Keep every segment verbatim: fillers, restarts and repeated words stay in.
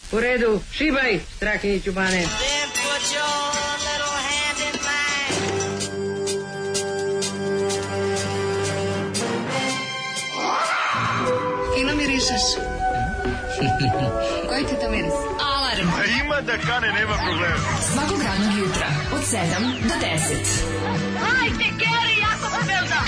U redu, šibaj, Strahinji Ćubane. Fino mirišeš. Koji ti to miris? Alarm. A ima da kane, nema problema. Svakog radnog jutra, od sedam do deset. Hajde, Geri, jako se velda.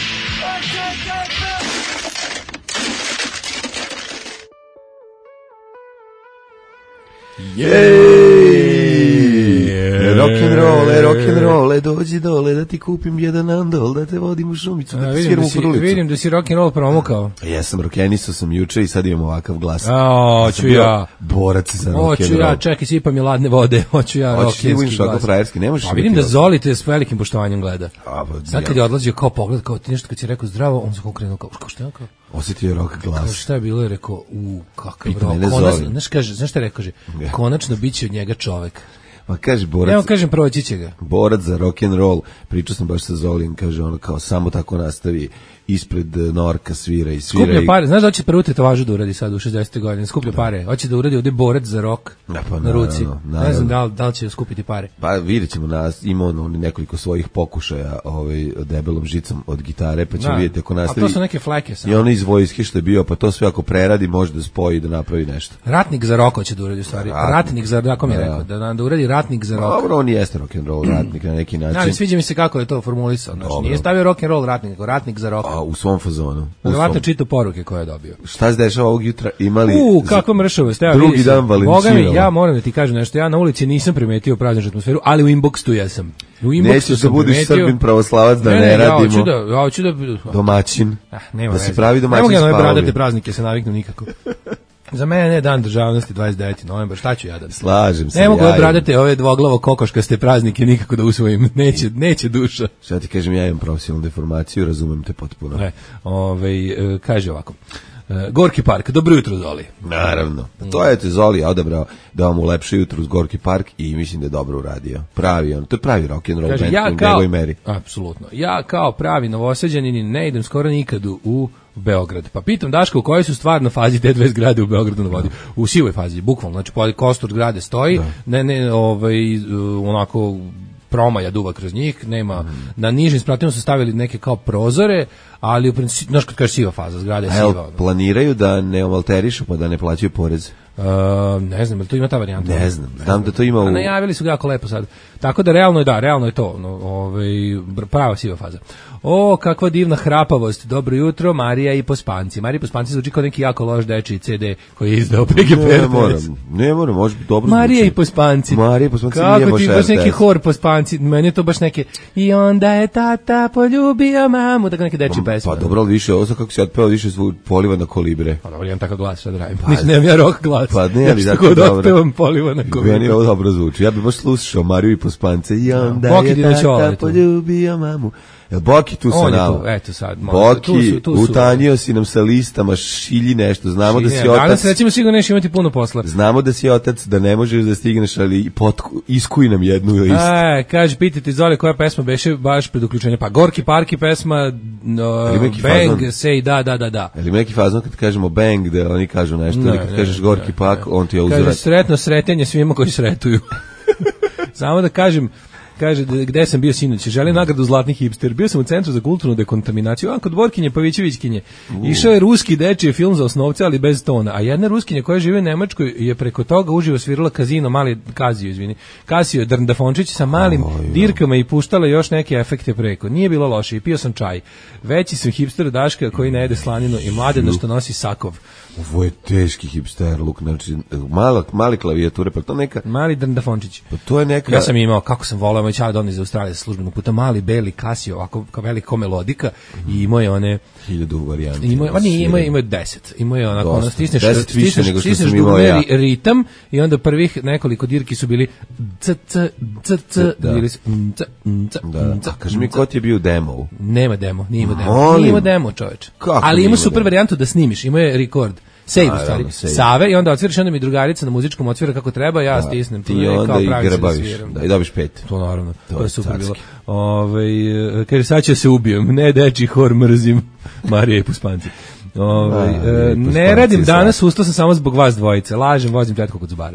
Jej! Rock'n'roll, rock'n'roll, dođi dole da ti kupim jedan andol, da te vodim u šumicu, da ti sviram u frulicu. Vidim da si rock'n'roll promukao. Jesam, rock'n'isao sam juče i sad imam ovakav glas. A, hoću ja. Borac za rock'n'roll. Hoću ja, čekaj, sipa mi ladne vode, hoću ja rock'n'ski glas. Frajerski, ne možeš. A vidim da Zolite s velikim poštovanjem gleda. A, pa, sad kad je odlazio kao pogled, kao ti nešto kad si rekao zdravo, on se kao krenuo kao, šta je kao? Osjetio je rock glas. Kao šta je bilo, je rekao, u, kakav rock. Konačno, znaš, kaže, znaš šta je rekao, konačno bit će od njega čovek. Ma kaže borac. Ja kažem proći će ga. Borac za rock and roll. Pričao sam baš sa Zolim, kaže ono kao samo tako nastavi ispred Norka svira i svira. Skuplja i... pare. Znaš da hoće prvu tetovažu da uradi sad u šezdesete godine? Skuplja pare. Hoće da uradi ovde borac za rock da, pa, na ruci. Naravno, naravno. Ne znam da li, da li će skupiti pare. Pa vidjet ćemo, nas, ima ono nekoliko svojih pokušaja ovaj, debelom žicom od gitare, pa ćemo da vidjeti ako nastavi. A to su neke fleke samo. I ono iz vojske što je bio, pa to sve ako preradi može da spoji i da napravi nešto. Ratnik za rock hoće da uradi u stvari. Ratnik, ratnik za, kako mi je rekao, da, da uradi ratnik za rock. Dobro, on jeste rock and roll ratnik na neki način. Ali sviđa mi se kako je to formulisao. Znači, nije stavio rock and roll ratnik, nego ratnik za rock. A u svom fazonu. Verovatno čitao poruke koje je dobio. Šta se dešava ovog jutra? Imali U, kakva mršavost. Evo, drugi dan Valentinova. Ja moram da ti kažem nešto. Ja na ulici nisam primetio prazničnu atmosferu, ali u inboxu ja sam. U inboxu nećeš sam da budiš primetio... Srbin pravoslavac, da ne, ne, ne radimo. Ja hoću da, ja hoću da... Domaćin. Ah, nema da se veze. pravi domaćin spavali. Ne mogu ja spavali. bradate praznike se naviknu nikako. Za mene ne dan državnosti dvadeset deveti novembar, šta ću ja da... Slažem se. Ne mogu ja bradate ove dvoglavo kokoškaste praznike nikako da usvojim, neće, neće duša. Šta ti kažem, ja imam profesionalnu deformaciju, razumem te potpuno. Ne, ovaj, kaže ovako. Gorki park, dobro jutro Zoli. Naravno, to je te Zoli ja odabrao da vam ulepša jutro uz Gorki park i mislim da je dobro uradio. Pravi on, to je pravi rock and roll kaže, band ja u kao, njegovoj meri. Apsolutno. Ja kao pravi Novosađanin ne idem skoro nikad u Beograd. Pa pitam Daška u kojoj su stvarno fazi te dve zgrade u Beogradu na vodi. U sivoj fazi, bukvalno. Znači, po kostur zgrade stoji, da. ne, ne, ovaj, onako promaja duva kroz njih, nema, mm. na nižim spratima su stavili neke kao prozore, ali u principu, znaš kad kažeš siva faza, zgrada je siva. A planiraju da ne omalterišu pa da ne plaćaju porez? Uh, ne znam, ali to ima ta varijanta? Ne znam, znam da to ima u... A najavili su ga jako lepo sad. Tako da realno je, da, realno je to, no, ovaj, prava siva faza. O, kakva divna hrapavost, dobro jutro, Marija i Pospanci. Marija i Pospanci zvuči kao neki jako loš dečiji ce de koji je izdao P G P. Ne moram, ne moram, može dobro Marija zvuči. i Pospanci. Marija i Pospanci kako nije baš ti baš neki hor Pospanci, meni je to baš neke i onda je tata poljubio mamu, tako neke dečije pesme. Pa dobro, ali više, ovo kako se otpeo, više zvu poliva na kolibre. Pa dobro, imam takav glas, šta da radim. Pa, Nisam, nemam ja rock glas. Pa ne, ali ja tako dobro. Otpevam poliva na kolibre. Meni ovo dobro zvuči. Ja bih baš slušao Mariju i Pospance i onda Boki je tata poljubio mamu. Jel Boki tu sa nama? Tu, eto sad. Boki, tu su, tu su. utanjio si nam sa listama, šilji nešto. Znamo šilji, da si otac. Danas recimo sigurno neće imati puno posla. Znamo da si otac, da ne možeš da stigneš, ali potku, iskuj nam jednu listu. E, kaže, pitajte Zoli koja pesma beše baš pred uključenje. Pa Gorki Park i pesma no, Bang, say da, da, da, da. Ali ima neki fazon kad kažemo Bang, da oni kažu nešto, ne, kad ne, kažeš Gorki ne, Park, ne. On ti je uzvrat. Kaže, sretno sretenje svima koji sretuju. Samo da kažem, kaže, gde sam bio sinoć, želim nagradu Zlatni hipster, bio sam u Centru za kulturnu dekontaminaciju, a kod Dvorkinje Pavićevićkinje, uh. išao je ruski dečiji film za osnovce, ali bez tona, a jedna ruskinja koja žive u Nemačkoj je preko toga uživo svirala Kazino, mali Kazio, izvini, Kasio Drndafončić sa malim oh, dirkama i puštala još neke efekte preko, nije bilo loše i pio sam čaj, veći sam hipster Daška koji ne jede slaninu i mladena što nosi sakov. Ovo je teški hipster look, znači mala, mali klavijature, pa to neka... Mali Drndafončić. Pa to je neka... Ja sam imao, kako sam volao, moj čale donio za Australije sa službenog puta, mali beli Casio, ovako kao veliko melodika mm. i imao je one... Hiljadu varijanti. Imao je, nije, imao je, imao je deset. Imao je onako, ono, stisneš, deset više stisneš, nego što stisneš sam imao ja. ritam i onda prvih nekoliko dirki su bili c, c, c, c, bili su c, c, da. A kaži mi, ko ti je bio demo? Nema demo, nije imao demo. Nije imao demo, čoveč. Ali ima super varijantu da snimiš, imao je record. Save u stvari, save i onda otviraš, onda mi drugarica na muzičkom otvira kako treba, ja da, stisnem ti onda i grabaviš, da, i dobiš pet. To naravno, to, to je super carski. Bilo. Ove, kaže, sad će se ubijem, ne deči hor mrzim, Marija i Puspanci. Ovaj, A, e, lijepo, ne radim spanci, danas, ustao sam samo zbog vas dvojice. Lažem, vozim tetku kod zubara.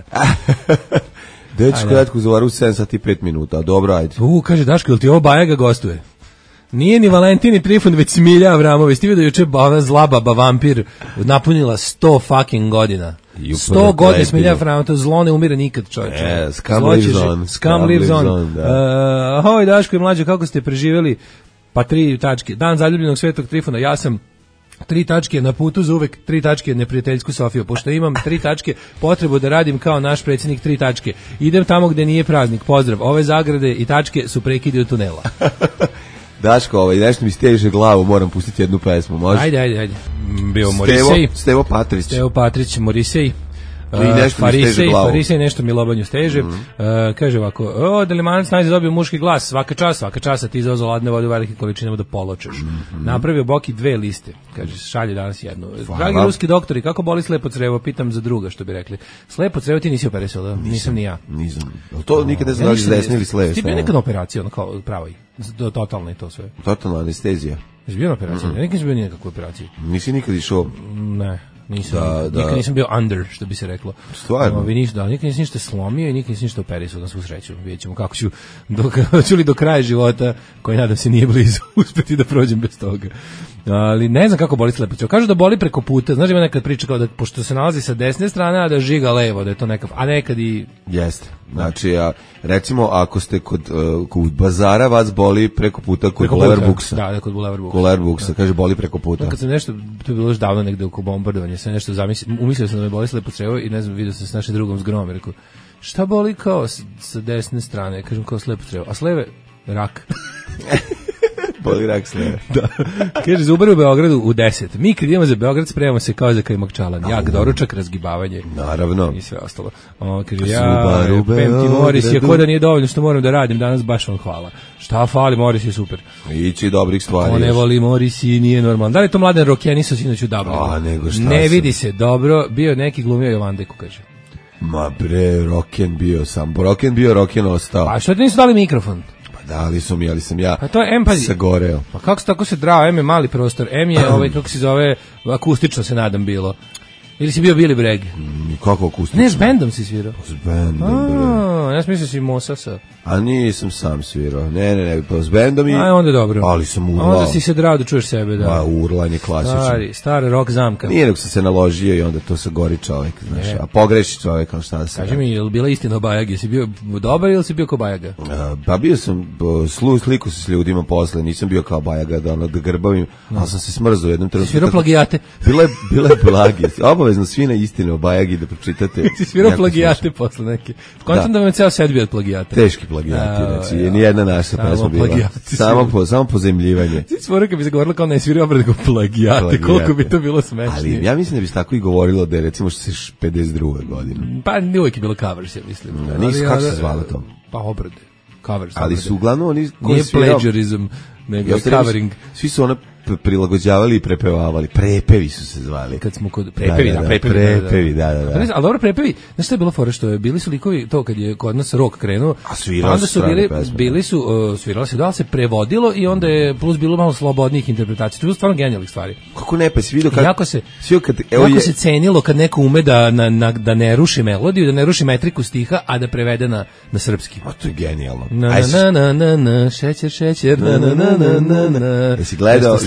Dečko tetku zavaru u sedam sati i pet minuta, dobro, ajde. U, kaže Daško, jel ti ovo Bajaga gostuje? Nije ni Valentin ni Trifun, već Smilja Avramović. Ti vidio juče ona zla baba vampir napunila sto fucking godina. sto godina Smilja Avramović, to zlo ne umire nikad, čovječe. E, scum lives on. Scum lives on. Uh, Ahoj Daško i mlađe, kako ste preživjeli? Pa tri tačke. Dan zaljubljenog Svetog Trifuna, ja sam tri tačke na putu za uvek, tri tačke neprijateljsku Sofiju, pošto imam tri tačke potrebu da radim kao naš predsjednik tri tačke. Idem tamo gde nije praznik, pozdrav. Ove zagrade i tačke su prekidi od tunela. Daško, ovaj, nešto mi steže glavu, moram pustiti jednu pesmu, može? Ajde, ajde, ajde. Bio Stevo, Morisej. Stevo Patrić. Stevo Patrić, Morisej. I nešto mi Farisej, steže glavu. Farisej nešto mi lobanju steže. Mm -hmm. uh, kaže ovako, o, Delimanac najde dobio muški glas, svaka čast, svaka čast, ti zaozo ladne vode u velikim količinama da poločeš. Mm -hmm. Napravio Boki dve liste, kaže, šalje danas jednu. Hvala. Dragi ruski doktori, kako boli slepo crevo? Pitam za druga, što bi rekli. Slepo crevo ti nisi operisao, da? Nisam, nisam ni ja. Nisam. To nikad ne znam da li desni ili s leve. Ti bio nekad na operaciji, ono kao pravoj, totalno i to sve. Totalna anestezija. Jesi bio na operaciji? Mm -hmm. Ja nikad nisam bio ni na kakvu operaciju. Nisi nikad išao? Ne. Nisam, da, da. nikad nisam bio under, što bi se reklo. Stvarno? No, niš, da, nikad nisam ništa slomio i nikad nisam ništa operisao, na svu sreću. Vidjet ćemo kako ću, dok, ću li do kraja života, koji nadam se nije blizu, uspeti da prođem bez toga. Ali ne znam kako boli slepo crevo. Kažu da boli preko puta. Znaš, ima nekad priča kao da, pošto se nalazi sa desne strane, a da žiga levo, da je to neka, a nekad i... Jeste. Znači, a, recimo, ako ste kod, uh, kod bazara, vas boli preko puta kod Bulevar-Buksa. Da, da, kod Bulevar-Buksa. Bulevar-Buksa, kaže, boli preko puta. No, kad sam nešto, to je bilo još davno negde oko bombardovanja, sam nešto zamislio, umislio sam da me boli slepo crevo i ne znam, vidio sam se s našim drugom zgrom, rekao, šta boli kao s, sa desne strane? Kažem, kao slepo crevo. A s leve, rak. Boli rak s leve. Da. Kaže, Zubar u Beogradu u deset. Mi kad idemo za Beograd spremamo se kao za Kajmakčalan. Jak doručak, razgibavanje. Naravno. I sve ostalo. O, kaže, ja, Pemti Moris je ko da nije dovoljno što moram da radim danas, baš vam hvala. Šta fali, Moris je super. Ići dobrih stvari. Ko ne voli Moris i nije normalno. Da li je to Mladen Rokjeniso sinoć u Dublinu? A, nego šta Ne sam. vidi se dobro, bio neki glumio Jovandeku, kaže. Ma bre, Roken bio sam. Roken bio, Roken ostao. A što ti nisu dali mikrofon? Dali su mi, ali sam ja pa to je M, pazi, sagoreo. Pa kako se tako se drao, M je mali prostor, M je ovaj, kako se zove, akustično se nadam bilo. Ili si bio Billy Bragg? Mm, kako akustično? Ne, s bendom si svirao. S bendom, A, ja sam mislio si Mosasa. A nisam sam svirao. Ne, ne, ne, pa s bendom i... A, onda je dobro. Ali sam urlao. Onda si se drao da čuješ sebe, da. A, urlanje klasično. Stari, stara rock zamka. Nije nego sam se naložio i onda to se gori čovjek, znaš. Ne. A pogreši čovjek, ali šta da se... Kaži mi, je li bila istina o Bajagi? Si bio dobar ili si bio ko Bajaga? A, pa bio sam, slu, sliku se s ljudima posle, nisam bio kao Bajaga, da ono da grbavim, no. Ali sam se smrzao u jednom trenutku. Si svirao plagijate? Bila je, bila je plagija. Obavezno svi na istine o Bajagi da pročitate. Si svirao plagijate posle neke. Kontam da, da me ceo set bio od plagijata. Teški plagijati, znači, ja, nijedna naša pesma bila. Samo, po, samo pozemljivanje. Svi svore kad bi se govorilo kao ne svirao obred, plagijate, plagijate, koliko bi to bilo smešnije. Ali ja mislim da bi se tako i govorilo da je recimo što se pedeset druga godina. Pa uvijek je bilo covers, ja mislim. Da, nisu, kako se zvalo to? Pa obrade. Covers. Ali obrade. Su uglavnom oni koji nije svirao... plagiarism, nego ja, covering. Svi su ono prilagođavali i prepevavali. Prepevi su se zvali. Kad smo kod prepevi, da, da, da, prepevi, prepevi, da, da, da. da. Ali dobro, prepevi. Znaš šta je bilo fora, što je bili su likovi to kad je kod nas rock krenuo. A svirali onda su bili pesme, bili su uh, svirali se, da se prevodilo i onda je plus bilo malo slobodnijih interpretacija. To je bilo stvarno genijalnih stvari. Kako ne, pa si vidio kad jako se svi kad evo jako je, se cenilo kad neko ume da na, na, da ne ruši melodiju, da ne ruši metriku stiha, a da prevede na na srpski. A to je genijalno. Na na na na na šećer šećer na na na na na. Jesi gledao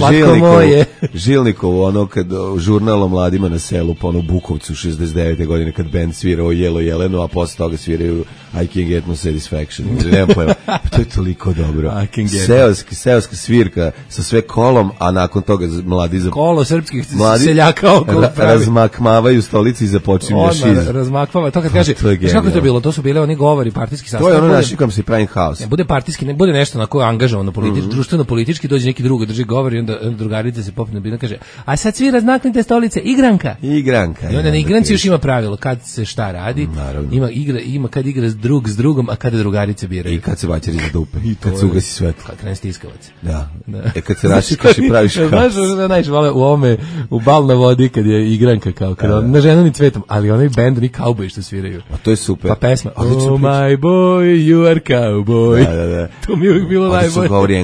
Žilnikovu, ono kad žurnal o mladima na selu, pa ono Bukovcu šezdeset devete godine kad band svirao Jelo Jelenu, a posle toga sviraju I Can Get No Satisfaction. Nemam pojma. To je toliko dobro. Seoski, seoska svirka sa sve kolom, a nakon toga mladi za... Kolo srpskih mladi seljaka okolo ra, razmakmavaju stolici i započinju da šize. Razmakmava. To kad kaže, to je kako je to bilo? To su bile oni govori partijski sastav. To je ono naši kam se pravim haos. Ne bude partijski, ne bude nešto na koje angažovano politički, mm -hmm. društveno politički, dođe neki drugi drži govor i onda drugarica se popne bila kaže: "A sad svi razmaknite stolice, igranka." Igranka. I onda na igranci još ima pravilo kad se šta radi. Naravno. Ima igra, ima kad igra drug s drugom, a kada drugarice biraju. I kad se vaćari za dupe, i kad se ugasi svetlo. Kad krene stiskavac. Da. da. E kad se rašikaš i praviš haos. Znaš, da najviše vole u ovome, u Bal na vodi kad je igranka kao, kad da, da. Na ženu ni cvetom, ali onaj bend, oni kauboji što sviraju. A to je super. Pa pesma, oh my boy, you are cowboy. Da, da, da. To mi je uvijek bilo najbolje. Ovdje su govori engleska. Znaš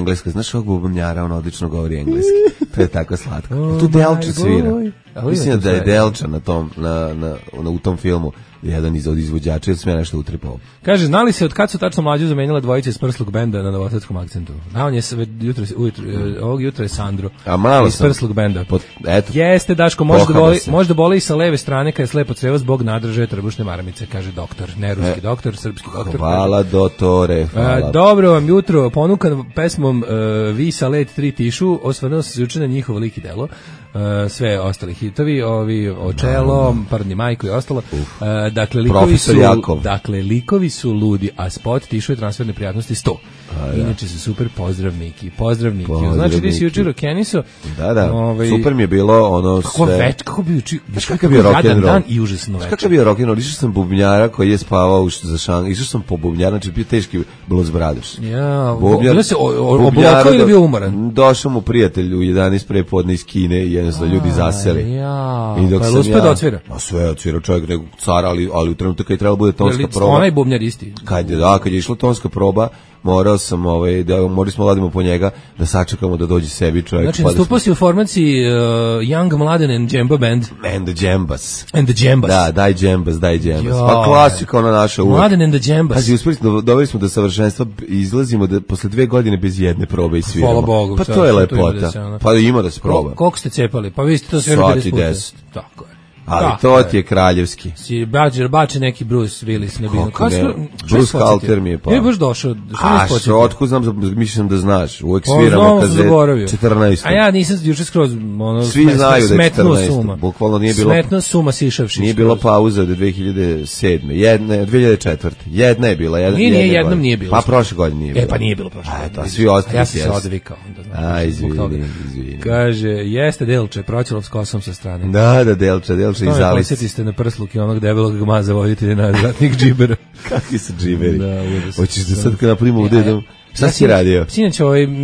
znaš ovog bubnjara, on odlično govori engleski. To je tako slatko. Oh, tu Delča svira. Mislim da je Delča na tom, na, na, na, u tom filmu jedan iz izvođača, ili sam ja nešto utripao. Kaže, znali se od kad su tačno Mlađu zamenila dvojice iz Prslog benda na novosadskom akcentu? Da, on je jutro, ujutro, ovog jutra je Sandro. A malo iz sam. Prslog benda. Pot, eto. Jeste, Daško, možda boli, možda boli i sa leve strane kad je slepo crevo zbog nadržaja trbušne maramice, kaže doktor. Ne ruski e, doktor, srpski doktor. Hvala, kaže. Dotore, hvala. A, dobro vam jutro, ponukan pesmom uh, Vi sa let tri tišu, osvrnuo se juče na njihovo lik i delo. Uh, sve ostali hitovi, ovi Očelo, Parni majko i ostalo. Uh, dakle, likovi su, dakle, likovi su ludi, a spot tišu je transferne prijatnosti sto. A, ja. Inače su super pozdravniki, pozdravniki. Znači, ti si juče rokeniso. Da, da, ovaj, super mi je bilo ono kako sve. Već, kako bi uči, kakav je rock'n'roll. Dan i užasno večer. Kakav je rock'n'roll, išao sam bubnjara koji je spavao u za šang, išao sam po bubnjara, znači bio teški Blues Brothers. Ja, Bubnjar, bio se oblokao ili bio umoran? Došao mu prijatelj u jedanaest pre podne iz Kine i jednostavno ljudi zaseli. Ja, i dok pa sam uspeo da odsvira? Ma sve odsvirao čovjek, nego car, ali, ali u trenutku kad je trebalo bude tonska proba. Onaj bubnjar isti. Kad je, da, kad je išla tonska proba, morao sam, ovaj, da, morali smo ladimo po njega, da sačekamo da dođe sebi čovjek. Znači, nastupao si u formaciji uh, Young Mladen and Djemba Band. And the Djembas. And the Djembas. Da, daj Djembas, daj Djembas. Pa klasika ona naša uvek. Mladen and the Djembas. Pazi, uspeli smo, doveli smo do savršenstva, izlazimo da posle dve godine bez jedne probe i sviramo. Hvala Bogu. Pa to je lepota. Pa ima da se proba. Koliko ste cepali? Pa vi ste to sve pedeset puta. Tako je. Ali da, to ti je kraljevski. Si bađer, bače neki Bruce Willis na binu. Kako ne? Bruce Halter mi je pa. Je baš došao. A što, otkud znam, mislim da znaš. Uvijek sviramo kad je četrnaest. A ja nisam juče skroz ono, svi sme, znaju da je četrnaest. Bukvalno nije bilo. Smetno suma sišavši. Nije bilo pauza od dve hiljade sedme. Jedne, dve hiljade četvrte. Jedna je bila. Jedna, nije, nije, jednom nije bilo. Pa prošle godine nije bilo. E, pa nije bilo prošle godine. A, svi ostali. Ja sam se odvikao. A, izvini, izvini. Kaže, jeste Delče, Proćelov s kosom sa strane. Da, da, Delče, Delče iz Zalice. Na prsluk i onog debelog gmaza voditelja nadratnih džibera. Kakvi su džiberi? Da, hoćeš da sad kad napravimo ovdje da... Šta ja, si radio? Sinoć ovaj... Uh,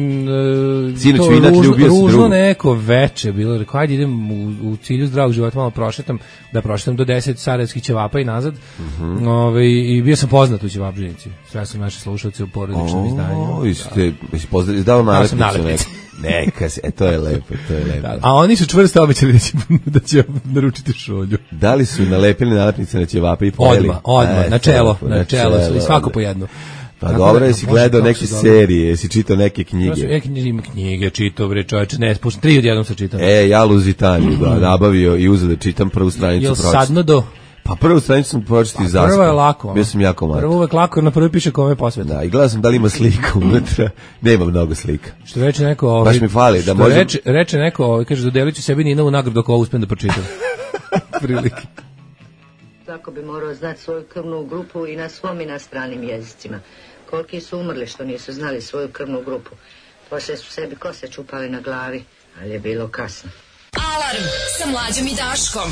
Sinoć vinat ljubio se drugo. Ružno neko veče bilo. Rekao, ajde idem u, u cilju zdravog života, malo prošetam, da prošetam do deset sarajevskih ćevapa i nazad. Uh-huh. Ove, I bio sam poznat u ćevapžinici. Sve su naše slušalci u porodičnom izdanju. O, jeste, jesi pozdravili, dao nalepnicu. Neka se, e, to je lepo, to je lepo. Da, a oni su čvrsto obećali da će, da će naručiti šolju. Da li su nalepili nalepnice na ćevape i pojeli? Odmah, odmah, e, na čelo, na, na čelo, čelo su i svako po jednu. Pa tako dobro, da, jesi gledao neke serije, jesi čitao neke knjige. Ja ima knjige, čitao, bre, čovječe, ne, puštam, tri odjednom sam čitao. E, ja Luzitaniju, da, nabavio i uzeo da čitam prvu stranicu. Jel sadno do... Pa prvu stranicu sam pročitao i zaspao. Prvo je lako. Bio sam jako mlad. Prvo uvek lako, na prvi piše kome posveta. Da, i gledao sam da li ima slika unutra. Nema mnogo slika. Što reče neko... Ovaj, baš mi fali. Da možem... reče, reče neko, ovaj, kaže, dodelit ću sebi Ninovu nagradu ako ovo uspem da pročitam. Prilike. Svako bi morao znati svoju krvnu grupu i na svom i na stranim jezicima. Koliki su umrli što nisu znali svoju krvnu grupu. Poslije su sebi kose čupali na glavi, ali je bilo kasno. Alarm sa Mlađom i Daškom.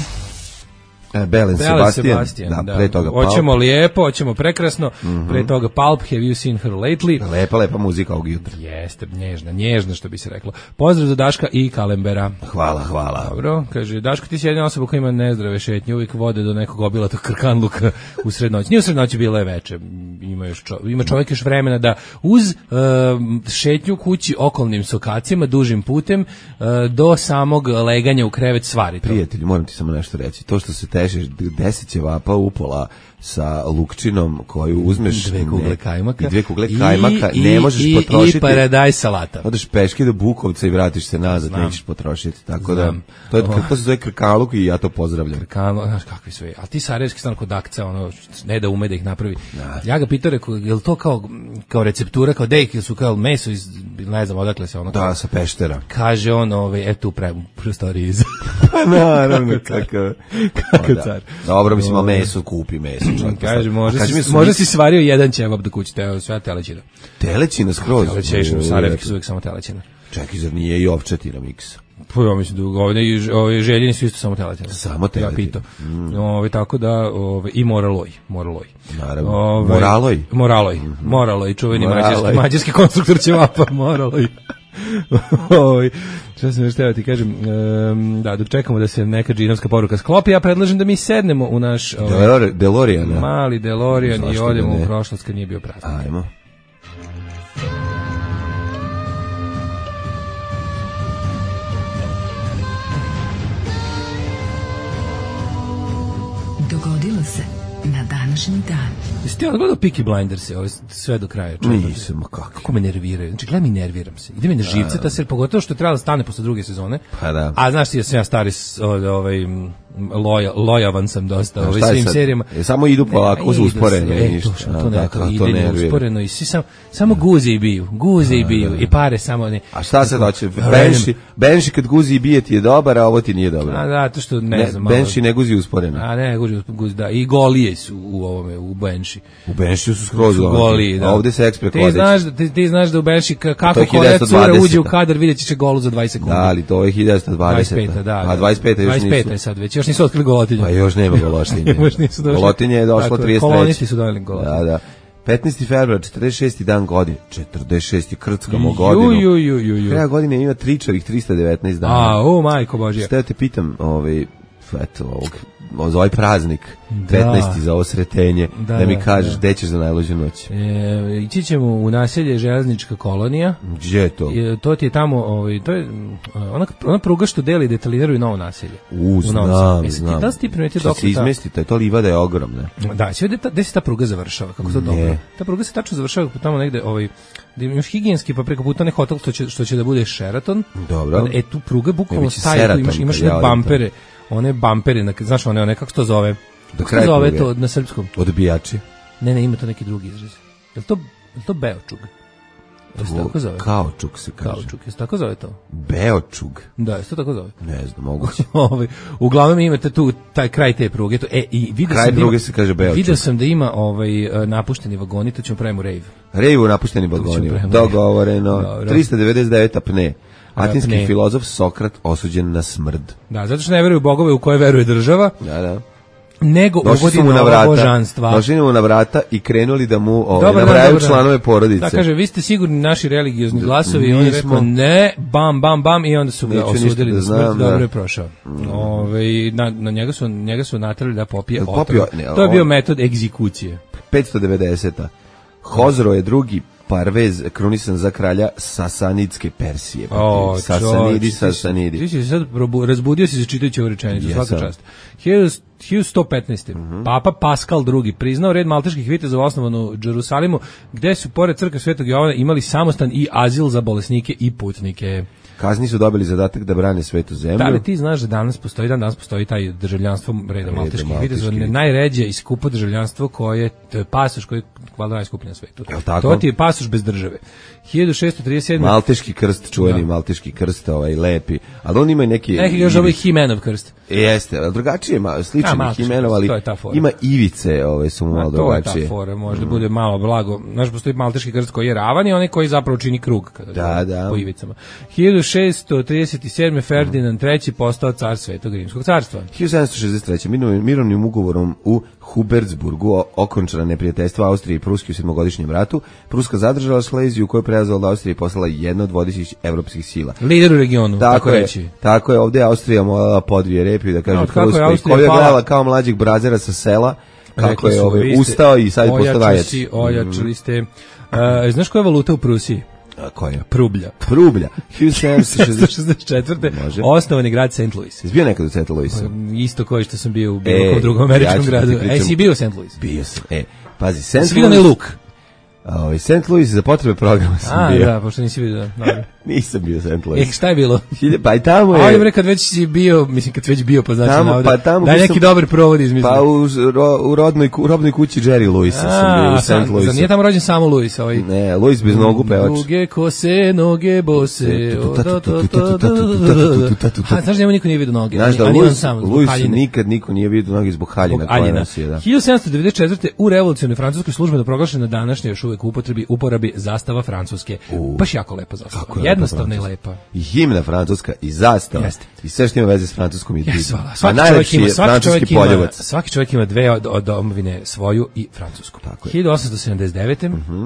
Belen Sebastian, Sebastian, da, da. Pre toga Pulp. Hoćemo lijepo, hoćemo prekrasno, mm-hmm. Pre toga Pulp, Have You Seen Her Lately? Lepa, lepa muzika ovog jutra. Jeste, nježna, nježna što bi se reklo. Pozdrav za Daška i Kalembera. Hvala, hvala. Dobro, kaže, Daško, ti si jedna osoba koja ima nezdrave šetnje, uvijek vode do nekog obilatog krkanluka u srednoći. Nije u srednoći, bila je veče. Ima, još čo, ima čovjek još vremena da uz uh, šetnju kući okolnim sokacijama, dužim putem, uh, do samog leganja u krevet svari to. Prijatelji, moram ti samo nešto reći. To što se težeš deset ćevapa upola sa lukčinom koju uzmeš dve kugle kajmaka i dve kugle kajmaka i, ne možeš i, potrošiti i paradajz salata. Odeš peške do Bukovca i vratiš se nazad, znam. Nećeš potrošiti, tako znam. Da to je oh. To se zove krkaluk i ja to pozdravljam. Krkaluk, znaš kakvi su je. A ti sarajevski stan kod Akca, ono ne da ume da ih napravi. Da. Ja ga pitao, rekao, je li to kao kao receptura, kao dejk ili su kao meso iz ne znam odakle se ono. Da, kao, sa Peštera. Kaže on, ovaj e tu pre prostorije iz. Pa naravno, kako kako car. Dobro, mislim, al meso kupi meso. Kaže, može, si, si, može si svario jedan ćevap do kuće, teo, sve telećina. Telećina skroz? Telećina, u Sarajevki su uvijek samo telećina. Čekaj, zar nije i ovčetina miks? Pa ja mislim da ovdje, ovdje željeni su isto samo telećina. Samo telećina. Ja pitao. Mm. Ove, tako da, ove, i moraloj. Moraloj. Naravno. Ove, moraloj? Moraloj. Mm-hmm. Moraloj, čuveni mađarski, mađarski konstruktor ćevapa, moraloj. Oj, šta sam još teo ti kažem, um, da, dok čekamo da se neka džinovska poruka sklopi, ja predlažem da mi sednemo u naš ovaj, DeLorean, mali DeLorean i odemo u prošlost kad nije bio praznik. Ajmo. Desilo se na današnji dan. Jesi ti odgledao Peaky Blinders ovo sve do kraja? Čovječe? Nisam, ma kako. Kako me nerviraju. Znači, gledam i nerviram se. Ide mi na živce ta serija, pogotovo što je trebala da stane posle druge sezone. Pa da. A znaš ti da sam ja stari s- od- ovaj, loja, lojavan sam dosta ovaj, Šta je svim sad? serijama. E, samo idu polako uz idu usporeno se, i e, ništa. točno, A, to ne, tako, to to ide nervira. usporeno i svi samo, samo guze i biju. Guze i biju. I pare samo ne. A šta se hoće? Tako, Benši, Benši kad guzi i bije ti je dobar, a ovo ti nije dobro. A da, to što ne, Ne, znam. malo- Benši ne guzi usporeno. A ne, guzi, guzi, da. I golije su u ovome, u Benši. U Benšiju su skroz Su ono. goli, da. A ovde se ekspre Ti kodeći. znaš, da- ti, ti znaš da u Benši ka- To kako je koja hiljadu cura dvadeseta. uđe u kadar, vidjet će golu za dvadeset sekundi. Da, ali to je hiljadu dvadeset. dvadeset peta, da. A da. dvadeset peta još dvadeset peta je nisu. sad već, još nisu otkrili golotinju. Pa još nema golotinje. Još nisu došli. Golotinje je došla Tako je, trideset treće. kolonisti su doneli golotinju. Da, da. petnaesti februar, četrdeset šesti dan godine. četrdeset šesti krckamo godinu. Ju, ju, ju, ju. Kraja godine ima tričavih trista devetnaest dana. A, o, majko Božja. Šta ja te pitam, ovaj, eto, ovog, za ovaj praznik, petnaesti za ovo sretenje, da, Da, mi da, kažeš da. gde ćeš za najluđu noć. E, ići ćemo u naselje Železnička kolonija. Gdje je to? E, to ti je tamo, ovaj, to je mm, ona, ona pruga što deli detaljiraju novo naselje. U, U Novom znam, Sadu. Jesi ti- znam. da li si ti primetio Što dok se je ta- izmestite, to livada je ogromna. Da, sve gde, gde se ta pruga završava, kako to Ne. dobro. Ta pruga se tačno završava tamo negde, ovaj, da imaš higijenski, pa preko puta ne hotel što će, što će da bude Sheraton. Dobro. E, tu pruga bukvalno Ne, biće staje, tu Seraton, imaš, imaš kad one ja odem bampere, one bampere, na, znaš one, one, kako se to zove? Kako se kraja zove pruge. to na srpskom? Odbijači. Ne, ne, ima to neki drugi izraz. Je li to, je li to beočug? Jel se tako zove? Kaučuk se kaže. Kaučuk, jel se tako zove to? Beočug. Da, jel se to tako zove? Ne znam, moguće. Ovaj, uglavnom imate tu taj kraj te pruge. To, e, i vidio Kraj sam da pruge ima- se kaže Beočug. Video sam da ima ovaj, e, napušteni vagoni, to ćemo pravimo rave. Reju napušteni vagoni. prema- Dogovoreno. Dobro. tristo devedeset devet apne. Atinski Apne. filozof Sokrat osuđen na smrd. Da, zato što ne veruju u bogove u koje veruje država, Da, da. nego Došli uvodi su mu na nova vrata. božanstva. Došli mu na vrata i krenuli da mu ovaj, Dobar dan, nabrajaju dobar dan. članove porodice. Da, kaže, vi ste sigurni naši religiozni glasovi, i on je nismo. rekao ne, bam, bam, bam, i onda su ga Neću ništa osudili da na smrt, znam, dobro da. je prošao. Ove, na, na njega su, njega su naterali da popije Jel otrov. popio- ne, To je bio on- metod egzikucije. petsto devedeseta. Hozro je drugi Parvez krunisan za kralja Sasanidske Persije. O, Sasanidi, čovječe, Sasanidi. Ti si se sad probu, razbudio si se čitajući ovu rečenicu, Jesam. svaka čast. hiljadu sto petnaeste. Mhm. Papa Paskal drugi priznao red malteških vitezova osnovan u Jerusalimu, gde su pored crkve Svetog Jovana imali samostan i azil za bolesnike i putnike. Kazni su dobili zadatak da brane svetu zemlju. Da li ti znaš da danas postoji, dan danas postoji taj državljanstvo reda malteških malteških vitezova, vitezova. najređe i skupo državljanstvo koje, to je pasoš koji je valjda najskuplji na svetu. Jel tako? To ti je pasoš bez države. hiljadu šessto trideset sedme. Malteški krst, čuveni Da. malteški krst, ovaj lepi. Ali on ima i neki... Neki još ovaj Himenov krst. Jeste, ali drugačije, ma, A, sličan malteški Himenov, ali krst, to je ta fora. ima ivice, ove su mu A malo to je ta drugačije. fora, možda bude malo blago. Znaš, postoji malteški krst koji je ravan i onaj koji zapravo čini krug kada Da, gleda da. po ivicama. hiljadu šessto trideset sedme. Ferdinand treći postao car Svetog Rimskog carstva. hiljadu sedamsto šezdeset treće. Mirovnim, mirovnim ugovorom u Hubertsburgu o- okončana neprijateljstva Austrije i Pruske u sedmogodišnjem ratu. Pruska zadržala Šleziju koju je preuzela od Austrije i postala jedna od vodećih evropskih sila. Lider u regionu, tako, Tako je, reći. tako je, ovdje je Austrija morala podvije repi da kaže No, kako je Pruskoj, Austrija koju je pala- gledala kao mlađeg brazera sa sela, kako Rekli je su, ovaj, vi ste ustao i sad je postao ojačali najjači. si, Ojačali ste. E, znaš koja je valuta u Prusiji? A, koja je? Prublja. Prublja. hiljadu sedamsto šezdeset šezdeset četvrte. Može. Osnovan je grad Saint Louis. Jesi bio nekad u Saint Louisu? Isto koji što sam bio u bilo E, kom drugom ja američkom ću ti gradu. pričam- E, si bio u Saint Louis? Bio sam. E, pazi, Saint Si vidio onaj Louis... luk? A, ovaj, Saint Louis za potrebe programa sam A, bio. da, pošto nisi vidio. Dobro. Nisam bio u Saint E, Louis. šta je bilo? Hilja- Pa i tamo je... Ajde bre, kad već si bio, mislim kad si već bio, pa znači Tamo- navoda, pa tamo daj bio neki sam- dobar provod izmisli. Pa u, ro, u rodnoj, ku- rodnoj kući Jerry Louisa sam bio u Saint Zar Louisu. nije tamo rođen samo Louis, ovaj? Ne, Louis bez nogu pevač. Duge kose, noge bose. o, to, to, to, to, to, to. Ha, znaš da njemu niko nije vidio noge. Znaš da a nije on Louis, sam, zbog Louis haljine. nikad niko nije vidio noge zbog haljina Zbog koja haljina. nosi, da. hiljadu sedamsto devedeset četvrte. u revolucionoj francuskoj službeno proglašena današnja još uvek u upotrebi uporabi zastava Francuske. Baš jako lepa zastava. Kako je lepa Jednostavna i Francuska. lepa. I himna francuska, i zastava, Jeste. i sve što ima veze s francuskom je Yes, divno. hvala. A Svaki čovjek najlepši ima, je svaki francuski čovjek ima, poljubac. svaki čovjek ima dve od, od domovine, svoju i francusku. Tako je. hiljadu osamsto sedamdeset devete.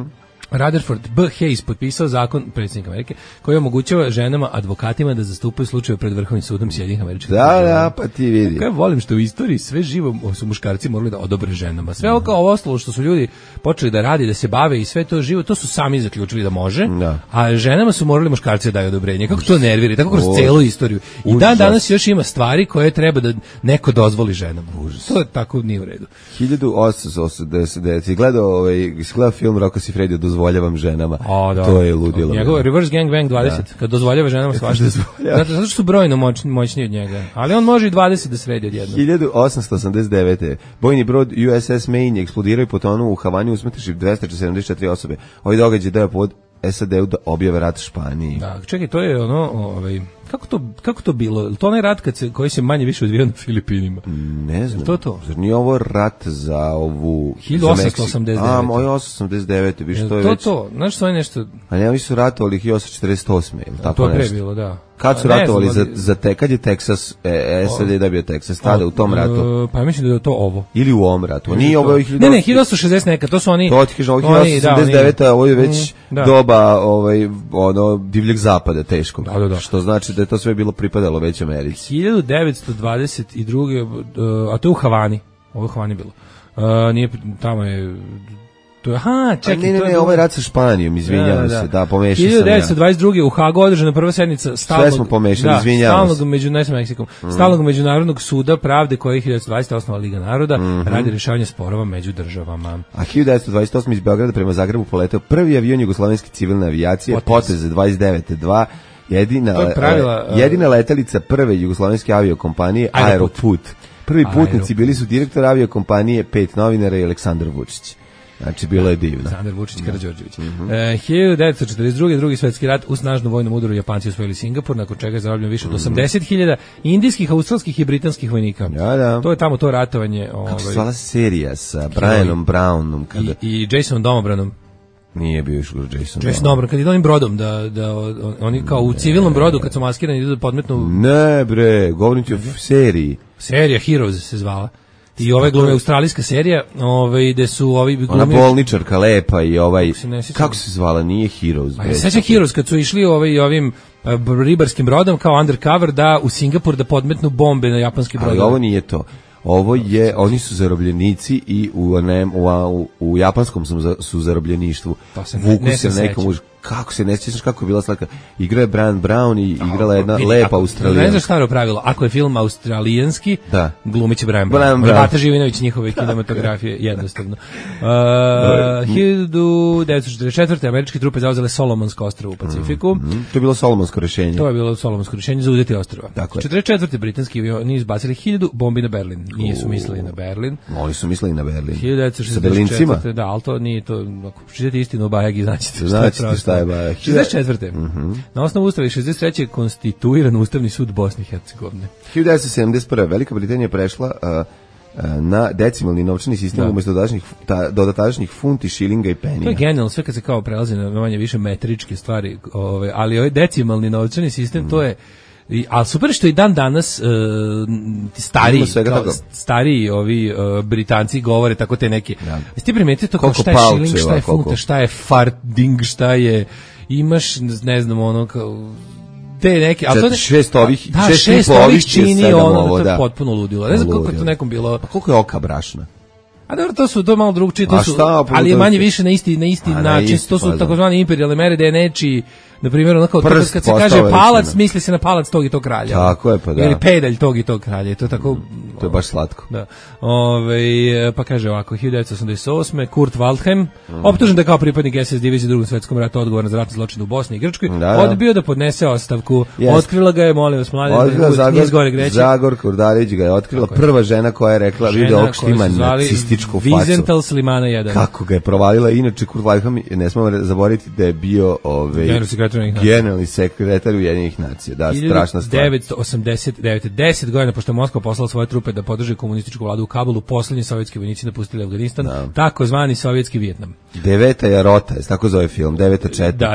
Rutherford B. Hayes potpisao zakon predsjednika Amerike koji omogućava ženama advokatima da zastupaju slučajeve pred Vrhovnim sudom Sjedinjenih Američkih Država. Da, da, pa ti vidi. Ja volim što u istoriji sve živo su muškarci morali da odobre ženama. Sve ovo kao ovo ostalo što su ljudi počeli da radi, da se bave i sve to živo, to su sami zaključili da može, da. A ženama su morali muškarci da daju odobrenje. Kako to nervira, tako kroz celu istoriju. I Užas. Dan danas još ima stvari koje treba da neko dozvoli ženama. Užas. To je tako nije u redu. hiljadu osamsto osamdeset devet. Si gledao, ovaj, si gledao film Rocco Siffredi dozvoljavam ženama. O, da. To je ludilo. Njegov Reverse Gang Bang dvadeset, da. Kad dozvoljava ženama svašta. Zato, zato što su brojno moć, moćniji od njega. Ali on može i dvadeset da sredi odjednom. hiljadu osamsto osamdeset devete. Bojni brod U S S Maine eksplodirao i potonuo u Havani usmrtivši dvesta sedamdeset četiri osobe. Ovaj događaj dao povod S A D-u da objave rat Španiji. Da, čekaj, to je ono, ovaj, kako to, kako to bilo? To onaj rat kad se, koji se manje više odvijao na Filipinima? Ne znam. To to? Zar nije ovo rat za ovu... hiljadu osamsto osamdeset devete. A, moj osamsto osamdeset devete. Biš, to je to već... to, znaš što je nešto... A ne, oni su ratovali hiljadu osamsto četrdeset osme. Ili tako to je pre nešto. bilo, da. Kad su ne ratovali znam, za, za te, kad je Teksas, e, S A D dobio Teksas, tada u tom ratu? Pa ja mislim da je to ovo. Ili u ovom ratu. Nije ovo Ne, ne, hiljadu osamsto šezdeset neka, to su oni... To ti kažem, ovo hiljadu osamsto osamdeset devete. Ovo je već mm, doba ovaj, ono, divljeg zapada, teškog. Da, da, da. Što znači da je to sve bilo pripadalo već Americi. hiljadu devetsto dvadeset druge. A to je u Havani. Ovo je u Havani bilo. Uh, nije, tamo je... To je, aha, čekaj, ne, ne, ne, je ovo je rat sa Španijom, izvinjavam da, da. se, da, pomešao sam ja. hiljadu devetsto dvadeset druge. u Hagu održana prva sednica stalnog, sve smo pomešali, da, izvinjavam stalnog, među, ne sam Meksikom, mm. stalnog međunarodnog suda pravde koji je hiljadu devetsto dvadesete osnova Liga naroda, mm-hmm. radi rješavanja sporova među državama. A hiljadu devetsto dvadeset osme iz Beograda prema Zagrebu poletao prvi avion jugoslovenske civilne avijacije, potez dvadeset devet dva, jedina, pravila, uh, jedina letelica prve jugoslovenske aviokompanije Aeroput. Prvi putnici bili su direktor aviokompanije, pet novinara i Aleksandar Vučić. Znači, bilo je divno. Aleksandar Vučić Karađorđević. Mm-hmm. E, hiljadu devetsto četrdeset druge. drugi svetski rat, u snažnom vojnom udaru Japanci osvojili Singapur, nakon čega je zarobljeno više od mm-hmm. osamdeset hiljada indijskih, australskih i britanskih vojnika. Ja, da. To je tamo to ratovanje. Kako ovaj, se zvala serija sa Brianom Brownom? Kada... I, i Jasonom Domobranom. Nije bio još Jason. Jason Dobran, kad ide onim brodom, da, da oni kao u civilnom brodu, kad su maskirani, idu da podmetnu... Ne bre, govorim ti o seriji. Serija Heroes se zvala. I ove glume, australijska serija, ovaj gde su ovi glumi... Ona bolničarka lepa i ovaj... Kako se zvala? Nije Heroes. Pa je sećam Heroes, kad su išli ovaj, ovim ribarskim brodom kao undercover da u Singapur da podmetnu bombe na japanski brod. Ali ovo nije to. Ovo je, oni su zarobljenici i u, ne, u, u, u japanskom su, su zarobljeništvu. Vuku se nekom už... Kako se ne sjećaš kako je bila slatka. Igra je Brian Brown i igrala jedna vidi, lepa Australijanka. Ne znaš staro pravilo, ako je film australijanski, da. Glumit će Brian Brown. Brian Brown. Bata Živinović njihove kinematografije, jednostavno. Uh, hiljadu devetsto četrdeset četvrte. američke trupe zauzele Solomonsko ostrvo u Pacifiku. Mm, mm. To je bilo Solomonsko rješenje. To je bilo Solomonsko rješenje za uzeti ostrva. četrdeset četvrte. britanski avioni izbacili hiljadu bombi na Berlin. Nije su mislili na Berlin. Oni su mislili na Berlin. hiljadu devetsto šezdeset četvrte. Da, ali to nije to. Ako čitate istinu o Bajagi, znaćete šta je šezdeset četvrte. Mm-hmm. Na osnovu ustava i šezdeset treće konstituiran Ustavni sud Bosne i Hercegovine. hiljadu devetsto sedamdeset prve. Velika Britanija prešla uh, uh, na decimalni novčani sistem da. Umjesto dodatačnih, ta, dodatačnih funti, šilinga i penija. To je genijalno, sve kad se kao prelazi na manje više metričke stvari, ove, ali ovaj decimalni novčani sistem, mm. to je I, ali super što i dan danas uh, stariji, kao, stariji ovi uh, Britanci govore tako te neke. Ja. Jesi ti primetio to kao šta je šiling, šta je funta, šta je farting, šta je, imaš, ne znam, ono kao, te neke, ali to ne, šest ovih, da, šest, šest ovih čini ono, ovo, da. To je potpuno ludilo. Ne znam kako je to nekom bilo. Pa koliko je oka brašna? A dobro, to su to malo drugčije, to su, šta, ali je manje više na isti na isti način, to su takozvane imperijalne mere da je nečiji, na primjer, onako kad, kad se kaže palac, misli se na palac tog i tog kralja. Tako je, pa da. Ili pedalj tog i tog kralja, to je tako. Mm, to je baš slatko. Da. Ove, pa kaže ovako, hiljadu devetsto osamdeset osme. Kurt Waldheim, mm. optužen da kao pripadnik S S divizije u Drugom svetskom ratu odgovoran za ratni zločin u Bosni i Grčkoj, da, da. odbio da podnese ostavku. Yes. Otkrila ga je, molim vas, mlade, nije zgore greći. Zagor Kurdarić ga je otkrila, prva žena koja je rekla, vidi ovog što ima nacističku facu. Vizental Slimana jedan. Kako ga je provalila, inače Kurt Waldheim, ne smemo zaboraviti da je bio ovaj generalni sekretar Ujedinjenih nacija. Da, strašna stvar. hiljadu devetsto osamdeset devete. deset godina pošto je Moskva poslala svoje trupe da podrže komunističku vladu u Kabulu, poslednji sovjetski vojnici napustili Afganistan, da. Takozvani sovjetski Vijetnam. Deveta je rota, je tako zove film, deveta četiri. Da, da.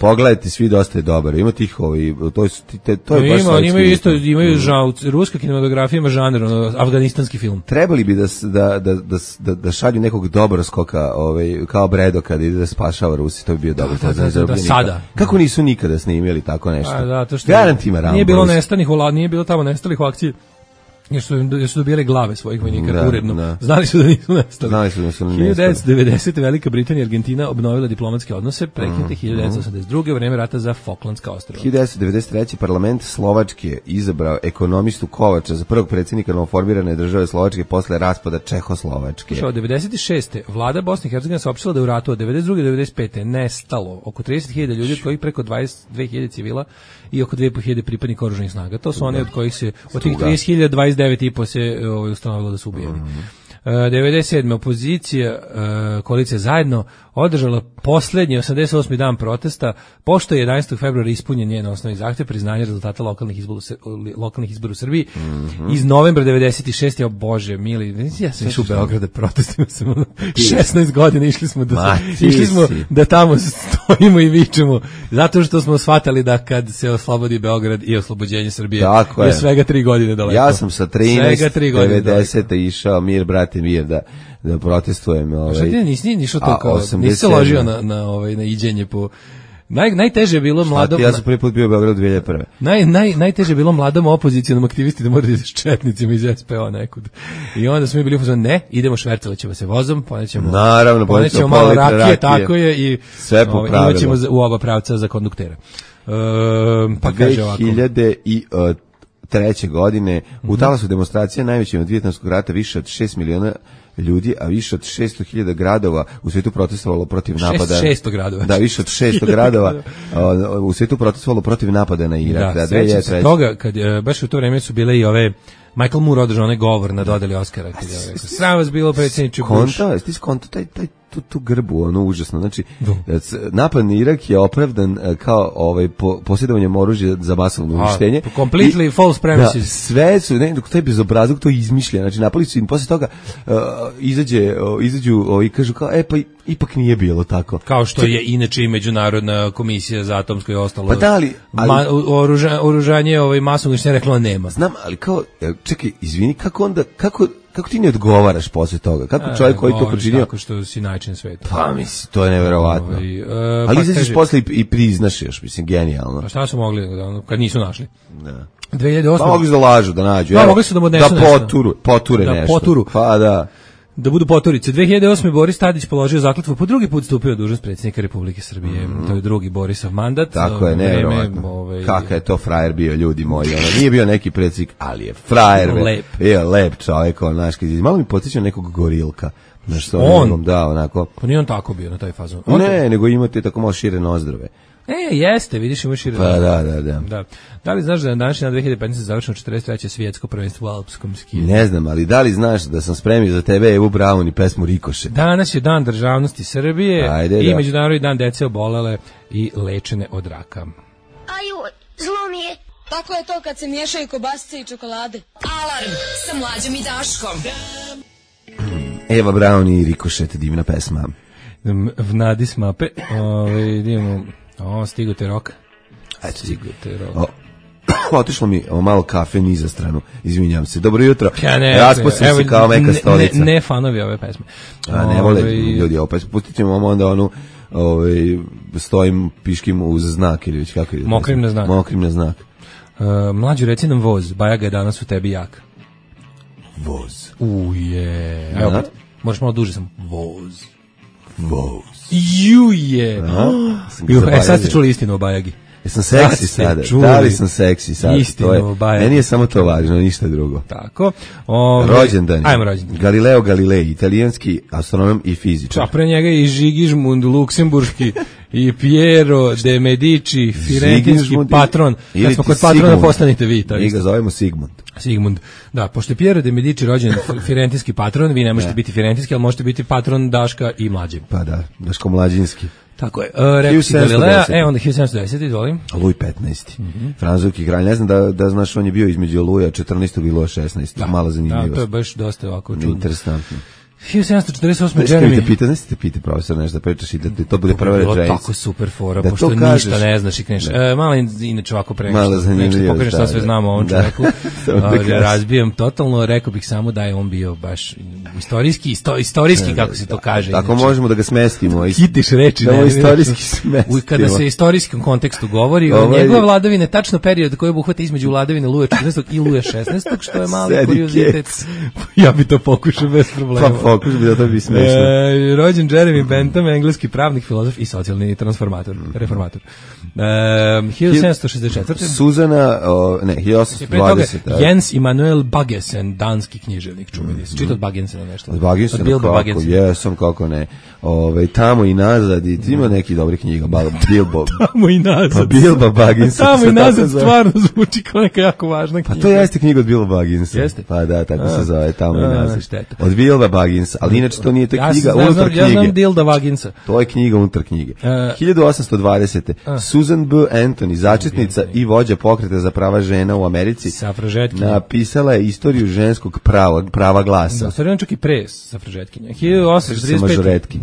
Pogledajte, svi dosta je dobar. Ima tih ovi, to je, te, to je no, baš ima, oni imaju isto, imaju mm. žal, ruska kinematografija ima žanr, ono, afganistanski film. Trebali bi da, da, da, da, da šalju nekog dobroskoka, ovaj, kao Bredo kada ide da spašava Rusi, to bi bio dobro. Da, da, da, da, sada. Kako nisu nikada snimili tako nešto? A, da, to što Garant ima Rambo. Nije bilo nestanih u nije bilo tamo nestalih u akciji. Jer su, jer su dobijali glave svojih vojnika da, uredno. Da. Znali su da nisu nestali. Znali su da su nestali. hiljadu devetsto devedesete. Velika Britanija i Argentina obnovila diplomatske odnose, prekinute mm. hiljadu devetsto osamdeset druge. u vreme rata za Falklandska ostrva. hiljadu devetsto devedeset treće. parlament Slovačke izabrao ekonomistu Kovača za prvog predsjednika novoformirane države Slovačke posle raspada Čehoslovačke. Od devedeset šeste. vlada Bosne i Hercegovine saopštila da je u ratu od devedeset druge do devedeset pete. nestalo oko trideset hiljada ljudi, od kojih preko dvadeset dve hiljade civila i oko dve i po hiljade pripadnika oružanih snaga. To su oni od kojih se od tih trideset hiljada dvadeset devet i po se ovaj ustanovilo da su ubijeni. Mm-hmm. Uh, devedeset sedme. opozicija uh, koalicija Zajedno održala poslednji osamdeset osmi dan protesta, pošto je jedanaestog februara ispunjen njen osnovni zahtev priznanja rezultata lokalnih izbora, lokalnih izbora u Srbiji. Mm-hmm. Iz novembra devedeset šeste. O Bože, mili, ja sam išao u Beograd da protestujemo sam šesnaest godina, išli smo da Ma, išli smo da tamo stojimo i vičemo, zato što smo shvatali da kad se oslobodi Beograd i oslobođenje Srbije je, je svega tri godine daleko. Ja sam sa trinaest devedesete išao mir brate mir da da protestujem, ovaj. Šta ti nisi ni išao to kao, nisi se ložio na na ovaj na iđenje po Naj, najteže je bilo mladom... Ja sam prvi put bio u Beogradu dve hiljade prve. Naj, naj, najteže je bilo mladom opozicionom aktivisti da moraju s četnicima iz S P O nekud. I onda smo mi bili uzmano, ne, idemo švercovat ćemo se vozom, ponećemo, Naravno, ponećemo malo rakije, rakije, tako je, i sve po pravilu. Imaćemo u oba pravca za konduktera. Uh, pa kaže ovako. dve hiljade treće. godine mm-hmm. u talasu demonstracija najvećim od Vijetnamskog rata više od šest miliona ljudi, a više od šesto hiljada gradova u svijetu protestovalo protiv napada. šesto gradova. Da, više od šesto gradova u svijetu protestovalo protiv napada na Irak. Da, da sećam se toga, kad, baš u to vreme su bile i ove, Michael Moore održao onaj govor na dodeli Oscara. Sram vas bilo predsjedniče Bush. Konto, jesi ti skonto taj, taj tu, tu grbu, ono užasno. Znači, napad na Irak je opravdan kao ovaj, po, posjedovanjem oružja za masovno uništenje. Completely I, false premises. Da, sve su, ne, dok taj bezobrazluk to izmišlja. Znači, napali su im, posle toga uh, izađe, uh, izađu uh, i kažu kao, e, pa ipak nije bilo tako. Kao što je inače i Međunarodna komisija za atomsko i ostalo. Pa da li, ali ma, oruža, oružanje ovaj, masovno uništenje rekla nema. Znam, ali kao, čekaj, izvini, kako onda, kako kako ti ne odgovaraš posle toga? Kako čovjek koji to počinio? Kako što si najčin svet. Pa misli, to je neverovatno. Ovaj, uh, ali pa izađeš posle i, i priznaš još, mislim, genijalno. Pa šta su mogli, kad nisu našli? Da. dve hiljade osme. Pa mogli su da lažu, da nađu. Da, evo, mogli su da mu odnesu da nešto. poturu, poture da, nešto. Poturu. Pa da. Da budu poturice. dve hiljade osme. Boris Tadić položio zakletvu, po drugi put stupio dužnost predsjednika Republike Srbije. Mm. To je drugi Borisov mandat. Tako je, nevjerovatno. Ovaj... Kakav je to frajer bio, ljudi moji. Ono, nije bio neki predsjednik, ali je frajer. Lep. Je lep čovjek, on, znaš, malo mi podsjeća nekog gorilka. Znaš, on? Da, onako. Pa nije on tako bio na taj fazon. Ne, okay. Nego imate tako malo šire nozdrove. E, jeste, vidiš, ima šire. Pa da, da, da. Da. Da li znaš da je današnji na dve hiljade petnaeste. završeno četrdeset treće svjetsko prvenstvo u alpskom skijanju? Ne znam, ali da li znaš da sam spremio za tebe Evu Braun i pesmu Rikoše? Danas je dan državnosti Srbije. Ajde, i da. Međunarodni dan dece obolele i lečene od raka. Aju, zlo mi je. Tako je to kad se miješaju kobasice i čokolade. Alarm sa Mlađom i Daškom. Eva Braun i Rikošet, divna pesma. Vnadi s mape. Ove, idemo... O, stigo te rok. Ajde, stigo te rok. O, otišlo mi o, malo kafe niza stranu. Izvinjam se. Dobro jutro. Ja ne, Raspustim se kao meka stolica. Ne, ne fanovi ove pesme. A ne vole ove... ljudi ove pesme. Pustit ćemo vam onda onu ove, stojim piškim uz znak ili već kako je. Mokrim na znak. Mokrim na znak. Uh, mlađu, reci nam voz. Bajaga je danas u tebi jak. Voz. Uje. Evo, pa, možeš malo duže sam. Voz. Voz. Juje. E, sad ste čuli istinu o Bajagi. Jesam seksi sada. Da li sam seksi sada? Istinu o Bajagi. Meni je samo to važno, ništa drugo. Tako. Ove, rođendan. Ajmo rođendan. Galileo Galilei, italijanski astronom i fizičar. A pre njega i Žigižmund Luksemburški i Piero de Medici, firentinski patron. Kad smo kod patrona, postanite vi. Mi ga zovemo Sigmund. Sigmund. Da, pošto je Piero de Medici rođen firentinski patron, vi ne možete ne. biti firentinski, ali možete biti patron Daška i Mlađe. Pa da, Daško Mlađinski. Tako je. Uh, rekao si Galilea, e onda hiljadu sedamsto desete. izvolim. Luj petnaesti. Mm-hmm. Francuski kralj, ne znam da, da znaš, on je bio između Luja četrnaestog i Luja šesnaestog. Da, mala zanimljivost. Da, to je baš dosta ovako čudno. Interesantno. hiljadu sedamsto četrdeset osme. Jeremy. Jeremy. Te pita, ne te pita profesor nešto da pričaš i da ti to bude prva rečenica. Tako super fora, da pošto kažeš, ništa ne znaš i kreneš. E, malo inače ovako pre nešto pokreneš šta sve znamo o ovom čoveku. Da. Razbijem totalno, rekao bih samo da je on bio baš istorijski, isto, istorijski ne, kako se to kaže. Tako znači, možemo da ga smestimo. Hitiš reči. Da, ne, istorijski smestimo. Kada se istorijskom kontekstu govori o njegove vladavine, tačno period koji obuhvata između vladavine Luja četrnaestog i Luja šesnaestog, što je mali kuriozitet. Ja bi to pokušao bez problema. Pa pokušao bi da to bi smešno. E, rođen Jeremy Bentham, engleski pravnik, filozof i socijalni transformator, reformator. E, hiljadu sedamsto šezdeset četvrte. Suzana, o, ne, hiljadu osamsto dvadeset. Jens Immanuel Baggesen, danski književnik, čuveni. Mm. Čita od Baggensena nešto. Od Baggensena, kako, Baggesen. Jesam, kako ne. Ove, tamo i nazad, i ima neki dobri knjiga, Bilbo. Tamo i nazad. Pa Bilbo Baggins. Tamo i nazad stvarno zvuči kao neka jako važna knjiga. Pa to jeste knjiga od Bilbo Bagginsa. Jeste? Pa da, tako a, se zove, Tamo a, i nazad. Šteta. Od Bilbo Bagginsa, ali inače to nije ta ja knjiga znam, unutar knjige. Ja znam Dilda Bagginsa. To je knjiga unutar knjige. Uh, hiljadu osamsto dvadesete. Uh, Susan B. Anthony, začetnica i vođa pokreta za prava žena u Americi, safražetkinja, napisala je istoriju ženskog prava, prava glasa. Da, stvarno čak i pre safražetkinja. hiljadu osamsto trideset pete.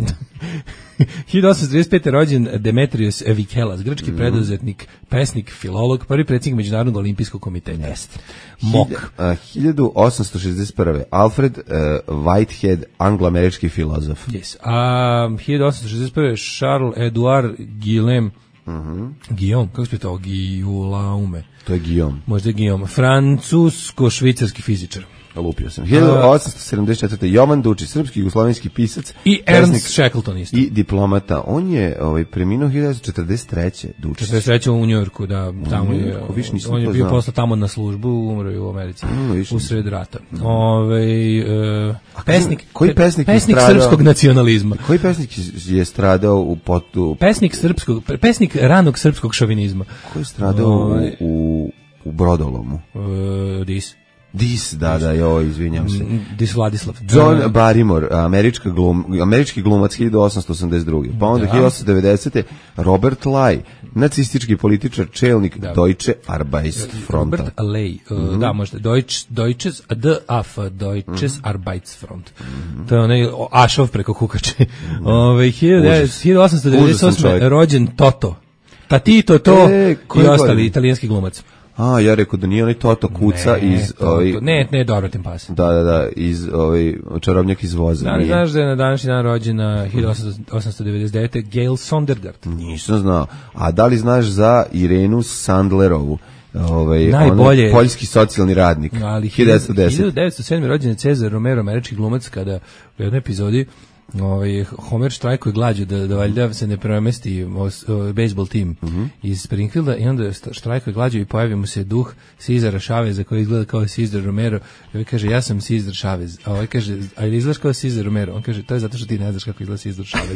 hiljadu osamsto trideset pete. rođen Demetrios Vikelas, grčki mm. preduzetnik, pesnik, filolog, prvi predsjednik Međunarodnog olimpijskog komiteta. Jeste. Mok. hiljadu osamsto šezdeset prve. Alfred uh, Whitehead, anglo-američki filozof. Yes. A hiljadu osamsto šezdeset prve. Charles Edouard Guillaume, Mm-hmm. Guillaume, kako se to? Guillaume. To je Guillaume. Možda je Guillaume. Francusko-švicarski fizičar. Lupio sam. hiljadu osamsto sedamdeset četvrte. Jovan Dučić, srpski jugoslovenski pisac. I Ernst Shackleton isto. I diplomata. On je ovaj, preminuo hiljadu četrdeset treće. Dučić. četrdeset treće u Njujorku, da. Tamo je, on je bio posle tamo na službu, umro je u Americi. Mm, u sred rata. Ove, uh, pesnik, koji pesnik, pesnik je stradao, srpskog nacionalizma. Koji pesnik je stradao u potu? Pesnik srpskog, pesnik ranog srpskog šovinizma. Koji je stradao Ove, u, u Brodolomu? Uh, Dis. Dis, da, da, joj, izvinjam se. Dis Vladislav. John Barrymore, američka glum, američki glumac hiljadu osamsto osamdeset druge. Pa onda da. hiljadu osamsto devedesete. Robert Ley, nacistički političar, čelnik da. Deutsche Arbeitsfronta. Robert Ley, uh, mm-hmm. da, možda, Deutsch, Deutsches, D A F, Deutsches mm-hmm. Arbeitsfront. Mm-hmm. To je onaj Ašov preko kukače. Mm-hmm. Ove, hiljadu osamsto devedeset osme. rođen Toto. Tatito, to e, i ostali italijanski glumac. A, ja rekao da nije onaj Toto Kuca ne, iz... To, ovaj, ne, ne, dobro tim pas. Da, da, da, iz ovaj, Čarobnjak iz voza. Da, znaš da je na današnji dan rođena hiljadu osamsto devedeset devete. Gail Sondergaard. Nisam znao. A da li znaš za Irenu Sandlerovu? Ovaj, najbolje ono, poljski socijalni radnik. Ali hiljadu devetsto sedme. rođen je Cezar Romero, američki glumac, kada u jednoj epizodi ovaj Homer štrajkuje glađu da da valjda se ne premesti bejsbol tim mm-hmm. iz Springfielda i onda štrajkuje glađu i pojavi mu se duh Cesara Chaveza koji izgleda kao Cesar Romero i on kaže ja sam Cesar Chavez, a ovaj kaže a ili izgledaš kao Cesar Romero, on kaže to je zato što ti ne znaš kako izgleda Cesar Chavez.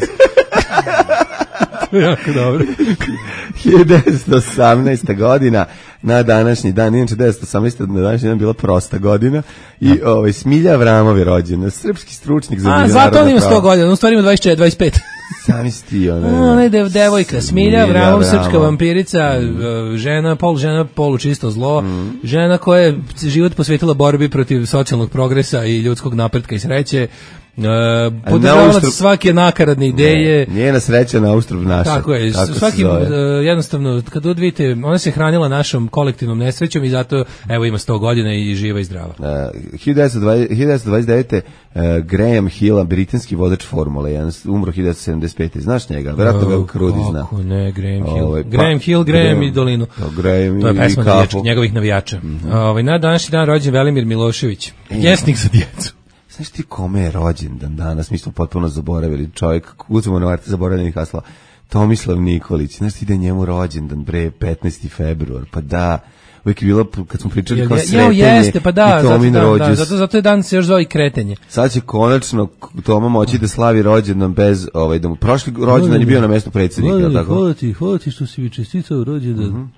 Jako dobro. hiljadu devetsto osamnaeste. godina na današnji dan, inače devetsto osamnaeste. na današnji dan bila prosta godina i ovaj Smilja Avramov je rođena, srpski stručnjak za međunarodno pravo. A zato on ima sto godina, on u stvari ima dvadeset četiri dvadeset pet. Sami sti ona. Ona je dev, devojka, Smilja Avramov, srpska vampirica, mm. žena, polu žena, polu čisto zlo, mm. žena koja je život posvetila borbi protiv socijalnog progresa i ljudskog napretka i sreće. Uh, podržavalac svake nakaradne ideje. Ne, njena sreća na uštrb naša. Tako je, tako svaki, uh, jednostavno, kad odvidite, ona se hranila našom kolektivnom nesrećom i zato, evo, ima sto godina i živa i zdrava. Uh, hiljadu devetsto dvadeset devete. Uh, Graham Hill, britanski vozač Formule jedan, umro hiljadu devetsto sedamdeset pete. Znaš njega? Vjerojatno ga Krudi zna. Kako ne, Graham Hill. Ove, pa, Graham Hill, Graham, Graham i Dolinu. To, Graham to je pesma navijača, njegovih navijača. Mm-hmm. Ove, na današnji dan rođen Velimir Milošević, pjesnik za djecu. Znaš ti kome je rođendan danas? Mi smo potpuno zaboravili. Čovjek, uzmemo na varte zaboravljenih hasla. Tomislav Nikolić. Znaš ti da je njemu rođendan, bre, petnaesti februar. Pa da, uvijek je bilo, kad smo pričali ja, kao sretenje ja, jeste, pa da, i Tomin zato, rođus. Da, zato, zato je dan se još zove i kretenje. Sad će konačno Toma moći da slavi rođendan bez, ovaj, da mu prošli rođendan je bio na mjestu predsjednika. Hvala, hvala ti, hvala ti što si mi čestitao rođendan. Uh-huh.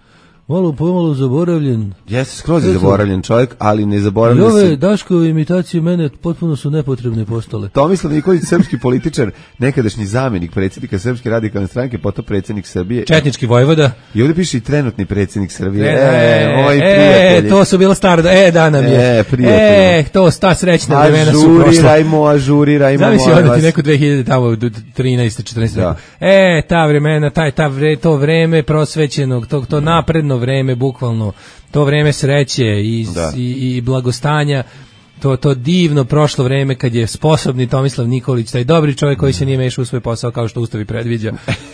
malo pomalo zaboravljen. Jeste skroz je zaboravljen čovjek, ali ne zaboravlja se. I ove se... Daškove imitacije mene potpuno su nepotrebne postale. Tomislav Nikolić, srpski političar, nekadašnji zamjenik predsjednika Srpske radikalne stranke, potom predsjednik Srbije. Četnički vojvoda. I ovdje piše i trenutni predsjednik Srbije. E, e, moji e, prijatelji. to su bila stara, e, da nam je. E, prijatelji. E, to sta srećna vremena su prošla. Ažurirajmo, ažurirajmo. Zamisli onda ti neko dve hiljade tamo trinaeste četrnaeste Da. E, ta vremena, taj, ta vre, to vreme prosvećenog, to, to napredno vreme, bukvalno, to vreme sreće i, i, i blagostanja, to, to divno prošlo vreme kad je sposobni Tomislav Nikolić, taj dobri čovjek koji se nije mešao u svoj posao kao što Ustav i predviđa,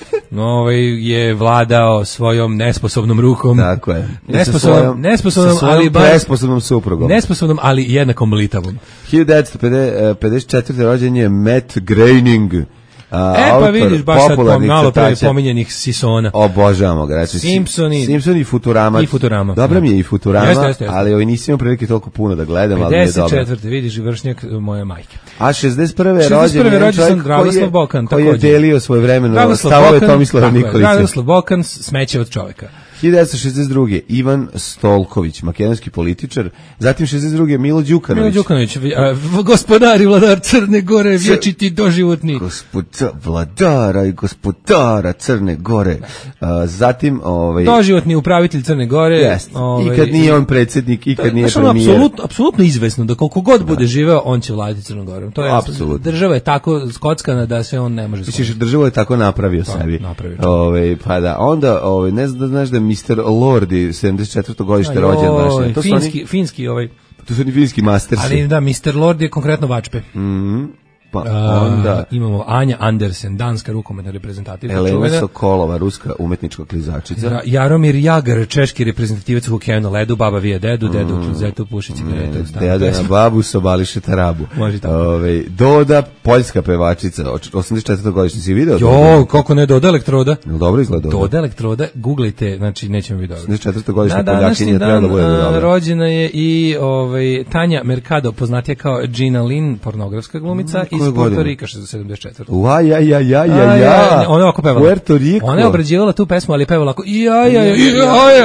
ovaj je vladao svojom nesposobnom rukom. Tako je. Nesposobnom, svojom, nesposobnom ali nesposobnom suprugom. Nesposobnom, ali jednako mlitavom. hiljadu devetsto pedeset četvrte rođen je Matt Groening. A, e pa vidiš baš sad pom, malo pre pominjenih Sisona. Obožavamo ga. Znači, Simpsoni. Simpsoni i Futurama. I Futurama. Dobra mi je i Futurama, jeste, jeste, jeste. ali ovaj nisam imao prilike toliko puno da gledam, ali je dobro. pedeset četvrte vidiš vršnjak moje majke. A šezdeset prve rođen je čovjek Dragoslav Bokan, koji je delio svoj vremenu stavove Tomislava Nikolića. Dragoslav Bokan, smeće od čovjeka. hiljadu devetsto šezdeset druge Ivan Stolković, makedonski političar, zatim šezdeset druge Milo Đukanović. Milo Đukanović, gospodar i vladar Crne Gore, vječiti doživotni. Gospodar, vladara i gospodara Crne Gore. A, zatim ovaj doživotni upravitelj Crne Gore. Jest. Ovaj, I kad nije on predsjednik, i kad nije premijer. Apsolutno, apsolutno izvesno da koliko god bude živeo, on će vladati Crnom Gorom. To je apsolutno. Država je tako skockana da se on ne može. Misliš, država je tako napravio to, sebi. Napravio. Ovaj pa da, onda ovaj ne znam da znaš da mister Lordi sedamdeset četvrte godište rođen baš. To finski, oni, finski ovaj. To su ni finski mastersi. Ali da, mister Lordi je konkretno Vačpe. Mhm. Pa onda uh, imamo Anja Andersen, danska rukometna reprezentativka. Elena Sokolova, ruska umetnička klizačica. Ja, Jaromir Jagr, češki reprezentativac u hokeju na ledu, baba vije dedu, dedu mm. zetu puši cigaretu. Deda na babu, sobališe tarabu. Može tako. Ove, Doda, poljska pevačica, osamdeset četvrte godište, si vidio? Jo, kako ne, Doda Elektroda. Dobro izgleda Doda. Doda Elektroda, googlejte, znači nećemo vidjeti dobro. osamdeset četvrte godište Poljakinje treba da bude dobro. Rođena je i ovaj, Tanja Mercado, poznatija kao Gina Lynn, pornografska glumica, mm, iz Puerto Rika, sedamdeset četvrte Ua, ja, ja, ja, ja, ja. Ona je ovako pevala. Puerto Rico. Ona je obrađivala tu pesmu, ali je pevala ovako, ja, ja, ja, ja, ja,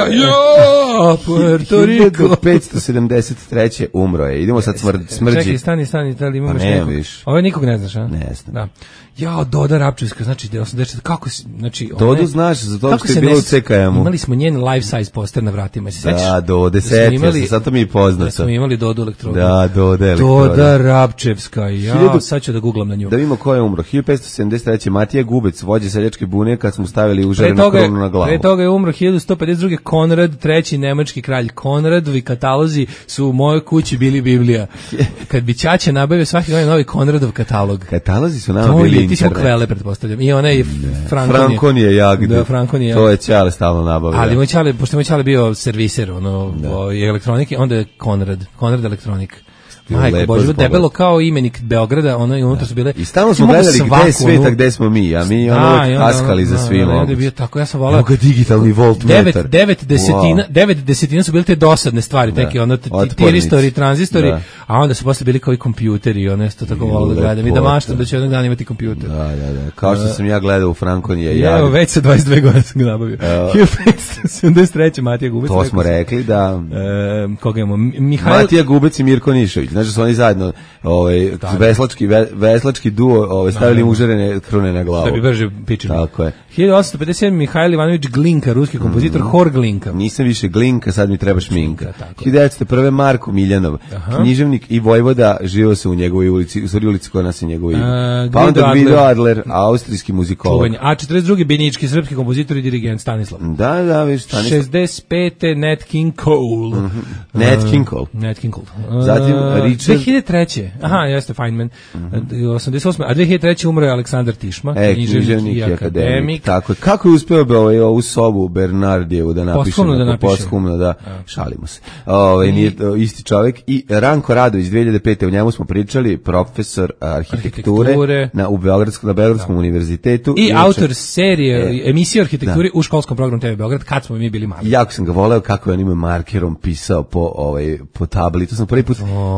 ja, Puerto Rico. hiljadu petsto sedamdeset treće umro je. Idemo sad smrdi. Čekaj, stani, stani, da li imamo pa još nekog? Ovo nikog ne znaš, a? Ne znam. Da. Ja, Doda Rapčevska, znači osamdeset četvrte kako si, znači ona Dodu znaš, za to što je bilo u C K M-u. Imali smo njen life size poster na vratima, se sećaš? Da, Dode, setio se, sad to mi je poznato. Da smo imali Dodu Elektrodu. Da, Doda Elektroda. Doda Rapčevska, ja, Hiljadu... sad ću da googlam na nju. Da vidimo ko je umro. hiljadu petsto sedamdeset treće Matija Gubec, vođa seljačke bune, kad smo stavili užarenu kronu na glavu. Pre toga je umro hiljadu sto pedeset druge Konrad, treći nemački kralj. Konradovi katalozi su u mojoj kući bili Biblija. Kad bi ćaća nabavio svaki godin novi Konradov katalog. Katalozi su nama bili internet. Ti smo kvele, pretpostavljam. I ona je Frankonije. Frankonije jagde. Da, Frankonije. To je Ćale stalno nabavio. Ali moj Ćale, pošto moj Ćale bio serviser, ono, o, i elektronike, onda je Konrad, Konrad elektronik. Majko Bože, debelo kao imenik Beograda, ono i unutra su bile. I stalno smo gledali gde je sveta, gde smo mi, a mi ono haskali za svim. Onda je bio tako, ja sam volao. Evo ga digitalni voltmetar. Devet desetina, devet desetina su bile te dosadne stvari, neke ono tiristori, tranzistori, a onda su posle bili kao i kompjuteri, ono isto tako volao da gledam i da maštam da će jednog dana imati kompjuter. Da, da, da. Kao što sam ja gledao u Frankonije. Ja, evo već sa dvadeset dve godine sam ga nabavio. hiljadu petsto sedamdeset treće Matija Gubec. To smo rekli da. Koga imamo? Mihajl Matija Gubec i Mirko Nišović. Znači su oni zajedno ovaj veslački ve, veslački duo ovaj stavili užarene krune na glavu. Da bi brže pičili. Tako je. hiljadu osamsto pedeset sedam Mihajl Ivanović Glinka, ruski kompozitor, mm. Hor Glinka. Nisam više Glinka, sad mi treba šminka. hiljadu devetsto prve Marko Miljanov, aha, književnik i vojvoda, živio se u njegovoj ulici, u stvari ulici koja nas je njegovo ime. Uh, pa onda Guido Adler, austrijski muzikolog. A četrdeset drugi Binički, srpski kompozitor i dirigent Stanislav. Da, da, viš Stanislav. šezdeset pete Nat King Cole. Mm-hmm. Nat King Cole. Uh, Nat King Cole. Uh, Zatim Richard. dve hiljade treće Aha, jeste Feynman. Mm-hmm. osamdeset osme A dve hiljade treće umro je Aleksandar Tišma, e, književnik i akademik. akademik. Tako je. Kako je uspeo bi ovaj, ovu sobu Bernardijevu da napiše? Posthumno da napiše. Posthumno, da. Ja. Šalimo se. Ovaj, nije isti čovjek. I Ranko Radović, dve hiljade pete o njemu smo pričali, profesor arhitekture, arhitekture. na, u Beogradskom, na Beogradskom da. univerzitetu. I, I autor serije, e, emisije arhitekturi da. u školskom programu T V Beograd, kad smo mi bili mali. Jako sam ga voleo kako je on ima markerom pisao po, ovaj, po tabli. To sam prvi put, oh.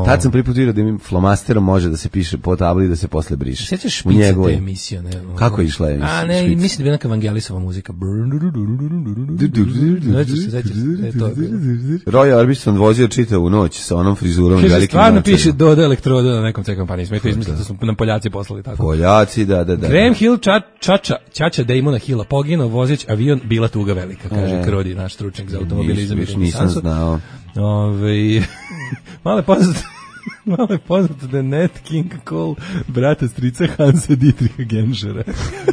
Tad sam prvi put vidio da im flomasterom može da se piše po tabli i da se posle briše. Sećaš špice njegovoj... te emisije? Ne, ono, kako je išla je? A ne, špice. Mislim da je neka Vangelisova muzika. Znači se, sećaš se, to je bilo. Roy Orbison vozio čitavu noć sa onom frizurom. Kaže, stvarno piše Doda Elektroda na nekom C kompaniji. Sme to izmislili da su nam Poljaci poslali tako. Poljaci, da, da, da. Graham Hill, ča, čača, čača Damona Hilla, poginuo vozeći avion, bila tuga velika, kaže e, Krodi, naš stručnjak za automobilizam. Nis, nisam znao. Ove, malo je poznato, malo je poznato da je Nat King Cole brata strica Hansa Dietricha Genschera.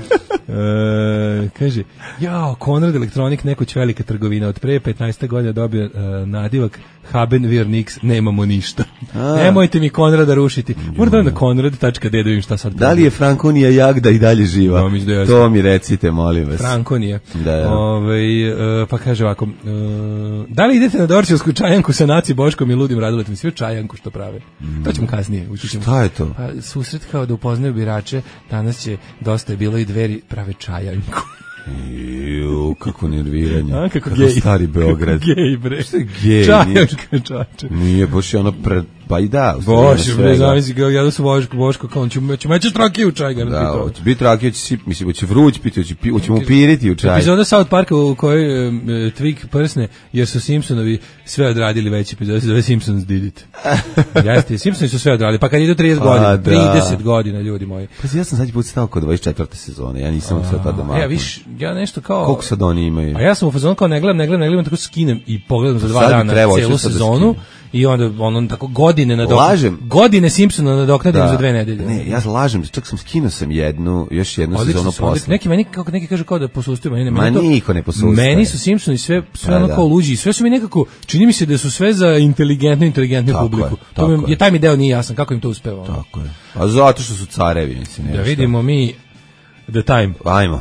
E, kaže, jao, Konrad Elektronik, nekoć velika trgovina, od pre petnaest godina dobio uh, nadivak Haben wir nix, nemamo ništa. A. Nemojte mi Konrada rušiti. Moram da na konrad tačka de da vidim šta sad. Da li je Frankonija Jagda i dalje živa? No, da to mi recite, molim vas. Frankonija. Da, da. Ove, uh, pa kaže ovako, uh, da li idete na Dorčevsku čajanku sa Naci Boškom i Ludim Raduletom? Sve čajanku što prave. Mm. To ćemo kasnije. Učućemo. Šta je to? Pa, susret kao da upoznaju birače, danas će dosta je bilo i Dveri prave čajanku. Ju, kako nerviranje. A, kako, kako gej. Stari Beograd. Gej, bre. Što je gej? Čajanka, čače. Nije, baš je ono pred... Pa i da. Bože, bre, zamisli ga, ja da su Boško, Boško, kao on će mećeš rakiju u čaj, da, hoće biti rakiju, hoće si, mislim, hoće vruć piti, hoće, pi, hoće mu piriti u čaj. Epizoda South Parka u kojoj um, Twig prsne, jer su Simpsonovi sve odradili već epizode, se zove Simpsons did it. Jeste, Simpsoni su sve odradili, pa kad idu trideset godina, trideset godina, ljudi moji. Pa ja sam zadnji put stao kod dvadeset četvrte sezone, ja nisam sve tada malo. Ja, viš, ja nešto kao... Koliko sad oni imaju? A ja sam u fazonu kao ne gledam, ne gledam, ne gledam, tako skinem i pogledam za dva sad dana celu sezonu. I onda ono tako godine na lažem. Godine Simpsona nadoknadim da. Za dve nedelje. Ne, ja lažem, čak sam skinuo sam jednu, još jednu odlično sezonu posle. Neki meni kako neki kažu kao da posustaju, meni ne. Ma to, niko ne posustaje. Meni su Simpsoni sve sve ono kao luđi, sve su mi nekako čini mi se da su sve za inteligentnu inteligentnu tako publiku. Je, to mi je taj mi deo nije jasan kako im to uspeva. Tako je. A zato što su carevi, mislim, da vidimo mi The Time. Ajmo.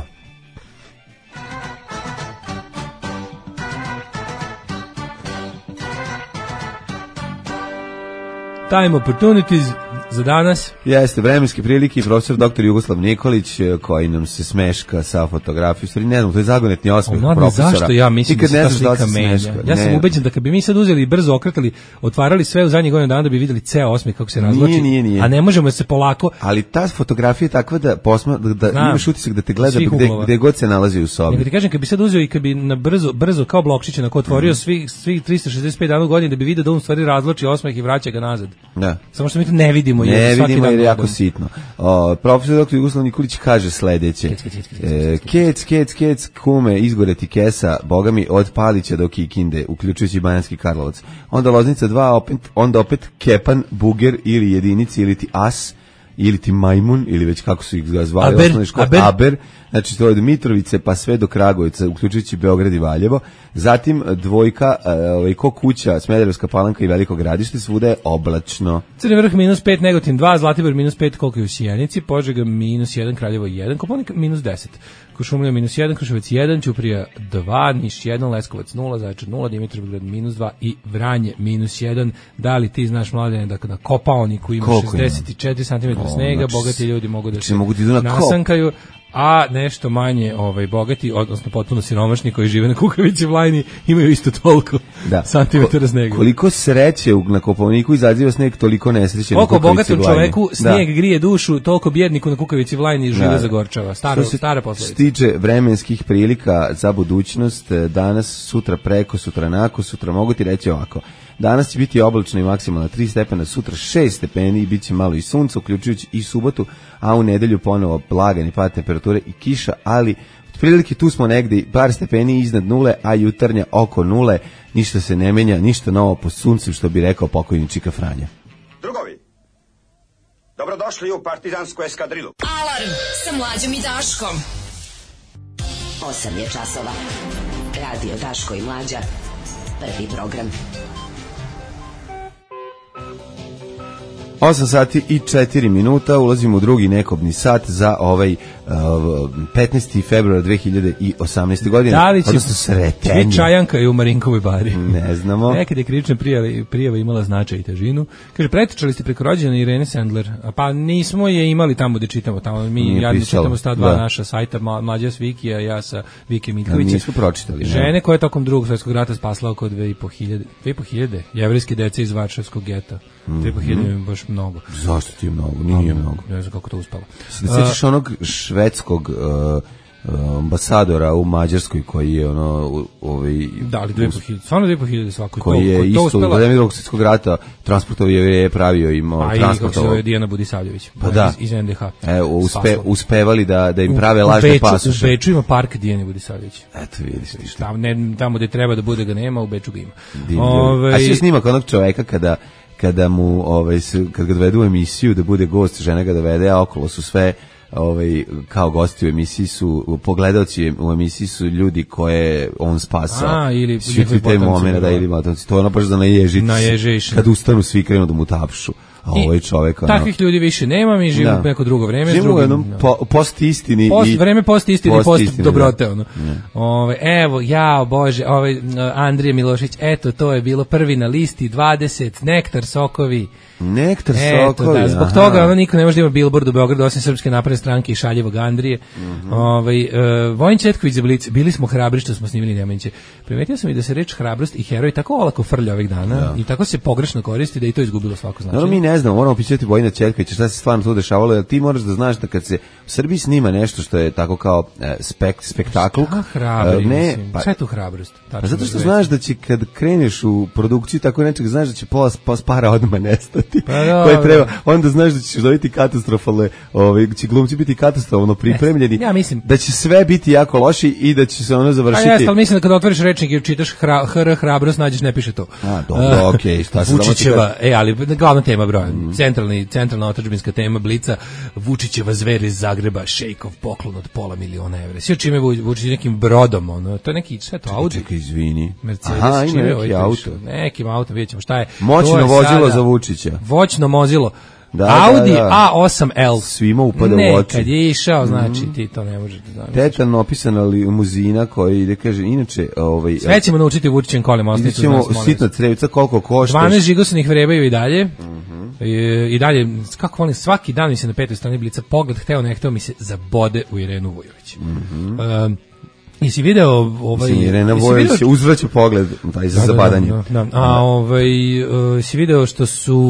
Time Opportunities za danas. Jeste, vremenske prilike i profesor doktor Jugoslav Nikolić koji nam se smeška sa fotografijom. Stvari, ne znam, to je zagonetni osmeh profesora. Zašto ja mislim da se ta slika menja? Ja sam ubeđen da kad bi mi sad uzeli i brzo okretali, otvarali sve u zadnjih godinu dana da bi videli ceo osmeh kako se razvlači. Nije, nije, nije. A ne možemo se polako. Ali ta fotografija je takva da, posma, da, da imaš utisak da te gleda gde, gde god se nalazi u sobi. Nego ti kažem, kad bi sad uzeo i kad bi na brzo, brzo kao blokčiće na ko otvorio mm. svih, svih tristo šezdeset pet dana u godini da bi vidio da on stvari razvlači osmeh i vraća ga nazad. Da. Samo što mi to ne vidimo. Ne jer vidimo jer je jako sitno. O, profesor doktor Jugoslav Nikolić kaže sledeće. Kec, kec, kec, kume, izgoreti kesa, boga mi, od Palića do Kikinde, uključujući Banjanski Karlovac. Onda Loznica dva, opet, onda opet Kepan, Buger ili jedinici ili ti As, ili ti Majmun, ili već kako su ih zvali Aber, osnovne škole, Aber. Aber, znači to je od Mitrovice pa sve do Kragujevca, uključujući Beograd i Valjevo, zatim dvojka, ovaj, ko kuća, Smederevska Palanka i Veliko Gradište, svuda je oblačno. Crni vrh minus pet, Negotin dva, Zlatibor minus pet, koliko je u Sjenici, Požega minus jedan, Kraljevo jedan, Kopaonik minus deset, Kuršumlija minus jedan, Kruševac jedan, Ćuprija dva, Niš jedan, Leskovac nula, Zaječar nula, Dimitrovgrad minus dva i Vranje minus jedan. Da li ti znaš, Mladene, da na Kopaoniku ima koliko šezdeset četiri centimetra snega, znači, bogati ljudi mogu da se mogu da nasankaju, a nešto manje ovaj bogati, odnosno potpuno siromašni koji žive na Kukavici Vlajni imaju isto toliko da. Santimetara snega. Koliko sreće na Kopaoniku izaziva sneg, toliko nesreće na Kukavici Vlajni. Koliko bogatom čoveku snijeg da. Grije dušu, toliko bjedniku na Kukavici Vlajni žive da. Zagorčava. Stara, stara poslovica. Stiče vremenskih prilika za budućnost, danas, sutra preko, sutra nako, sutra mogu ti reći ovako. Danas će biti oblačno i maksimalno tri stepena, sutra šest stepeni i bit će malo i sunca, uključujući i subotu, a u nedelju ponovo blagani pad temperature i kiša, ali otprilike tu smo negde par stepeni iznad nule, a jutarnja oko nule, ništa se ne menja, ništa novo po suncu, što bi rekao pokojni Čika Franja. Drugovi, dobrodošli u partizansku eskadrilu. Alarm sa Mlađom i Daškom. osam je časova. Radio Daško i Mlađa. Prvi program. osam sati i četiri minuta, ulazimo u drugi nekobni sat za ovaj uh, petnaesti februar dve hiljade osamnaeste. godine. Da li će odnosno sretenje. Čajanka je u Marinkovoj bari? Ne znamo. Nekad je krivična prijava, prijava imala značaj i težinu. Kaže, pretečali ste preko rođene Irene Sandler. A pa nismo je imali tamo da čitamo. Tamo mi jadno čitamo sta dva da. naša sajta, Mlađa s Viki, a ja sa Vike Miljkovića. Nismo pročitali. Žene ne. koje tokom drugog svjetskog rata spasla oko dve i po hiljade. Dve i po hiljade jevrijske dece iz Varšavskog geta. Dve i po hiljade je baš mnogo. Zašto ti je mnogo? Nije, nije mnogo. Ne znam kako to uspalo. Da sećaš uh, onog švedskog uh, ambasadora u Mađarskoj koji je ono ovaj da li dve i po hiljade, stvarno dve i po hiljade svako koji je to, isto uspela... u vreme drugog svjetskog rata transportovao je pravio imao transportovao je Dijana Budisavljević pa da iz, iz en de ha. E, uspe, uspevali da da im prave lažne pasoše. U Beču ima park Dijane Budisavljević. Eto vidiš ti šta. Tamo, ne, tamo gde treba da bude ga nema, u Beču ga ima. Ove... A si snimak onog čoveka kada kada mu ovaj kad ga dovedu u emisiju da bude gost, žena ga dovede, a okolo su sve ovaj kao gosti u emisiji su pogledaoci u emisiji su ljudi koje on spasao. A, ili svi te momente da ili motanci. To ono baš da naježiš. Kad ustanu svi krenu da mu tapšu. A ovaj čovjek ono. Takvih ljudi više nema, mi živimo neko drugo vreme, živimo u jednom po, post istini post, i vreme post istini, post, post istini, dobrote ono. Ove, evo, jao Bože, ovaj Andrija Milošić, eto to je bilo prvi na listi dvadeset nektar sokovi. Nektar Eto, sokovi. Da, zbog aha. toga ono niko ne može da ima billboard u Beogradu osim Srpske napredne stranke i šaljevog Andrije. Mm-hmm. Ovaj uh, Vojin Četković za Blic, bili smo hrabri što smo snimili Nemanjiće. Primetio sam i da se reč hrabrost i heroj tako olako frlja ovih dana da. i tako se pogrešno koristi da i to izgubilo svako značenje. No, mi ne znamo, moramo pitati Vojina Četkovića šta se stvarno tu dešavalo, jer ti moraš da znaš da kad se u Srbiji snima nešto što je tako kao e, spekt, spektakl, hrabri, ne, mislim, pa, sve tu hrabrost. Pa zato što znaš da će kad kreneš u produkciju tako nečeg, znaš da će pola para odmah nestati. Pa koje treba, onda znaš da ćeš dobiti katastrofalne, ovaj će glumci biti katastrofalno pripremljeni. Ja mislim da će sve biti jako loši i da će se ono završiti. A jeste, ali mislim da kad otvoriš rečnik i čitaš hra, hr hrabrost, nađeš ne piše to. A, dobro, okej, šta se Vučićeva, e, ali glavna tema broja, mm. centralni, centralna otadžbinska tema Blica, Vučićeva zver iz Zagreba, šejkov poklon od pola miliona evra. Sve čime Vučić nekim brodom, ono, to je neki, sve to Audi. Čekaj, izvini. Mercedes, aha, ima neki ovaj auto. Nekim autom, vidjet ćemo šta je. Moćno vozilo za Vučića. Voćno mozilo. Da, Audi da, da. A osam L. Svima upada ne, u oči. Kad je išao, znači mm-hmm. ti to ne možeš da znaš. Detaljno opisana limuzina koji ide, kaže, inače... Ovaj, sve ćemo naučiti u Vučićem kolima. Vidjet ćemo sitna crevica, koliko košta. dvanaest žigosanih vrebaju i dalje. Mm-hmm. I, I dalje, kako volim, svaki dan mi se na petoj strani Blica pogled, hteo ne hteo mi se zabode u Irenu Vujović. Mm-hmm. Um, Jesi video ovaj Mislim, Irena Vojović uzvraća pogled taj za zabadanje. Da, da, da. A ovaj uh, si video što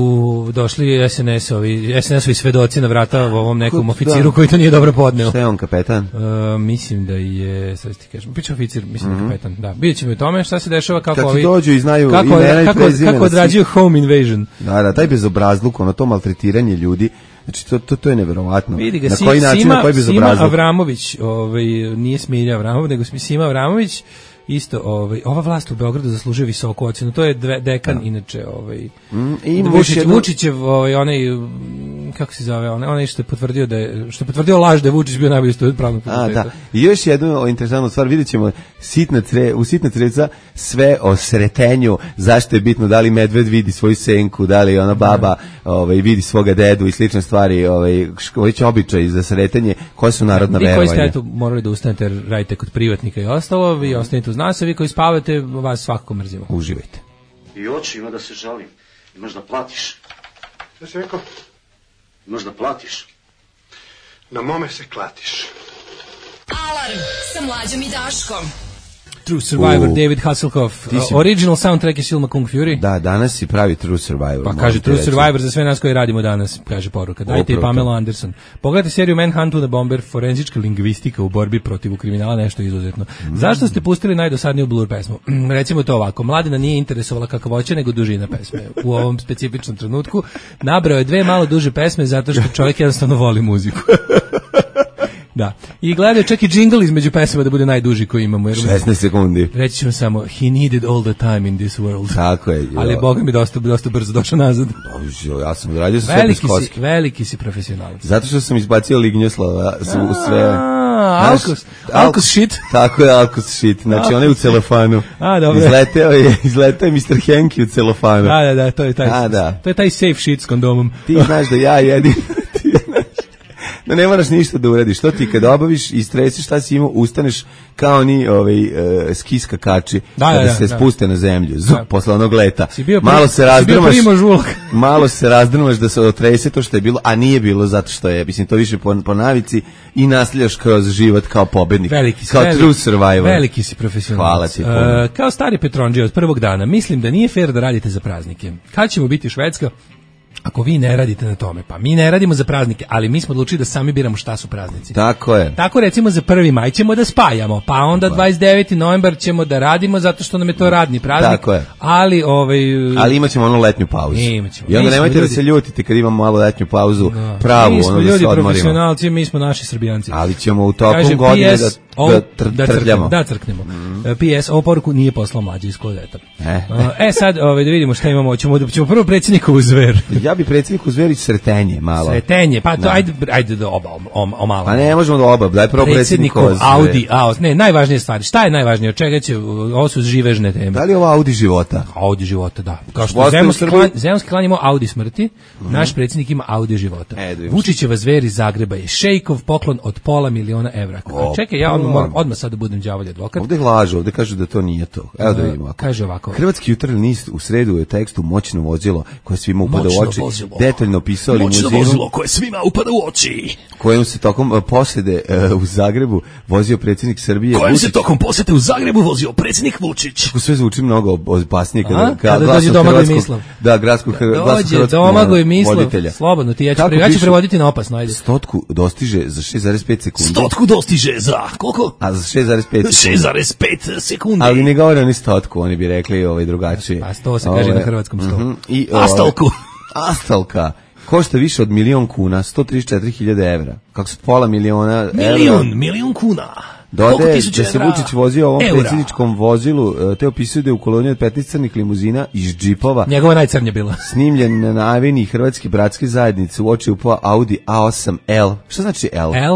su došli es en es-ovi, es en es-ovi svedoci na vrata u ovom nekom oficiru da. koji to nije dobro podneo. Šta je on, kapetan? Uh, mislim da je, sad ti kažem, piče oficir, mislim mm-hmm. da je kapetan. Da, vidjet ćemo o tome šta se dešava, kako kad ovi dođu i znaju kako, imena i kako, prezimena. Kako odrađuju home invasion. Da, da, taj bezobrazluk, ono to maltretiranje ljudi. Znači to to to je neverovatno. Vidi ga, na koji način, Sima, na koji bezobrazluk? Sima Avramović, ovaj nije Smilja Avramov, nego Sima Avramović. Isto, ovaj, ova vlast u Beogradu zaslužuje visoku ocenu. To je dve, dekan, da. inače, ovaj, mm, i Vučić, jedno... Vučićev, ovaj, onaj, kako se zove, onaj, onaj što je potvrdio da je, što je potvrdio laž da je Vučić bio najbolji student pravnog fakulteta. A, da. I još jednu interesantnu stvar, vidjet ćemo sitna cre, u sitna crevica sve o sretenju, zašto je bitno, da li medved vidi svoju senku, da li ona baba da. ovaj, vidi svoga dedu i slične stvari, ovaj, koji će običaj za sretenje, koje su narodna verovanja. Vi koji ste eto morali da ustanete, jer radite kod privatnika i ostalo, vi ostanete uz nas, a vi koji spavate, vas svakako mrzimo. Uživajte. I oči ima da se žalim. Imaš da platiš. Šta si rekao? Imaš da platiš. Na mome se klatiš. Alarm sa Mlađom i Daškom. True Survivor, uh, David Hasselhoff. Si... Uh, original soundtrack je Silma Kung Fury. Da, danas si pravi True Survivor. Pa kaže True reći. Survivor za sve nas koji radimo danas, kaže poruka. Dajte i Pamela Anderson. Pogledajte seriju Manhunt on the Bomber, forenzička lingvistika u borbi protiv kriminala, nešto izuzetno. Mm. Zašto ste pustili najdosадniju Blur pesmu? Recimo to ovako, Mladina nije interesovala kakavoća, nego dužina pesme. U ovom specifičnom trenutku nabrao je dve malo duže pesme zato što čovjek jednostavno voli muziku. Da. I gledaju čak i džingl između pesama da bude najduži koji imamo. Jer šesnaest sekundi. Reći ćemo samo, he needed all the time in this world. Tako je. Jo. Ali Boga mi dosta, dosta brzo došao nazad. Ja sam radio sa veliki si, veliki si profesionalac. Zato što sam izbacio Lignjoslava u sve... A, Alkos, Alkos shit. Tako je, Alkos shit. Znači, on je u celofanu. A, dobro. Izleteo je, izleteo je mister Henki u celofanu. Da, da, da, to je taj, A, da. To je taj safe shit s kondomom. Ti znaš da ja jedim, ti znaš, da ne moraš ništa da uradiš. To ti kad obaviš i stresiš šta si imao, ustaneš kao ni ovaj, uh, ski skakači da, kada da, se da. spuste na zemlju da. Posle onog leta. Bio malo pri, se razdrmaš, malo se razdrmaš da se otrese to što je bilo, a nije bilo zato što je, mislim, to više po, po navici i nastavljaš kroz život kao pobednik. Veliki si, kao veliki, true survivor. Veliki si profesionalac. Hvala ti. Uh, kao stari Petrondžija od prvog dana, mislim da nije fair da radite za praznike. Kad ćemo biti Švedska? Ako vi ne radite na tome, pa mi ne radimo za praznike, ali mi smo odlučili da sami biramo šta su praznici. Tako je. Tako recimo za prvi maj ćemo da spajamo, pa onda dvadeset deveti novembar ćemo da radimo zato što nam je to radni praznik. Tako je. Ali ovaj ali imaćemo onu letnju pauzu. Imaćemo. I onda nemojte da se ljutite kad imamo malo letnju pauzu, da. pravu, mi smo ono da ljudi se odmorimo. Profesionalci, mi smo naši Srbijanci. Ali ćemo u tokom Kaže, godine P S, da, o, da, tr, da trljamo. Da, crknemo. Mm. P S, ovo poruku nije poslao mlađe iz Klozeta. E. e sad, ovaj, da vidimo šta imamo. Ćemo, ćemo prvo predsjednikovu zver. Ja bi predsjedniku zveri Sretenje malo. Sretenje, pa to da. ajde, ajde da oba, o, o malo. Pa ne možemo da oba, daj prvo predsjednikova zver. Audi, a, ne, najvažnije stvari. Šta je najvažnije? Od čega će, ovo su živežne teme. Da li je ovo Audi života? Audi života, da. Kao što Zemljski klan, Zemljski klan ima Audi smrti, mm-hmm. naš predsjednik ima Audi života. E, Vučićeva zver iz Zagreba je šejkov poklon od pola miliona evra. O, čekaj, ja odmah, moram, odmah sad da budem đavolji advokat. Ovde lažu, ovde kažu da to nije to. Evo da vidimo. Ovako. Kaže ovako. Hrvatski jutarnji list u sredu je tekstu moćno vozilo koje svima upada u oči. Vozilo. Detaljno pisao limuzinu. Moćno vozilo koje svima upada u oči. Kojim se tokom uh, posjede uh, u Zagrebu vozio predsjednik Srbije. Kojim se tokom posjede u Zagrebu vozio predsjednik Vučić. Kako sve zvuči mnogo opasnije kada, kada, kada dođe Domagoj Mislav. Da, gradskog dođe Domagoj Mislav. Slobodno, ti ja ću, pre, ja ću prevoditi na opasno, ajde. Stotku dostiže za šest zarez pet sekundi. Stotku dostiže za koliko? A za šest zarez pet sekundi. šest zarez pet sekundi. Ali ne govore oni stotku, oni bi rekli ovaj drugačije. A sto se kaže na hrvatskom sto. Mm-hmm. I, Astalku. Astalka. Košta više od milion kuna, sto trideset četiri hiljade evra. Kako su pola miliona evra. Milion, milion kuna. Dodaje da se Vučić vozio ovom eura. Predsjedničkom vozilu, te opisuje da je u koloniji od petnaest crnih limuzina iz džipova. Njegova najcrnja bila. Snimljen na aveni Hrvatske bratske zajednice u oči upao Audi A osam L. Šta znači L? L,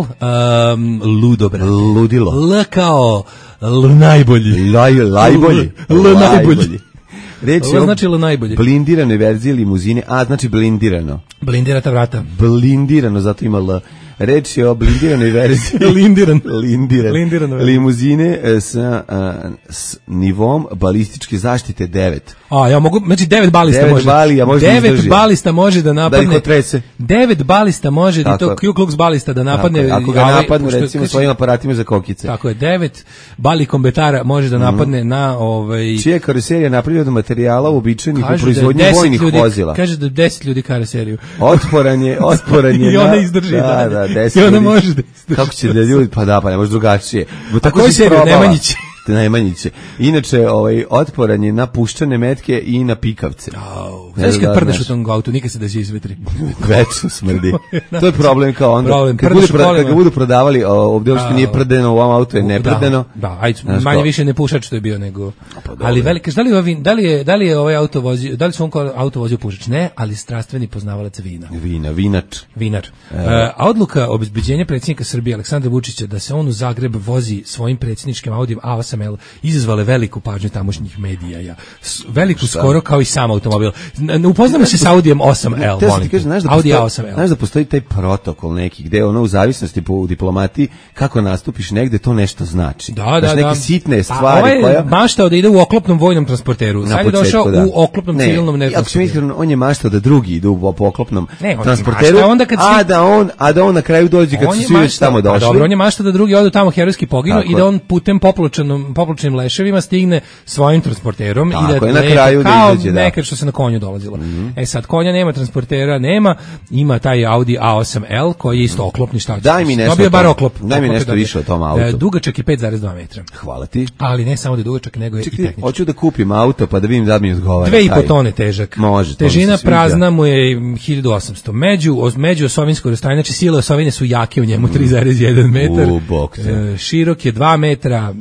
um, ludo, brate. Ludilo. L kao L najbolji. Laj, lajbolji. L, L najbolji. Reč je znači L najbolji. Blindirane verzije limuzine, a znači blindirano. Blindirata vrata. Blindirano, zato ima L. Reč je o blindiranoj verziji Lindiran. Lindiran. Lindiran limuzine sa a, s nivom balističke zaštite devet. A ja mogu, znači devet balista devet može. Balija može devet balista može da napadne. Da ih otrese. devet balista može da to Ku Klux balista da napadne. Tako, ako ga ovaj, napadnu recimo svojim aparatima za kokice. Tako je, devet bali kombetara može da napadne mm. na ovaj čija karoserija napravljena od materijala uobičajenih u proizvodnji vojnih ljudi, vozila. Kaže da deset ljudi karoseriju. Otporan je, otporan je. I ona izdrži. Da, da, deset. I ona može da izdrži. Kako će da ljudi, pa da, pa ne može drugačije. Tako koji seriju, Nemanjić? Nemanjiće. Inače, ovaj, otporan je na puščane metke i na pikavce. Oh, znaš kad prdeš u tom autu, nikad se da se izvetri. Večno smrdi. To je problem kao onda. Problem. Kad, bude proda, kad ga budu prodavali, ovdje uopšte nije prdeno, u ovom autu je neprdeno. Da, da ajde, manje ko... više ne pušač što je bio nego. Pa, ali velike, da li, ovaj, da li je da li je ovaj auto vozio, da li su on auto vozio pušač? Ne, ali strastveni poznavalac vina. Vina, vinač. Vinar. E. Uh, a odluka o obezbeđenju predsjednika Srbije Aleksandra Vučića da se on u Zagreb vozi svojim predsjedničkim Audijem A osam L izazvale veliku pažnju tamošnjih medija. Ja. Veliku šta? Skoro kao i sam automobil. Upoznamo se sa Audijem osam L, molim. Kažem, znaš, da Audi A osam L. Znaš da postoji taj protokol neki gde ono u zavisnosti po diplomatiji kako nastupiš negde to nešto znači. Da, da, znaš, neke da. sitne stvari ovaj koja maštao da ide u oklopnom vojnom transporteru. Sad je došao da. u oklopnom ne, civilnom ne. Ako ćemo iskreno, on je maštao da drugi idu po oklopnom ne, transporteru, onda kad a, si... da on, a da on na kraju dođe kad su svi već tamo došli. Dobro, on je maštao da drugi odu tamo herojski poginu i da on putem popločenom popločnim leševima stigne svojim transporterom tako, i da je, na kraju kao da izađe, nekad što se na konju dolazilo. Mm-hmm. E sad, konja nema, transportera nema, ima taj Audi A osam L koji je isto oklopni, šta će. Daj mi nešto, dobio bar oklop. Daj mi nešto više o tom autu. E, dugačak je pet zarez dva metra. Hvala ti. Ali ne samo da je dugačak, nego je Čekaj, i tehnički. Hoću da kupim auto pa da vidim da mi odgovara. Dve i po tone težak. Može, težina prazna mu je hiljadu osamsto. Među, među osovinsko rastojanje, znači sile osovine su jake u njemu, tri zarez jedan metar. U, bok te. E, širok je dva metra, pa mislim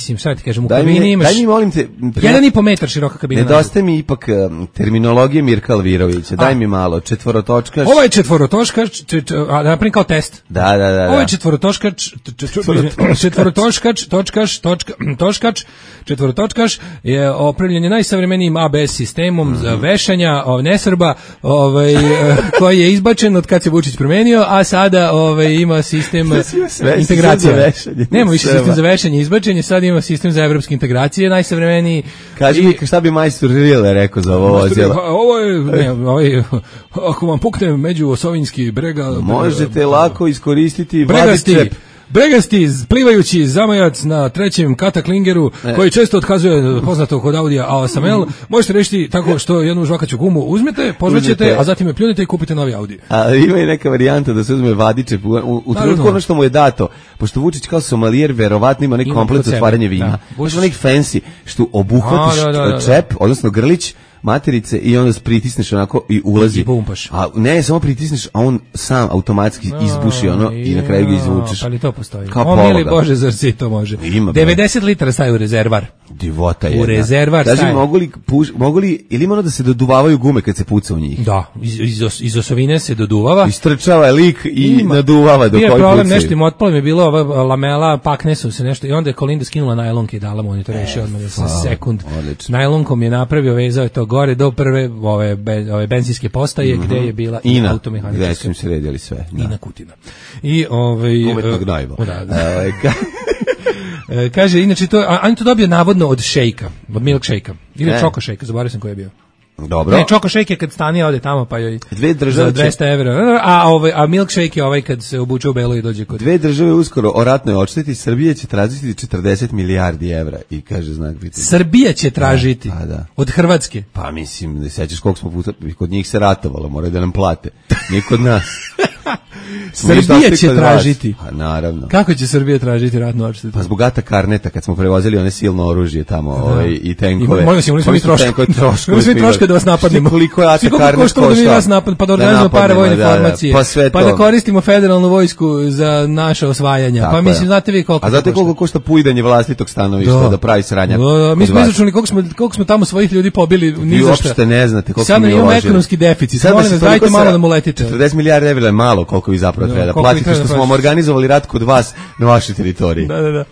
mislim, šta ti kažem, u daj kabini mi, imaš... Daj mi, molim te... Jedan i po metar široka kabina. Nedostaje mi ipak um, terminologije Mirka Alvirovića. Daj a. mi malo, četvorotočkaš... Ovo je četvorotočkač, a da napravim kao test. Da, da, da. Ovo je četvorotočkač, četvorotočkač, točkaš, točkač, četvorotočkaš, je opremljen je najsavremenijim A B S sistemom mm. za vešanja nesrba, ovaj, koji je izbačen od kad se Vučić promenio, a sada ovaj, ima sistem integracije. Nema više sistem za vešanje i izbačenje, sad ima sistem za evropske integracije, najsavremeniji. Kaži mi šta bi majstor Rile rekao za ovo vozilo? Ovo je, ne, ovaj, ako vam pukne među Osovinski brega... Možete brega, lako iskoristiti bregasti, vadičep. Bregasti, plivajući zamajac na trećem kataklingeru, e. koji često otkazuje poznatog kod Audija A osam L, možete rešiti tako što jednu žvakaću gumu uzmete, pozvaćete, a zatim je pljunete i kupite novi Audi. A ima i neka varijanta da se uzme vadičep u, u, u trenutku ono što mu je dato, pošto Vučić kao somalijer verovatno ima neki komplet otvaranje vina. Možda neki fancy, što obuhvatiš a, da, da, da, čep, odnosno grlić, materice i onda pritisneš onako i ulazi. I bumpaš. A ne, samo pritisneš, a on sam automatski izbuši ono i, i na kraju ga izvučeš. Pa li to postoji? Kao o, mili Bože, zar si to može? Ima, devedeset litara staje u rezervar. Divota je. U rezervar staje. Daži, mogu li, puš, mogu li, ili ima ono da se doduvavaju gume kad se puca u njih? Da, iz, iz, iz osovine se doduvava. Istrčava lik i ima. Naduvava dok koji pucaju. Problem, nešto im otpalo mi je bilo, ova lamela, pakne su se nešto i onda je Kolinda skinula najlonke i dala monitor, rešio odmah da sam sekund. Odlično. Najlonkom je napravio, vezao je to gore do prve ove, be, ove benzinske postaje, mm-hmm. gde je bila i Ina, automehanička. gde su im se redili sve. Da. Ina Kutina. I ovaj... Umetno gnojivo. Da, da. Kaže, inače, to, a, on to dobio navodno od šejka, od milkshake-a. Ili od čoko šejka, zaboravio sam koji je bio. Dobro. Ne, čoko shake je kad Stanija ode tamo pa joj dve države za dvesta evra, a ovaj a milkshake je ovaj kad se obuče u belo i dođe kod. Dve države uskoro o ratnoj odšteti, Srbija će tražiti četrdeset milijardi evra i kaže znak pitanja. Srbija će tražiti da, da. od Hrvatske. Pa mislim, ne sećaš koliko smo puta kod njih se ratovalo, moraju da nam plate. Ni kod nas. Srbija će tražiti. Pa naravno. Kako će Srbija tražiti ratnu odštetu? Pa zbog Ata Karneta kad smo prevozili one silno oružje tamo, ovaj i tenkove. I molim se, oni su mi troškovi. Oni su mi troškovi da vas napadnemo. Koliko je Ata Karnet košta? Da mi vas napad, pa da organizujemo pare vojne formacije. Pa sve to. Pa da koristimo federalnu vojsku za naše osvajanja. Tako pa mislim, znate vi koliko. A znate koliko košta pujdanje vlastitog stanovišta da, da pravi sranjak? Da, mi smo izračunali koliko smo koliko smo tamo svojih ljudi pobili ni za šta. Uopšte ne znate koliko smo mi uložili. Sad ekonomski deficit. Molim vas, dajte malo da mu letite. četrdeset milijardi evra je malo koliko vi zapravo treba da platite što smo vam organizovali rat kod vas na vašoj teritoriji. Da, da, da.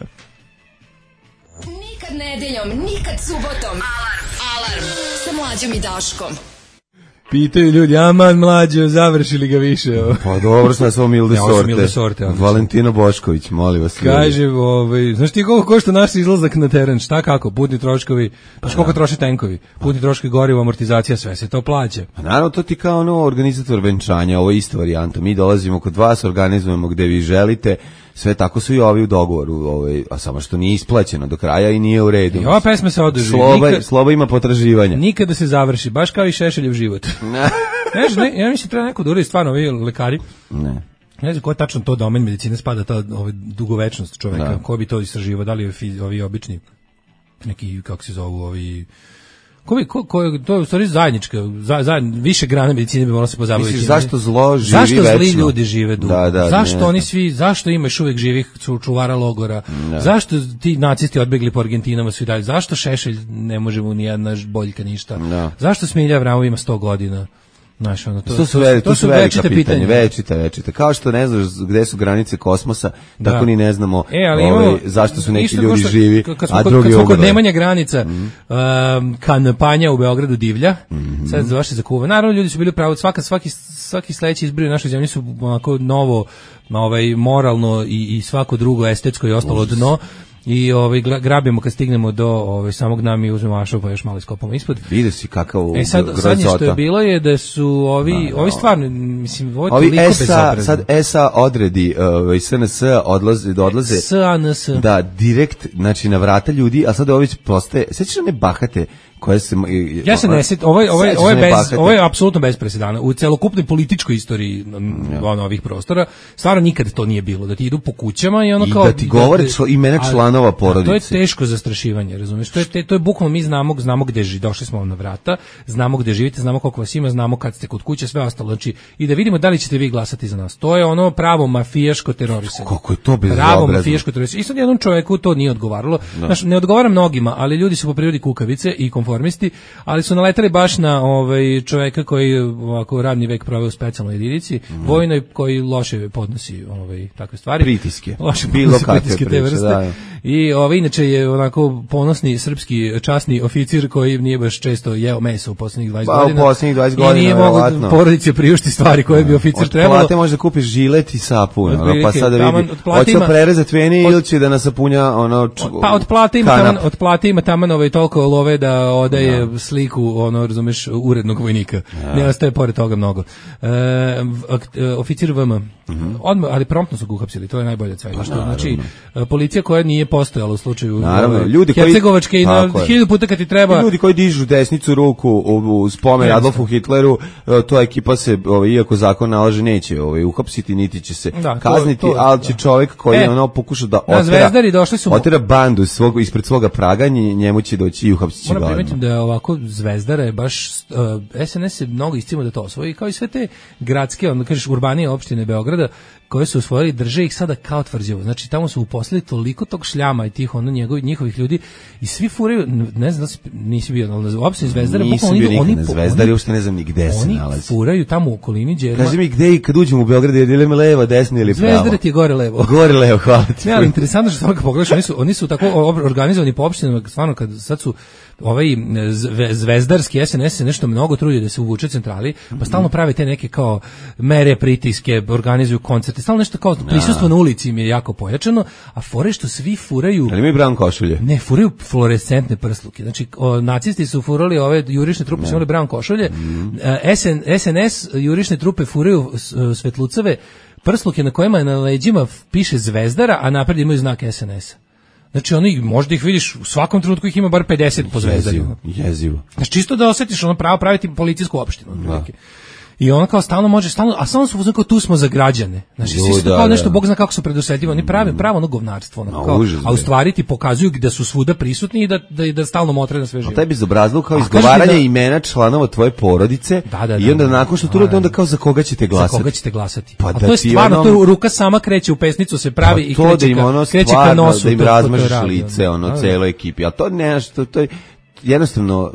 Nikad nedeljom, nikad subotom. Alarm, alarm. Sa Mlađom i Daškom. Pitaju ljudi, aman mlađo, završili ga više. Pa dobro, smo na svom milde ja, sorte. Milde sorte Valentino Bošković, molim vas. Kaže, ovaj, znaš ti koliko košta naš izlazak na teren? Šta kako? Putni troškovi, pa koliko troše tenkovi? Putni troškovi, gorivo, amortizacija, sve se to plaća. Pa naravno, to ti kao ono organizator venčanja, ovo je isto varijanta. Mi dolazimo kod vas, organizujemo gde vi želite. Sve tako su i ovi u dogovoru, ovaj, a samo što nije isplaćeno do kraja i nije u redu. I ova pesma se održi. Sloba, Nikad, sloba ima potraživanja. Nikada se završi, baš kao i Šešeljev život. ne, ne, ja mislim treba neko da uradi stvarno ovi lekari. Ne. Ne znam ko je tačno to domen medicine spada, ta ovaj, dugovečnost čoveka, da. Ko bi to istraživao, da li je fiz, ovi obični, neki, kako se zovu, ovi... Ko bi, ko, ko, to je u stvari zajednička, za, za, više grane medicine bi moralo se pozabaviti. Misliš, zašto zlo živi zašto večno? Zašto zli ljudi žive dugo? Da, da, zašto ne, oni svi, zašto ima još uvijek živih čuvara logora? Da. Zašto ti nacisti odbegli po Argentinama svi dalje? Zašto Šešelj ne može mu ni jedna boljka ništa? Da. Zašto Smilja Avramov ima sto godina? Znaš, ono, to, to su, ve, to to su velika pitanja, večita, večita. Kao što ne znaš gde su granice kosmosa, da. Tako ni ne znamo e, ali ovaj, imamo, zašto su neki ljudi što, živi, kad smo, a drugi kad smo kod umrli. nemanja granica, mm -hmm. um, kampanja u Beogradu divlja, mm -hmm. sad za vaše zakuva. Naravno, ljudi su bili pravo, svaka, svaki, svaki sledeći izbor u našoj zemlji su onako novo, ovaj, moralno i, i svako drugo estetsko i ostalo Užas. Dno. I ovaj grabimo kad stignemo do ovaj samog dna, mi uzmemo ašov pa još malo iskopamo ispod. Vidi si kakav e sad zadnje što je bilo je da su ovi da, da, ovi stvarno mislim ovo ovi S A sad S A odredi ovaj S N S odlaze da odlaze S A N S da direkt znači na vrata ljudi, a sad ovi postaje sećaš one bahate koje se ja se ne sjetim, ovaj ovaj ovaj bez ovo je apsolutno bez presedana u celokupnoj političkoj istoriji ono ovih prostora. Stvarno nikad to nije bilo da ti idu po kućama i ono kao da ti govore člo, imena članova porodice. To je teško zastrašivanje, razumiješ? To je to je bukvalno mi znamo znamo gde živi, došli smo vam na vrata, znamo gde živite, znamo koliko vas ima, znamo kad ste kod kuće, sve ostalo. Znači i da vidimo da li ćete vi glasati za nas. To je ono pravo mafijaško terorisanje. Kako je to bezobrazno. Pravo mafijaško terorisanje. I sad jednom čoveku to nije odgovaralo. Znaš, ne odgovara mnogima, ali ljudi su po prirodi kukavice i konformisti, ali su naletali baš na ovaj čoveka koji ovako radni vek proveo u specijalnoj jedinici, mm. vojnoj, koji loše podnosi ovaj takve stvari. Pritiske. Loše bilo kakve pritiske te vrste. Da. I ovaj inače je onako ponosni srpski časni oficir koji nije baš često jeo meso u poslednjih dvadeset ba, godina. U poslednjih dvadeset godina. I nije mogao porodici priušti stvari koje bi oficir trebalo. Od plate možeš da kupiš žilet i sapun, ono, pa sada vidi. Hoće prerezati veni ili će da nasapunja ono č... Pa od plate ima taman, od plate ima taman ovaj toliko love da odaje ja. sliku, ono, razumeš, urednog vojnika. Ja. Ne ostaje pored toga mnogo. E, oficir V M. Mm-hmm. Odmah, ali promptno su ga uhapsili, to je najbolje od svega. Što, znači, policija koja nije postojala u slučaju naravno, ljudi koji, Hercegovačke i na hiljadu puta kad ti treba... Ljudi koji dižu desnicu ruku u, u spomen ja, Adolfu Hitleru, to ekipa se, ovaj, iako zakon nalaže, neće ovaj, uhapsiti, niti će se da, kazniti, to, to, ali će da. čovjek koji e, ono pokuša da otera, su... otera bandu svog, ispred svoga praga, njemu će doći i uhapsit će ga. Moram primetim da je ovako Zvezdara je baš, uh, S N S je mnogo iscima da to osvoji, kao i sve te gradske, onda kažeš urbanije opštine Beograda, koje su osvojili, drže ih sada kao tvrđevo. Znači tamo su uposlili toliko tog šljama i tih ono njegovih njihovih ljudi i svi furaju, ne znam da si nisi bio na uopšte Zvezdara, bukvalno oni oni na Zvezdari uopšte ne znam ni gde se nalazi. Oni furaju tamo u okolini Đerma. Kaži mi gde i kad uđemo u Beograd, je li levo, desno ili pravo? Zvezdara ti je gore levo. Gore levo, hvala ti. Ne, ali interesantno što samo kad pogledaš, oni su oni su tako organizovani po opštinama, stvarno kad sad su ovaj zve, zvezdarski S N S se nešto mnogo trudi da se uvuče centrali, pa stalno prave te neke kao mere pritiske, organizuju koncerte, stalno nešto kao prisustvo na ulici im je jako pojačano, a fore što svi furaju... Ali mi brown košulje? Ne, furaju fluorescentne prsluke. Znači, o, nacisti su furali ove jurišne trupe, su imali brown košulje, mm. S N, S N S jurišne trupe furaju svetlucave prsluke na kojima na leđima piše Zvezdara, a napred imaju znak S N S-a. Znači oni, možda ih vidiš, u svakom trenutku ih ima bar pedeset po Zvezdari. Jezivo, jezivo. Znači čisto da osjetiš ono pravo praviti policijsku opštinu. Da. I ona kao stalno može, stalno, a stalno su uzmano kao tu smo za građane. Znači svi su kao nešto, Bog zna kako su predosetljivi, oni prave pravo ono govnarstvo. Ono, kao, a u stvari ti pokazuju da su svuda prisutni i da, da, da stalno motre na sve živo. A taj bezobrazluk kao izgovaranje da, imena članova tvoje porodice da, da, i onda da, nakon što tu rode, onda kao za koga ćete glasati. Za koga ćete glasati. Pa a da to je stvarno, ono, to ruka sama kreće u pesnicu, se pravi pa i kreće, da im ono ka, kreće ka nosu. Da im razmažeš lice, ono, celoj ekipi. A to nešto, to je... jednostavno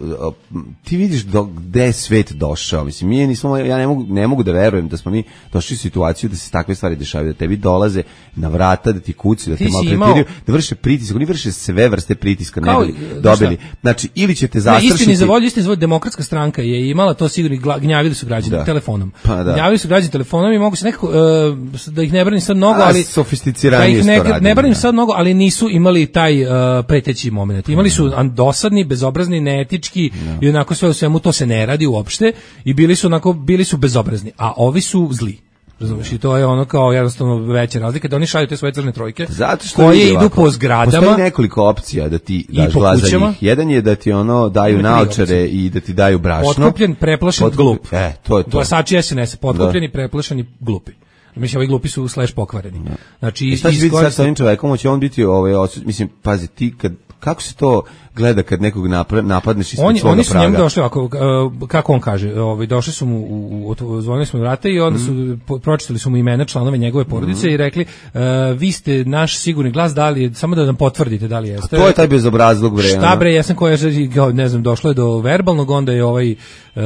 ti vidiš do, gde je svet došao. Mislim, mi nismo, ja ne mogu, ne mogu da verujem da smo mi došli u situaciju da se takve stvari dešavaju, da tebi dolaze na vrata, da ti kuci, da te maltretiraju, da vrše pritisak. Oni vrše sve vrste pritiska, ne bi dobili. Znači, ili ćete zastrašiti... Istini za volju, istini za volju, Demokratska stranka je imala to sigurno, gnjavili su građani da. telefonom. Pa da. Gnjavili su građani telefonom i mogu se nekako, uh, da ih ne branim sad mnogo, ali... Sofisticiranije da ih ne, ne branim sad mnogo, ali nisu imali taj uh, preteći moment. Imali su dosadni, bezobrazni, neetički no. i onako sve u svemu to se ne radi uopšte i bili su onako, bili su bezobrazni, a ovi su zli. Razumiješ, i to je ono kao jednostavno veća razlika, da oni šalju te svoje crne trojke zato što koje idu po zgradama. Postoji nekoliko opcija da ti daš glas za njih. Jedan je da ti ono daju naočare i da ti daju brašno. Potkupljen, preplašen, Potkup... glup. E, to je to. Glasači S N S, potkupljeni, preplašeni, glupi. Mislim, ovi glupi su slash pokvareni. Znači, i šta će biti sad sa ovim čovekom? Hoće on biti, ovaj, mislim, pazi, ti kad, kako se to gleda kad nekog napadneš ispred oni, svoga oni su praga? Njemu došli ovako, kako on kaže, ovaj, došli su mu, u, u, zvonili smo vrata i onda su, mm. pročitali su mu imena članove njegove porodice mm. i rekli, uh, vi ste naš sigurni glas, da li, samo da nam potvrdite da li jeste. A to je taj bezobrazluk, bre. Šta bre, ja sam koja, ne znam, došlo je do verbalnog, onda je ovaj... Uh,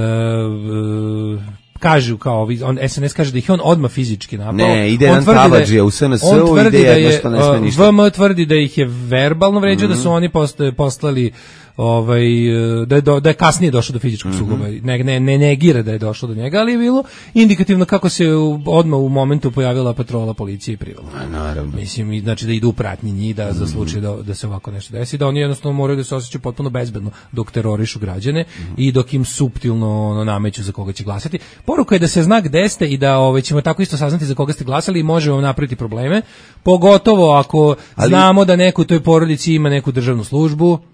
uh, kažu kao on S N S kaže da ih on odmah fizički napao. Ne, ide jedan tabadžija u S N S-u, ide jedno što ne sme ništa. V M tvrdi da ih je verbalno vređao, mm-hmm. da su oni post, poslali ovaj da je do, da je kasnije došlo do fizičkog mm-hmm. sukoba. Ne, ne ne negira da je došlo do njega, ali je bilo indikativno kako se odmah u momentu pojavila patrola policije i privela. Naravno. Mislim, znači da idu u pratnji njih da mm-hmm. za slučaj da, da se ovako nešto desi, da oni jednostavno moraju da se osjećaju potpuno bezbedno dok terorišu građane mm-hmm. i dok im suptilno ono, nameću za koga će glasati. Poruka je da se zna gde ste i da ovaj, ćemo tako isto saznati za koga ste glasali i možemo napraviti probleme, pogotovo ako ali, znamo da neko u toj porodici ima neku državnu službu.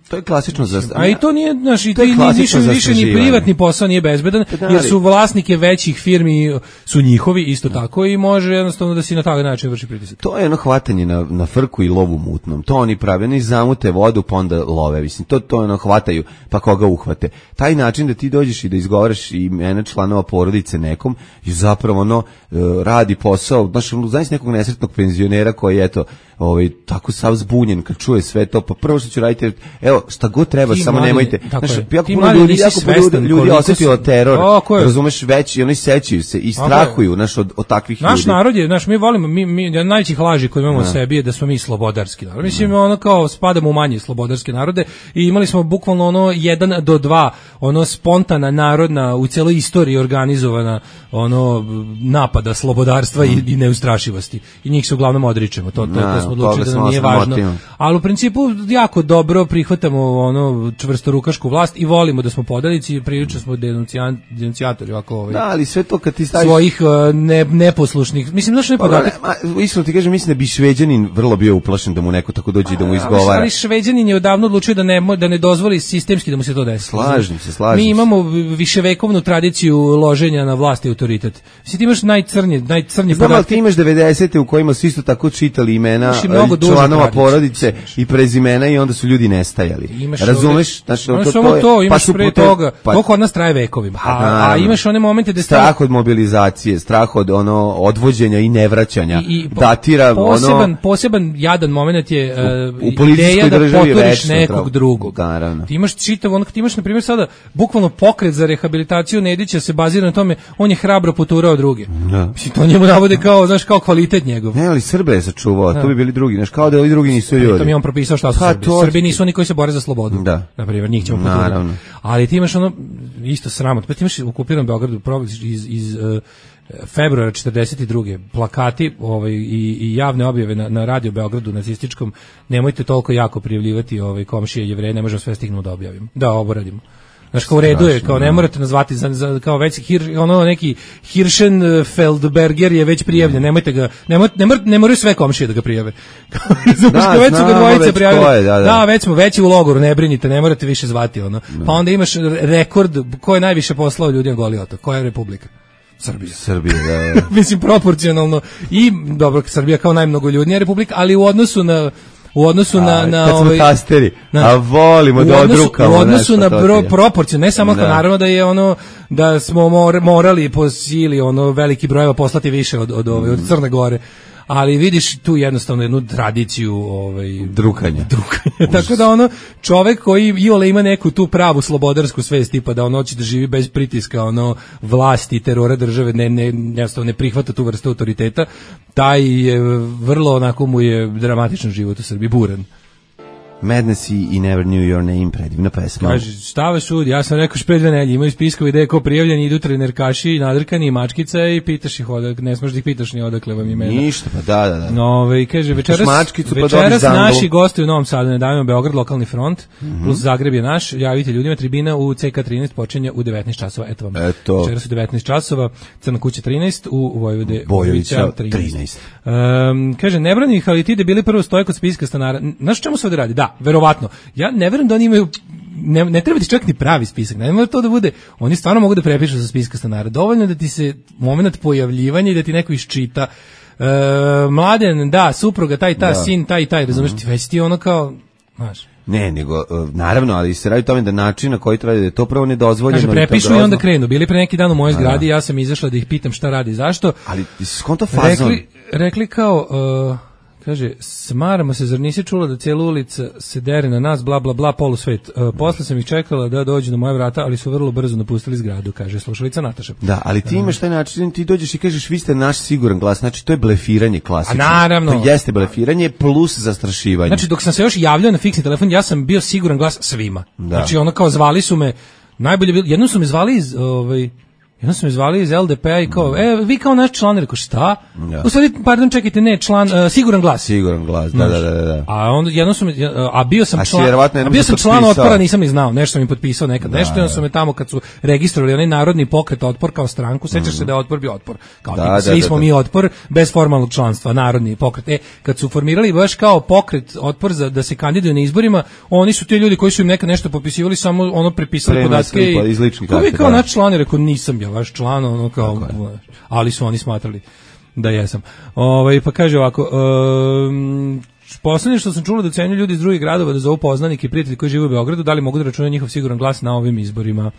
To je klasično za... A i to nije, znaš, i ti više, više ni privatni posao nije bezbedan, jer su vlasnike većih firmi, su njihovi isto tako i može jednostavno da si na taj način vrši pritisak. To je ono hvatanje na, na frku i lovu mutnom. To oni pravi, oni zamute vodu pa onda love. Mislim, to, to ono hvataju pa koga uhvate. Taj način da ti dođeš i da izgovaraš imena članova porodice nekom i zapravo ono radi posao, znaš, znaš nekog nesretnog penzionera koji eto, ovaj, tako sav zbunjen kad čuje sve to, pa prvo što ću raditi, evo, šta god treba, ti samo mali, nemojte. Znaš, jako puno ljudi, jako puno ljudi, ljudi osjetilo teror, o, razumeš, već i oni sećaju se i strahuju, znaš, od, od takvih naš ljudi. Naš narod je, znaš, mi volimo, mi, mi najvećih laži koje imamo u sebi je da smo mi slobodarski narod. Mislim, no. ono kao spadamo u manje slobodarske narode i imali smo bukvalno ono jedan do dva, ono spontana narodna, u celoj istoriji organizovana, ono napada slobodarstva mm. i, i neustrašivosti. I njih se uglavnom odričemo, to, to, to, to smo odlučili da nam nije važno. Motivno. Ali u principu jako dobro prihvatamo ono čvrstorukašku vlast i volimo da smo podanici i prilično smo denuncijatori ovako ovaj. Da, ali sve to kad ti staviš svojih ne, neposlušnih. Mislim da što je podatak. Ma, iskreno ti kažem, mislim da bi Šveđanin vrlo bio uplašen da mu neko tako dođe i da mu izgovara. Ali Šveđanin je odavno odlučio da ne da ne dozvoli sistemski da mu se to desi. Slažem se, slažem. Mi imamo viševekovnu tradiciju loženja na vlast i autoritet. Mislim ti imaš najcrnje, najcrnje podatke. Znam, ali ti imaš devedesete u kojima su isto tako čitali imena članova porodice i prezimena i onda su ljudi nestajali. Razumeš? Znači, to, to, to, to imaš pa pre toga, pa, to kod nas traje vekovima. A, a, a imaš one momente da strah od mobilizacije, strah od ono odvođenja i nevraćanja. I, i datira poseban, ono poseban jadan moment je u, u ideja da poturiš večno, nekog travo. drugog. Naravno. Ti imaš čitav, ono, ti imaš na primjer sada bukvalno pokret za rehabilitaciju Nedića se bazira na tome, on je hrabro poturao druge. Da. Mislim, to njemu navode kao, znaš, kao kvalitet njegov. Ne, ali Srbe je sačuvao, to bi bili drugi, znaš, kao da ovi drugi nisu ljudi. To mi on propisao šta su ha, Srbi. To... Srbi nisu oni koji se bore za slobodu. Da. Na primjer, njih ćemo poturati. Ali ti imaš ono, isto sramot, pa ti imaš u okupiranom Beogradu iz, iz uh, februara četrdeset druge plakati ovaj, i, i javne objave na, na radio Beogradu nacističkom, nemojte toliko jako prijavljivati ovaj, komšije Jevreje, ne možemo sve stignu da objavimo, da oboradimo. Znaš, kao u redu je, kao ne morate nazvati za, za, kao već hir, ono neki Hirschenfeldberger je već prijavljen, nemojte ga, nemoj, ne, mor, ne moraju sve komšije da ga prijave. Da, već su ga dvojice prijavili. Da, da. da, već smo, već je u logoru, ne brinite, ne morate više zvati ono. No. Pa onda imaš rekord, ko je najviše poslao ljudi na Goli otok, koja je republika? Srbija. Srbija, da. Mislim, proporcionalno. I, dobro, Srbija kao najmnogoljudnija republika, ali u odnosu na u odnosu na na kad ovaj tasteri, na, a volimo da odrukamo u odnosu na bro, proporciju, ne samo da. Naravno da je ono da smo mor, morali po sili ono veliki brojeva poslati više od od ove od Crne Gore, ali vidiš tu jednostavno jednu tradiciju ovaj drukanja. drukanja. Tako da ono čovjek koji iole ima neku tu pravu slobodarsku svest tipa da on hoće da živi bez pritiska ono vlasti i terora države, ne ne jednostavno ne prihvata tu vrstu autoriteta, taj je vrlo onako mu je dramatičan život u Srbiji, buran. Madness i Never Knew Your Name, predivna pesma. Kaže, stave sud, ja sam rekao špred dve nelje, imaju spiskovi gde je ko prijavljeni, idu trenerkaši, nadrkani i mačkica i pitaš ih odakle, ne smeš da ih pitaš ni odakle vam imena. Ništa, pa da, da, da. No, ove, kaže, večeras, mačkicu, pa večeras naši gosti u Novom Sadu, ne davimo Beograd, lokalni front, mm -hmm. plus Zagreb je naš, javite ljudima, tribina u C K trinaest počinje u devetnaest časova, eto vam. Eto. Večeras u devetnaest časova, Crna kuća trinaest, u Vojvode Bojovića trinaest. Um, kaže, ne brani ih, ali ti debili prvo stoje kod spiska stanara. Znaš čemu se ovdje radi? Da, verovatno. Ja ne verujem da oni imaju, ne, ne treba ti čak ni pravi spisak, ne mora to da bude, oni stvarno mogu da prepišu sa spiska stanara, dovoljno da ti se moment pojavljivanja i da ti neko iščita, e, mladen, da, supruga, taj, ta, da. Sin, taj, taj, razumeš, ti već ti ono kao, znaš. Ne, nego, naravno, ali se radi tome da način na koji treba da je to prvo nedozvoljeno. Kaže, prepišu i onda krenu, bili pre neki dan u mojoj zgradi, ja sam izašla da ih pitam šta radi, zašto. Ali, skonto fazon. Rekli, rekli kao, uh, kaže, smaramo se, zar nisi čula da cijela ulica se dere na nas, bla, bla, bla, polusvet. Uh, posle sam ih čekala da dođu na moje vrata, ali su vrlo brzo napustili zgradu, kaže slušalica Nataša. Da, ali ti imaš taj način, ti dođeš i kažeš, vi ste naš siguran glas, znači to je blefiranje klasično. A naravno. To jeste blefiranje plus zastrašivanje. Znači, dok sam se još javljao na fiksni telefon, ja sam bio siguran glas svima. Da. Znači, ono kao zvali su me, najbolje bilo, jednom su me zvali iz, ovaj, I onda su me zvali iz L D P-a i kao, e, vi kao naš član, rekao, šta? Ja. U stvari, pardon, čekajte, ne, član, uh, siguran glas. Siguran glas, da, da, da, da. A onda, jedno su me, a bio sam a član, a bio sam član Otpora, nisam ni znao, nešto sam im potpisao nekad, da, nešto, onda su me tamo kad su registrovali onaj narodni pokret Otpor kao stranku, sećaš mm. se da je Otpor bio Otpor, kao da, da, svi da, smo da, mi Otpor, bez formalnog članstva, narodni pokret. E, kad su formirali baš kao pokret Otpor za da se kandiduju na izborima, oni su ti ljudi koji su im nekad nešto potpisivali, samo ono prepisali podatke i iz ličnih karata. Kao naš član, rekao, nisam ja vaš član, ono kao, ali su oni smatrali da jesam. Ovaj pa kaže ovako, um, poslednje što sam čula da cenju ljudi iz drugih gradova da zovu poznanike i prijatelji koji žive u Beogradu, da li mogu da računaju njihov siguran glas na ovim izborima.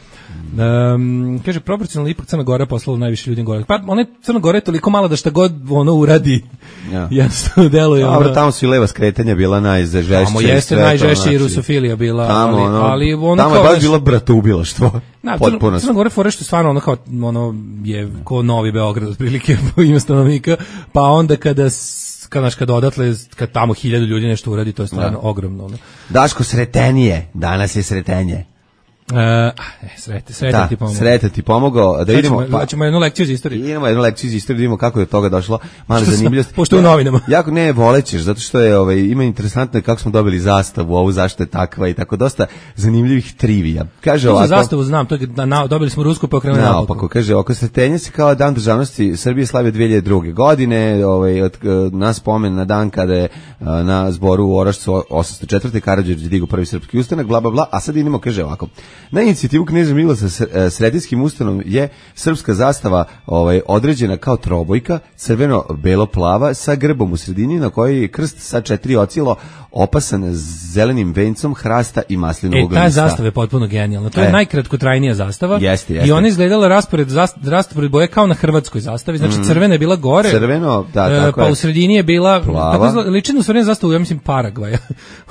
Um, kaže, proporcionalno ipak Crna Gora poslala najviše ljudi gore. Pa ona Crna Gora je toliko mala da šta god ono uradi, ja. jednostavno deluje. Dobro, tamo su i leva skretanja bila najžešća. Tamo jeste najžešća i rusofilija bila, tamo, ali, ono, ali ono tamo je baš bila bratoubilaštvo. Na, Crna, Crna Gora fore što stvarno ono kao ono je ko Novi Beograd otprilike po ime stanovnika, pa onda kada kad kada odatle kad tamo hiljadu ljudi nešto uradi, to je stvarno da. ogromno. Ono. Daško, sretenije, danas je sretenje. Uh, ne, srete, srete da, ti pomogao. Srete ti pomogao. Da idemo, pa ćemo jednu lekciju iz istorije. Idemo jednu lekciju iz istorije, da vidimo kako je do toga došlo. Malo zanimljivost. Pošto je u novinama. Jako ne volećeš, zato što je ovaj ima interesantno kako smo dobili zastavu, ovu zašto je takva i tako dosta zanimljivih trivija. Kaže ovako. Za zastavu znam, to je da na, dobili smo rusku pa okrenuli naopako. Naopako, kaže, oko Sretenja se kao dan državnosti Srbije slavio dve hiljade druge. godine, ovaj od na spomen na dan kada je na zboru u Orašcu osamsto četvrte Karađorđe digao prvi srpski ustanak, bla bla bla, a sad idemo, kaže ovako. Na inicijativu kneza Mila sa Sretinskim ustanom je srpska zastava ovaj određena kao trobojka, crveno-belo-plava sa grbom u sredini na kojoj je krst sa četiri ocilo opasan zelenim vencom hrasta i maslinovog lista. E, ta zastava je potpuno genijalna. To je e. najkratkotrajnija zastava. Jeste, jeste. I ona izgledala raspored raspored boje kao na hrvatskoj zastavi. Znači, mm. crvena je bila gore. Crveno, da, tako pa je. u sredini je bila plava. Liči na sredinu zastavu, ja mislim Paragvaja.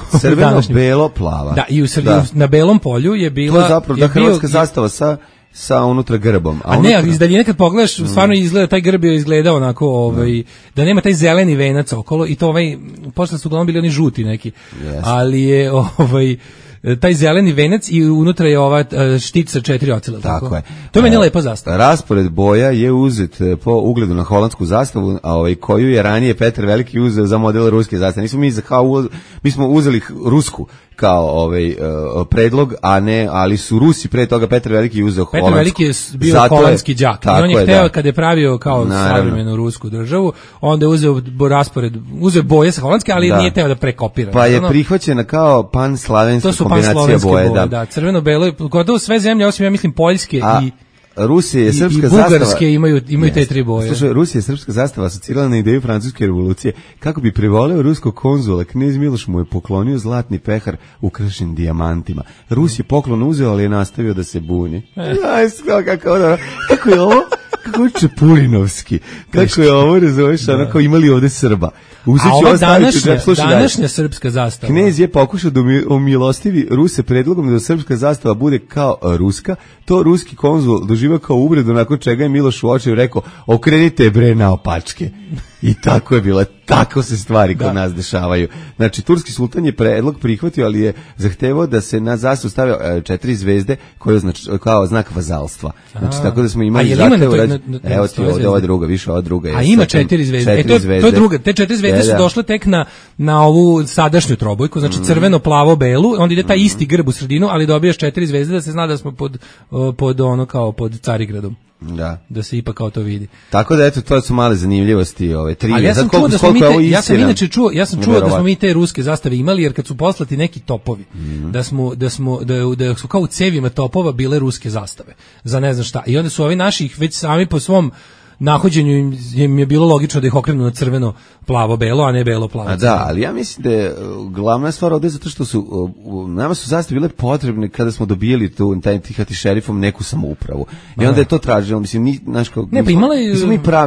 Crveno-belo-plava. Da, i u sredini, da. na belom polju je bila... To je zapravo da hrvatska zastava sa sa unutra grbom. A, a ne, ali iz daljine kad pogledaš, mm. stvarno izgleda, taj grb je izgledao onako, ovaj, da nema taj zeleni venac okolo i to ovaj, posle su uglavnom bili oni žuti neki, yes. ali je ovaj, taj zeleni venac i unutra je ova štit sa četiri ocela. Tako, tako je. To je meni lepa zastava. Raspored boja je uzet po ugledu na holandsku zastavu, a ovaj, koju je ranije Petar Veliki uzeo za model ruske zastave. Nismo mi, za, kao, mi smo uzeli rusku kao ovaj uh, predlog, a ne, ali su Rusi pre toga Petar Veliki uzeo Petar holandsku. Petar Veliki je bio zato holandski đak. I on je hteo da. kada je pravio kao savremenu rusku državu, onda je uzeo raspored, uzeo boje sa holandske, ali da. nije hteo da prekopira. Pa je ono, prihvaćena kao panslavenska kombinacija boje, boje, da. da. Crveno-belo, gotovo sve zemlje, osim ja mislim Poljske a, i Rusija je srpska i, i zastava. Bugarske imaju imaju te tri boje. Slušaj, Rusija je srpska zastava asocirala na ideju francuske revolucije. Kako bi prevoleo ruskog konzula, knez Miloš mu je poklonio zlatni pehar ukrašen dijamantima. Rus je poklon uzeo, ali je nastavio da se buni. Aj, kako ono, kako je ovo? Kako je Čepulinovski? Kako je ovo, razumeš, ono kao imali ovde Srba. A ova današnja, današnja srpska zastava. Knez je pokušao da omilostivi Ruse predlogom da srpska zastava bude kao ruska. To ruski konzul doživao kao uvredu, nakon čega je Miloš u očaju rekao, okrenite bre naopačke. I tako je bilo, tako se stvari kod da. nas dešavaju. Znači, turski sultan je predlog prihvatio, ali je zahtevao da se na zastavu stave četiri zvezde koje znači kao znak vazalstva. Znači, tako da smo imali zahtevu. Evo ti ovdje ova druga, više ova druga. A ima četiri zvezde. Četiri e, to, zvezde. To je druga. Te četiri zvezde su došle tek na, na ovu sadašnju trobojku, znači crveno, plavo, belu, onda ide taj isti grb u sredinu, ali dobijaš četiri zvezde da se zna da smo pod, pod ono kao pod Carigradom. Da. Da se ipak kao to vidi. Tako da eto, to su male zanimljivosti, ove tri. Ali ja sam čuo da smo mi te, ja sam inače čuo, ja sam čuo da smo mi te ruske zastave imali, jer kad su poslati neki topovi, mm. da smo da smo da, da su kao u cevima topova bile ruske zastave. Za ne znam šta. I onda su ovi naši ih već sami po svom nahođenju im, im je bilo logično da ih okrenu na crveno, plavo, belo, a ne belo, plavo. A da, ali ja mislim da je glavna stvar ovdje zato što su, uh, nama su zastave bile potrebne kada smo dobijeli tu, taj tihati šerifom neku samoupravu. I onda je to traženo, mislim, ni, naš kao, ne, pa imala je, mi smo mi pravi, imali smo,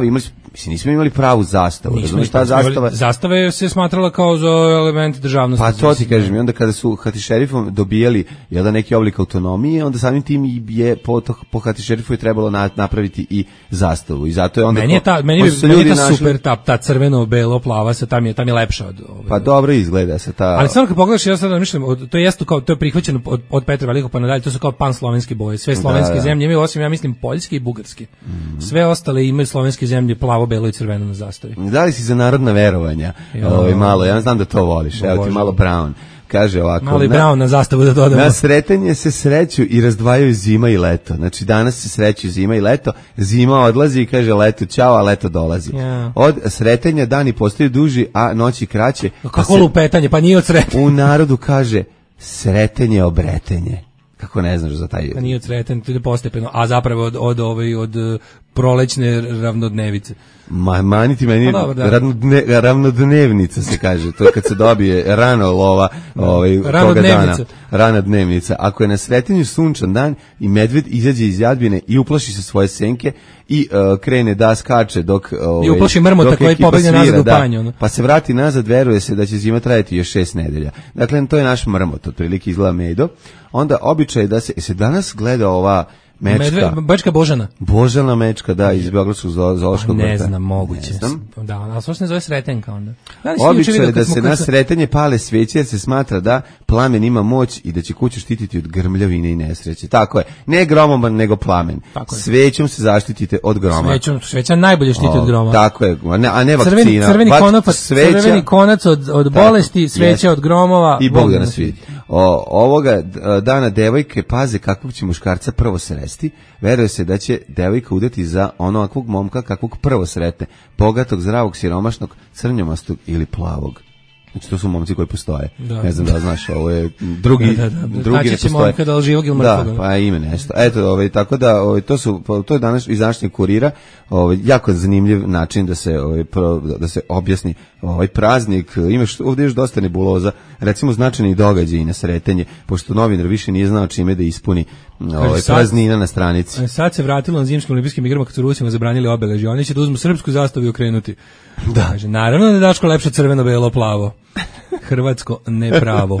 Mislim, nismo imali pravu zastavu. Razumiješ šta zastava? Zastave se smatrala kao za element državnosti. Pa to ti kažem, i onda kada su hatišerifom dobijali jedan neki oblik autonomije, onda samim tim je po, to, po hatišerifu je trebalo na, napraviti i zastavu. I zato je onda... Meni je ta, meni, meni je ta našli... super, ta, ta crveno, belo, plava, se tam je, tam je lepša od... Ove, pa dobro izgleda se ta... Ali samo kad pogledaš, ja sad mislim, od, to je jesto kao, to je prihvaćeno od, od Petra Velikog pa nadalje, to su kao pan-slovenske boje. Sve slovenske da, da. zemlje imaju, osim, ja mislim, poljske i bugarske. Mm. Sve ostale imaju slovenske zemlje plavo, belo i crveno na zastavi. Da li si za narodna verovanja? Ovaj malo, ja znam da to voliš. Evo ti malo Brown. Kaže ovako. Malo i Brown na zastavu da dodamo. Na sretanje se sreću i razdvajaju zima i leto. Znači danas se sreću zima i leto, zima odlazi i kaže leto ćao, a leto dolazi. Ja. Od sretanja dani postaju duži, a noći kraće. Kako lupetanje, pa nije od sretanja. U narodu kaže sretanje obretenje. Kako ne znaš za taj... Pa nije od sretanja, to je postepeno, a zapravo od, od, ovaj, od prolećne ravnodnevice. Ma, mani ti meni, pa dobro, da. ravnodne, ravnodnevnica se kaže, to je kad se dobije rano lova ovaj, toga dana, rana dnevnica. Ako je na sretenju sunčan dan i medved izađe iz jadbine i uplaši se svoje senke i uh, krene da skače dok... Ovaj, I uplaši mrmota koji pobegne nazad u panju. Da, pa se vrati nazad, veruje se da će zima trajati još šest nedelja. Dakle, to je naš mrmot, otprilike izgleda medo. Onda običaj da se, se danas gleda ova mečka. Medve, Bačka Božana. Božana mečka, da, iz Beogradskog zoološkog vrta. Ne znam, moguće. Ne znam. Da, ali što se ne zove sretenka onda? Da, običaj je da se na sretenje pale sveće jer se smatra da plamen ima moć i da će kuću štititi od grmljavine i nesreće. Tako je. Ne gromoban, nego plamen. Svećom se zaštitite od groma. Svećom, sveća najbolje štiti od groma. Tako je, a ne, a ne vakcina. Crveni, crveni, konopac, sveća, crveni konac od, od bolesti, sveća yes. od gromova. I Bog da nas vidi. O, ovoga dana devojke paze kakvog će muškarca prvo sresti. Veruje se da će devojka udati za onakvog momka kakvog prvo sretne, bogatog, zdravog, siromašnog, crnjomastog ili plavog. Znači to su momci koji postoje. Da. Ne znam da znaš, ovo je drugi da, da, da. drugi ne postoje. Momka da li živog ili mrtvog. Da, pa ime nešto. Eto, ovaj tako da ovaj to su to je danas iz današnjeg kurira, ovaj jako zanimljiv način da se ovaj da se objasni ovaj praznik. Imaš ovdje još dosta nebuloza, recimo značajni događaji na sretenje, pošto novinar više nije znao čime da ispuni ovaj praznina na stranici. Sad se vratilo na zimskim olimpijskim igrama kad su Rusima zabranili obeležje. Oni će da uzmu srpsku zastavu i okrenuti. Da. Kaže, naravno da je Daško lepše crveno, belo, plavo. Hrvatsko nepravo.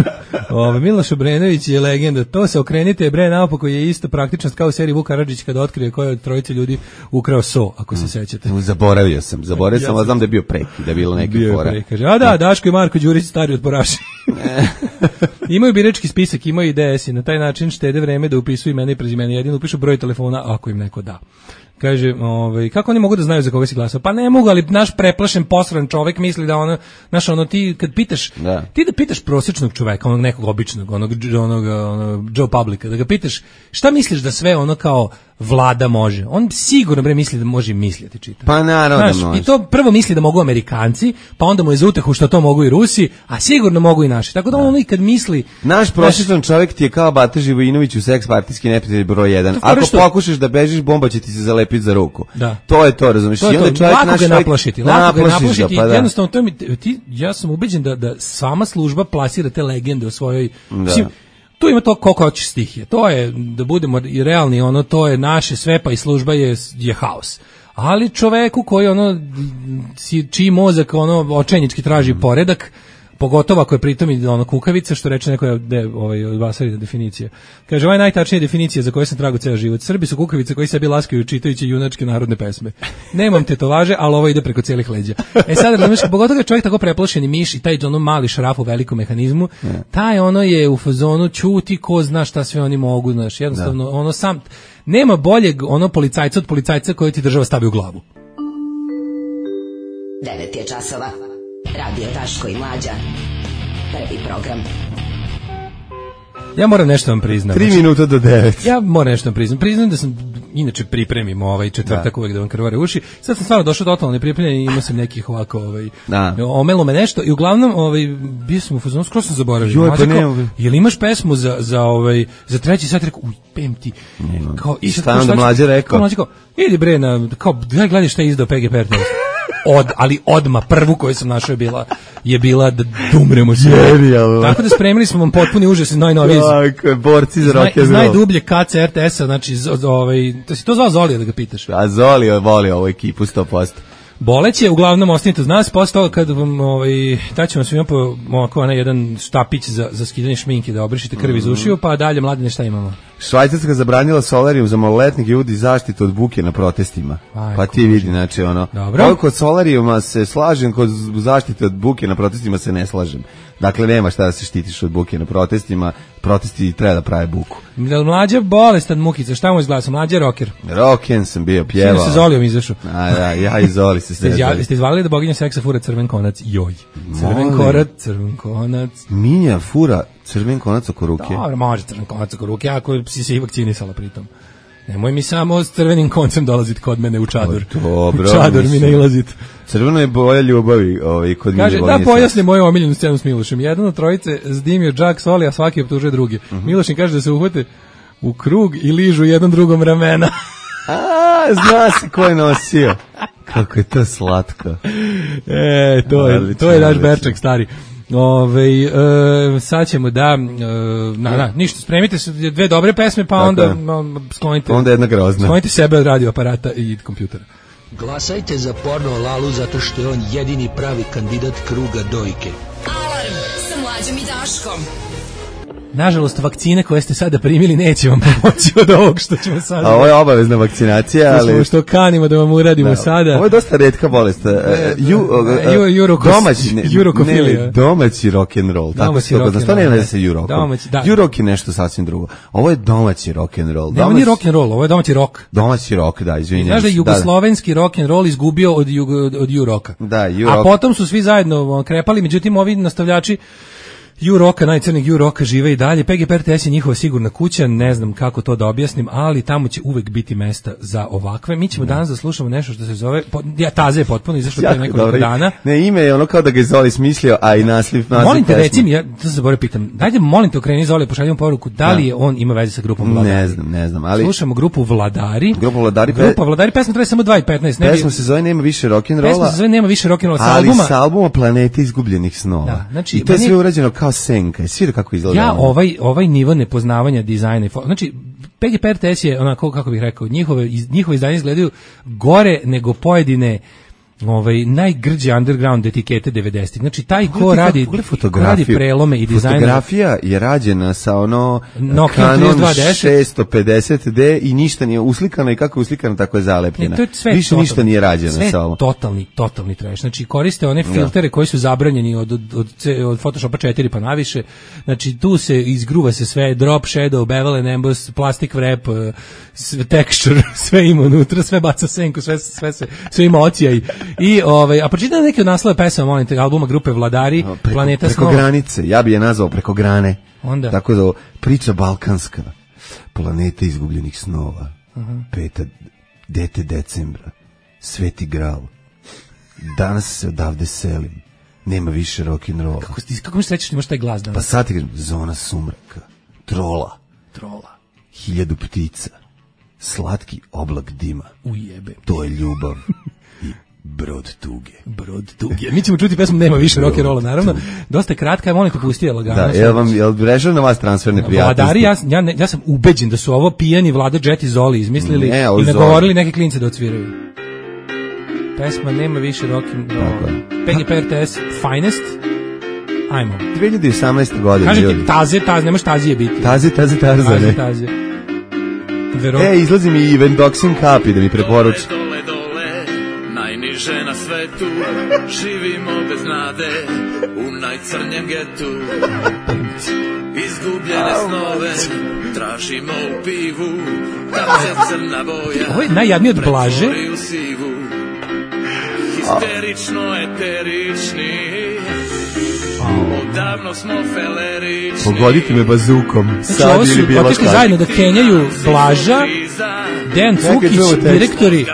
Ove, Miloš Obrenović je legenda. To se okrenite, bre, naopako je isto praktičnost kao u seriji Vuk Karadžić kada otkrije koji od trojice ljudi ukrao so, ako se mm. sećate. Zaboravio sam, zaboravio ja sam, ali znam da je bio preki, da je bilo neke bio fora. Kaže, a da, Daško i Marko Đurić stari od Poraši. Imaju birački spisak, imaju I D S i na taj način štede vreme da upisuju imena i prezimena. Jedino upišu broj telefona ako im neko da. Kaže, ovaj, kako oni mogu da znaju za koga si glasao? Pa ne mogu, ali naš preplašen, posran čovjek misli da ono, znaš, ono, ti kad pitaš, da. ti da pitaš prosječnog čovjeka, onog nekog običnog, onog, onog, onog Joe Publica, da ga pitaš, šta misliš da sve ono kao vlada može? On sigurno bre misli da može misliti čita. Pa naravno znaš, da može. I to prvo misli da mogu Amerikanci, pa onda mu je za utehu što to mogu i Rusi, a sigurno mogu i naši. Tako da on kad misli... Naš prosječan čovjek ti je kao Bata Živojinović u seks partijski neprijatelj broj jedan. Ako što... pokušaš da bežiš, bomba će ti se zalepiti za ruku. Da. To je to, razumiješ? To je to. I onda čovjek, lako ga naplašiti, lako ga naplašiti. Pa da. Jednostavno, to mi, ti, ja sam ubeđen da, da sama služba plasira te legende o svojoj... Da. Mislim, tu ima to koliko hoćeš stihije. To je, da budemo i realni, ono, to je naše sve, pa i služba je, je haos. Ali čoveku koji, ono, čiji mozak, ono, očajnički traži mm. poredak, pogotovo ako je pritom i ono kukavica, što reče neko je de, ovaj, od Vasarina definicija. Kaže, ovaj najtačnija definicija za koju sam trago ceo život. Srbi su kukavice koji sebi laskaju čitajući junačke narodne pesme. Nemam tetovaže, ali ovo ide preko cijelih leđa. E sad, razumiješ, pogotovo je čovjek tako preplašeni miš i taj ono mali šraf u velikom mehanizmu, taj ono je u fazonu ćuti, ko zna šta sve oni mogu, znaš, jednostavno, da. ono sam, nema boljeg ono policajca od policajca koji ti država stavi u glavu. devet je časova. Radio Daško i Mlađa. Prvi program. Ja moram nešto vam priznam. Tri minuta do devet. Ja moram nešto vam priznam. Priznam da sam, inače pripremim ovaj četvrtak da. Uvek da vam krvare uši. Sad sam stvarno došao totalno nepripremljen i imao sam nekih ovako, ovaj, da. omelo me nešto i uglavnom, ovaj, bio sam u fazonu, skoro sam zaboravio. Joj, pa ne, jel imaš pesmu za, za, ovaj, za treći sat? Rekao, uj, pem ti. Kao, i sad, šta onda Mlađe rekao? Mlađe kao, idi bre, na, kao, daj gledaj šta je izdao P G Pertels. Od, ali odma prvu koju sam našao je bila je bila da umremo svi. Tako da spremili smo vam potpuni užas iz najnovije. Tako, borci za rock and roll. Iz najdublje K C R T S-a, znači, ovaj, to si to zvao Zolija da ga pitaš? A Zolija voli ovu ekipu sto posto. Boleće, uglavnom ostanite uz nas, posle toga kad vam ovaj, daćemo svima po ovako onaj jedan štapić za, za skidanje šminke da obrišite krv iz ušiju, pa dalje Mladine šta imamo? Švajcarska zabranila solarijum za maloletnike ljudi i zaštitu od buke na protestima. Aj, pa ti vidi, znači ono, koliko kod solarijuma se slažem, kod zaštite od buke na protestima se ne slažem. Dakle, nema šta da se štitiš od buke na protestima, protesti treba da prave buku. Mlađa bolestan Mukica, šta mu izglasa? Mlađa rocker. Rocken sam bio, pjevao. Sino se Zolijom izašao. A, ja, ja i Zoli se sve. Ste, ste izvalili da boginja seksa fura crven konac? Joj. Crven konac, crven konac. Minja fura crven konac oko ruke. Dobro, može crven konac oko ruke, ako si se i vakcinisala pritom. Nemoj mi samo s crvenim koncem dolaziti kod mene u čador. Dobro, u čador mi ne ilaziti. Crveno je boja ljubavi ovaj, kod mene. Kaže, da pojasni moju omiljenu scenu s Milošem. Jedan od trojice zdimio džak soli, a svaki optužuje drugi. Uh-huh. Milošin kaže da se uhvate u krug i ližu jedan drugom ramena. A, zna se ko je nosio. Kako je to slatko. E, to je, to je naš Berčak stari. Ove, e, sad ćemo da e, na, na, ništa, spremite se dve dobre pesme, pa tako onda no, sklonite, onda jedna grozna. Sklonite sebe od radioaparata i kompjutera. Glasajte za porno Lalu zato što je on jedini pravi kandidat kruga dojke. Alarm sa Mlađom i Daškom. Nažalost, vakcine koje ste sada primili neće vam pomoći od ovog što ćemo sada. A ovo je obavezna vakcinacija, ali... Što kanimo da vam uradimo da, sada. Ovo je dosta retka bolest. Uh, ju, uh, uh, domaći, ne, ne, domaći rock'n'roll. Tako se to zna. To ne veze sa Jurokom. Jurok je nešto sasvim drugo. Ovo je domaći rock'n'roll. Ne, ovo nije rock'n'roll, ovo je domaći rock. Domaći rock, da, izvinjam. Znaš da je jugoslovenski da, rock'n'roll izgubio od, od Juroka. Da, Jurok. A potom su svi zajedno krepali, međutim ovi nastavljači U-Rocka, najcrnijeg U-Rocka žive i dalje. P G P R T S je njihova sigurna kuća, ne znam kako to da objasnim, ali tamo će uvek biti mesta za ovakve. Mi ćemo ne. danas da slušamo nešto što se zove, ja, Taze je potpuno izašlo pre nekoliko dobro. dana. Ne, ime je ono kao da ga je Zoli smislio, a i naslov naslov. Molim te, reci mi, ja to se zaboravio pitam, dajde molim te okreni Zoli, pošaljemo poruku, da li je on ima veze sa grupom Vladari? Ne znam, ne znam, ali... Slušamo grupu Vladari. Grupa Vladari. Grupa Vladari, pesma traje samo dva i petnaest. Pesma se zove Nema više rock'n'rolla. Pesma se zove Nema više rock'n'rolla, sa albuma. Ali sa albuma Planete izgubljenih snova. Da, znači, i to je sve urađeno kao senka. Kako izgleda. Ja ovaj ovaj nivo nepoznavanja dizajna, znači P G P R T S je onako kako bih rekao, njihove njihove izdanje izgledaju gore nego pojedine ovaj najgrđe underground etikete devedesetih. Znači taj ko radi ko radi prelome i dizajn. Fotografija je rađena sa ono Nokia Canon šesto pedeset D i ništa nije uslikano i kako je uslikano tako je zalepljena. Ne, je više totalni, ništa nije rađeno sve sa ovom. Totalni totalni trash. Znači koriste one filtere ja. koji su zabranjeni od od od, od Photoshopa četiri pa naviše. Znači tu se izgruva se sve, drop shadow, bevel and emboss, plastic wrap, sve texture, sve ima unutra, sve baca senku, sve sve sve, sve ima ocijaj. I ovaj a pročitam neke od naslova pesama, molim te, albuma grupe Vladari, no, preko, Planeta preko snova. Granice, ja bih je nazvao Preko grane. Onda. Tako da priča balkanska. Planeta izgubljenih snova. Uh-huh. Peta dete decembra. Sveti Gral. Danas se odavde selim. Nema više rock'n'rolla. Kako ti kako mi se sećaš imaš taj glas danas? Pa sad ti kažem, zona sumraka. Trola. Trola. Hiljadu ptica. Slatki oblak dima. Ujebe. To je ljubav. Brod tuge. Brod tuge. Mi ćemo čuti pesmu Nema više rock'n'rolla, naravno. Dosta je kratka, molim te pusti je lagano. Da, jel vam jel rešao na vas transferne prijateljstva? Vladari, ja, ja, ja sam ubeđen da su ovo pijani Vlada Jet i Zoli izmislili ne, i nagovorili neke klince da odsviraju. Pesma Nema više rock'n'rolla. P G P R T S Finest. Ajmo. dve hiljade osamnaeste. godine. Kaže ti Taze, Taze, nemaš Tazije biti. Taze, Taze, Tarzane. Taze, Taze. Vero... E, izlazi mi i Vendoxin kapi da mi preporuči. Najniže na svetu, živimo bez nade, u najcrnjem getu. Izgubljene snove, tražimo u pivu, tam se crna boja. Ovo je najjadniji od Blaže. Histerično, eterični, odavno smo felerični. Pogodite me bazukom. Znači ovo su otišli zajedno da kenjaju Blaža, Dejan Cukić, direktori.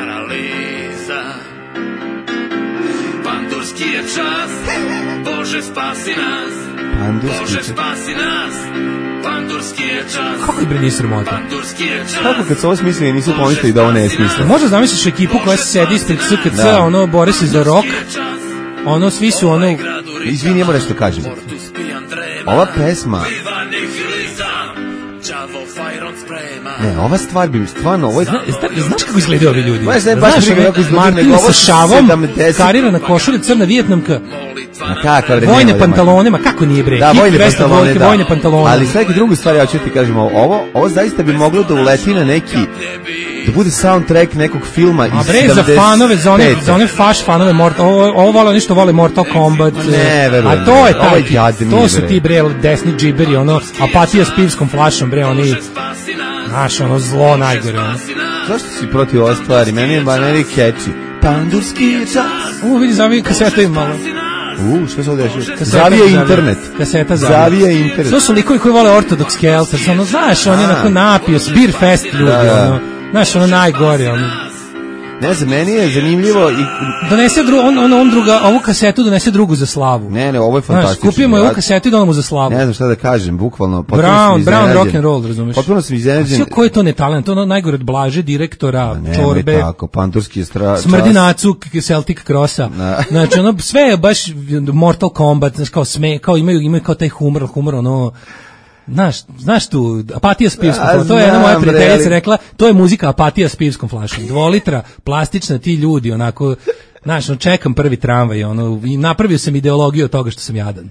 Pandurski je čas, Bože spasi nas, Bože spasi nas, Pandurski je čas. Kako je bre nisi sramota? Pandurski je čas. Kako kad se ovo smislili nisu pomislili da ovo ne je smislili? Možda zamisliš ekipu koja se sedi ispred S K C, da. Ono bore se za rock, ono svi su ono... Izvini, ja moram nešto kažem. Ova pesma Ne, ova stvar bi stvarno, ovo je... Zna, znaš kako izgledaju ovi ljudi? Znaš, ne, baš znaš, kako izgledaju, Martin nego sa ovo šavom, sedamdeset karirana košulja, crna vijetnamka, Ma kakav bre, vojne nema, pantalone, ma kako nije bre? Da, vojne pantalone, da. Vojne pantalone. Ali sve neke druge stvari, ja ću ti kažem, ovo, ovo zaista bi moglo da uleti na neki, da bude soundtrack nekog filma iz sedamdeset pete. A bre, za fanove, za one, za one faš fanove, Mortal, ovo, ovo vole ništa, vole Mortal Kombat. Ne, verujem. A to je taj, je jadni, to su bre. ti bre, desni džiberi, ono, apatija s pivskom flašom, bre, oni, znaš, ono, zlo najgore, ono. Zašto si protiv ove stvari? Meni je baneri catchy. Pandurski čas. U, vidi, zavi kaseta im malo. U, što se ovdje dešava? Zavije internet. Kaseta zavije. Zavije internet. To su likovi koji vole Orthodox Kelters, ono, znaš, on je onako napio, Beer Fest ljudi, da, da. ono, znaš, ono najgore, ono. Ne znam, meni je zanimljivo i... Donese dru, on, on, on druga, ovu kasetu donese drugu za slavu. Ne, ne, ovo je fantastično. Znaš, kupimo ovu kasetu i donamo za slavu. Ne znam šta da kažem, bukvalno. Brown, Brown rock and roll, razumeš? Potpuno sam iznenađen. Sve ko je to netalent, to ono najgore od Blaže, direktora, ne, Čorbe. Ne, tako, Panturski je stra... Smrdi nacu Celtic Crossa. Znači, ono, sve je baš Mortal Kombat, znaš, kao sme, kao imaju, imaju kao taj humor, humor, ono... Znaš, znaš tu, apatija s pivskom flašom, to je jedna moja prijateljica rekla, to je muzika apatija s pivskom flašom, dvolitra, plastična, ti ljudi, onako, znaš, on, čekam prvi tramvaj, ono, i napravio sam ideologiju od toga što sam jadan.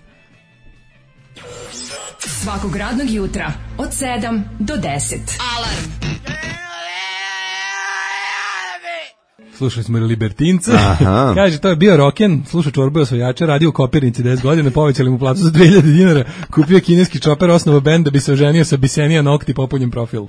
Svakog radnog jutra, od sedam do deset. Alarm! Slušali smo Libertinca. Kaže, to je bio roken, slušao Čorbe osvajača, radio u Kopirnici deset godina, povećali mu platu za dve hiljade dinara, kupio kineski čoper, osnovao bend da bi se oženio sa Bisenija Nokti popunjen profil.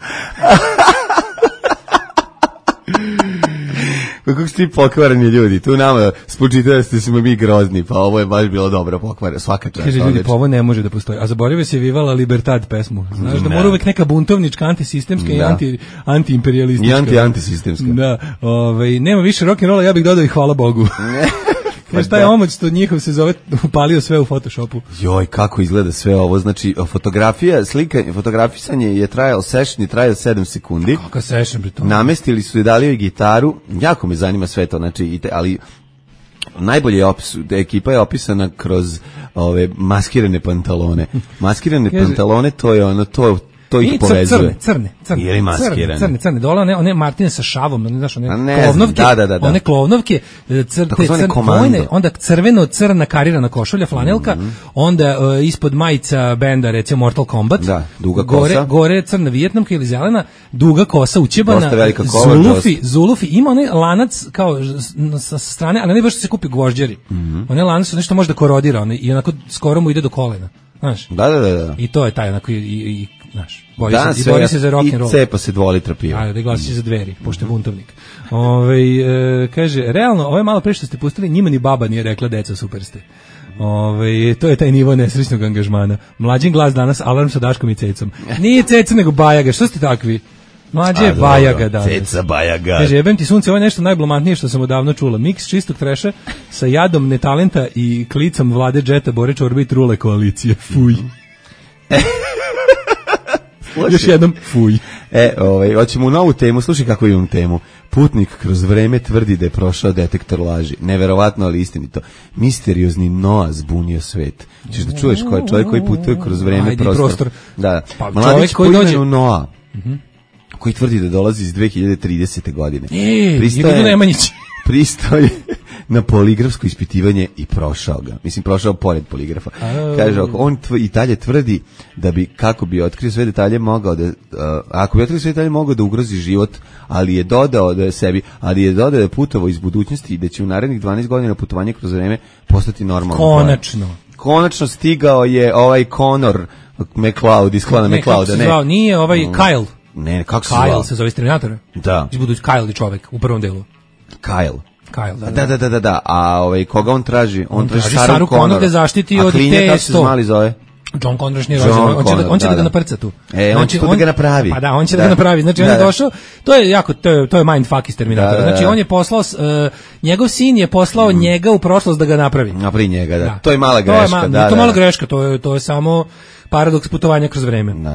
Kako su ti pokvareni ljudi, tu nama spočitali ste smo mi grozni, pa ovo je baš bilo dobro pokvare, svaka čast. Kaže, ljudi, pa ovo ne može da postoji. A zaboravio se Viva la Libertad pesmu. Znaš da mora uvek neka buntovnička, antisistemska i anti, anti-imperialistička. I anti-antisistemska. Da, ovaj, nema više rock'n'rolla, ja bih dodao i hvala Bogu. Znaš, taj omoć što njihov se zove, upalio sve u Photoshopu. Joj, kako izgleda sve ovo, znači fotografija, slika, fotografisanje je trajalo, session je trajalo sedam sekundi. Kaka session, pri tom? Namestili su i dali joj gitaru, jako me zanima sve to, znači, i te, ali najbolje je opis, da ekipa je opisana kroz ove maskirane pantalone. Maskirane pantalone, to je ono, to to ih povezuje. Crne, crne, crne. Ili maskirane. Crne, crne, dole one, one Martine sa šavom, one, znaš, one ne klovnovke, da, da, da, da. one klovnovke, cr, te crne, vojne, onda crveno-crna karirana košulja, flanelka, mm-hmm. onda uh, ispod majica benda, recimo Mortal Kombat, da, duga gore, kosa. Gore crna vijetnamka ili zelena, duga kosa učebana, cover, zulufi, zulufi, ima onaj lanac kao sa strane, ali ne baš se kupi gvožđeri. Mm-hmm. One lanac su nešto možda korodira, one, i onako skoro mu ide do kolena. Znaš? Da, da, da, da. I to je taj onako i, i, i znaš, bori da, se, i bori se za rock and roll. I cepa se dva litra piva. Ajde, da glasi za Dveri, pošto je buntovnik. Ove, e, kaže, realno, ovo je malo pre što ste pustili, njima ni baba nije rekla deca super ste. Ove, to je taj nivo nesrećnog angažmana. Mlađin glas danas, alarm sa Daškom i Cecom. Nije Ceca nego Bajaga, što ste takvi? Mlađe je Bajaga danas. Ceca Bajaga. Kaže, jebem ti sunce, ovo je nešto najblomantnije što sam odavno čula. Miks čistog treša sa jadom netalenta i klicom Vlade Džeta, Bore Čorbe i Trule koalicije. Fuj. Još jednom fuj. E, ovaj, hoćemo u novu temu, slušaj kako imam temu. Putnik kroz vreme tvrdi da je prošao detektor laži. Neverovatno, ali istinito. Misteriozni Noa zbunio svet. Češ da čuješ ko je čovjek koji putuje kroz vreme Ajde, prostor. prostor. Da. Pa, mladić koji dođe Noa. Mm-hmm. Koji tvrdi da dolazi iz dve hiljade tridesete godine. E, Pristaje, Nemanjić. Pristao je na poligrafsko ispitivanje i prošao ga. Mislim, prošao pored poligrafa. Kaže, on tv- i dalje tvrdi da bi, kako bi otkrio sve detalje mogao da, uh, ako bi otkrio sve detalje mogao da ugrozi život, ali je dodao da je sebi, ali je dodao da je putovao iz budućnosti i da će u narednih dvanaest godina putovanje kroz vreme postati normalno. Konačno. Konačno stigao je ovaj Connor McCloud iz klana McClouda. Ne, ne. Nije ovaj mm. Kyle. Ne, kako se Kyle se zove iz Terminatora. Da. Izbudući Kyle je čovek u prvom delu. Kyle. Kyle, da, da, da, da, da, da. A ovaj koga on traži? On, on traži, traži Saru Connor da zaštiti od T kako se mali zove? John Connor nije rođen, on će da, on će da, da ga naprca tu. E, on će on, da ga napravi. Pa da, on će da, da ga napravi. Znači on je došao, to je jako to je to je mindfuck iz Terminatora. Da, da, znači on je poslao uh, njegov sin je poslao mm. njega u prošlost da ga napravi. Napravi njega, da. da. To je mala greška, to je ma, da. To je da, mala da. greška, to je to je samo paradoks putovanja kroz vreme. Da, da.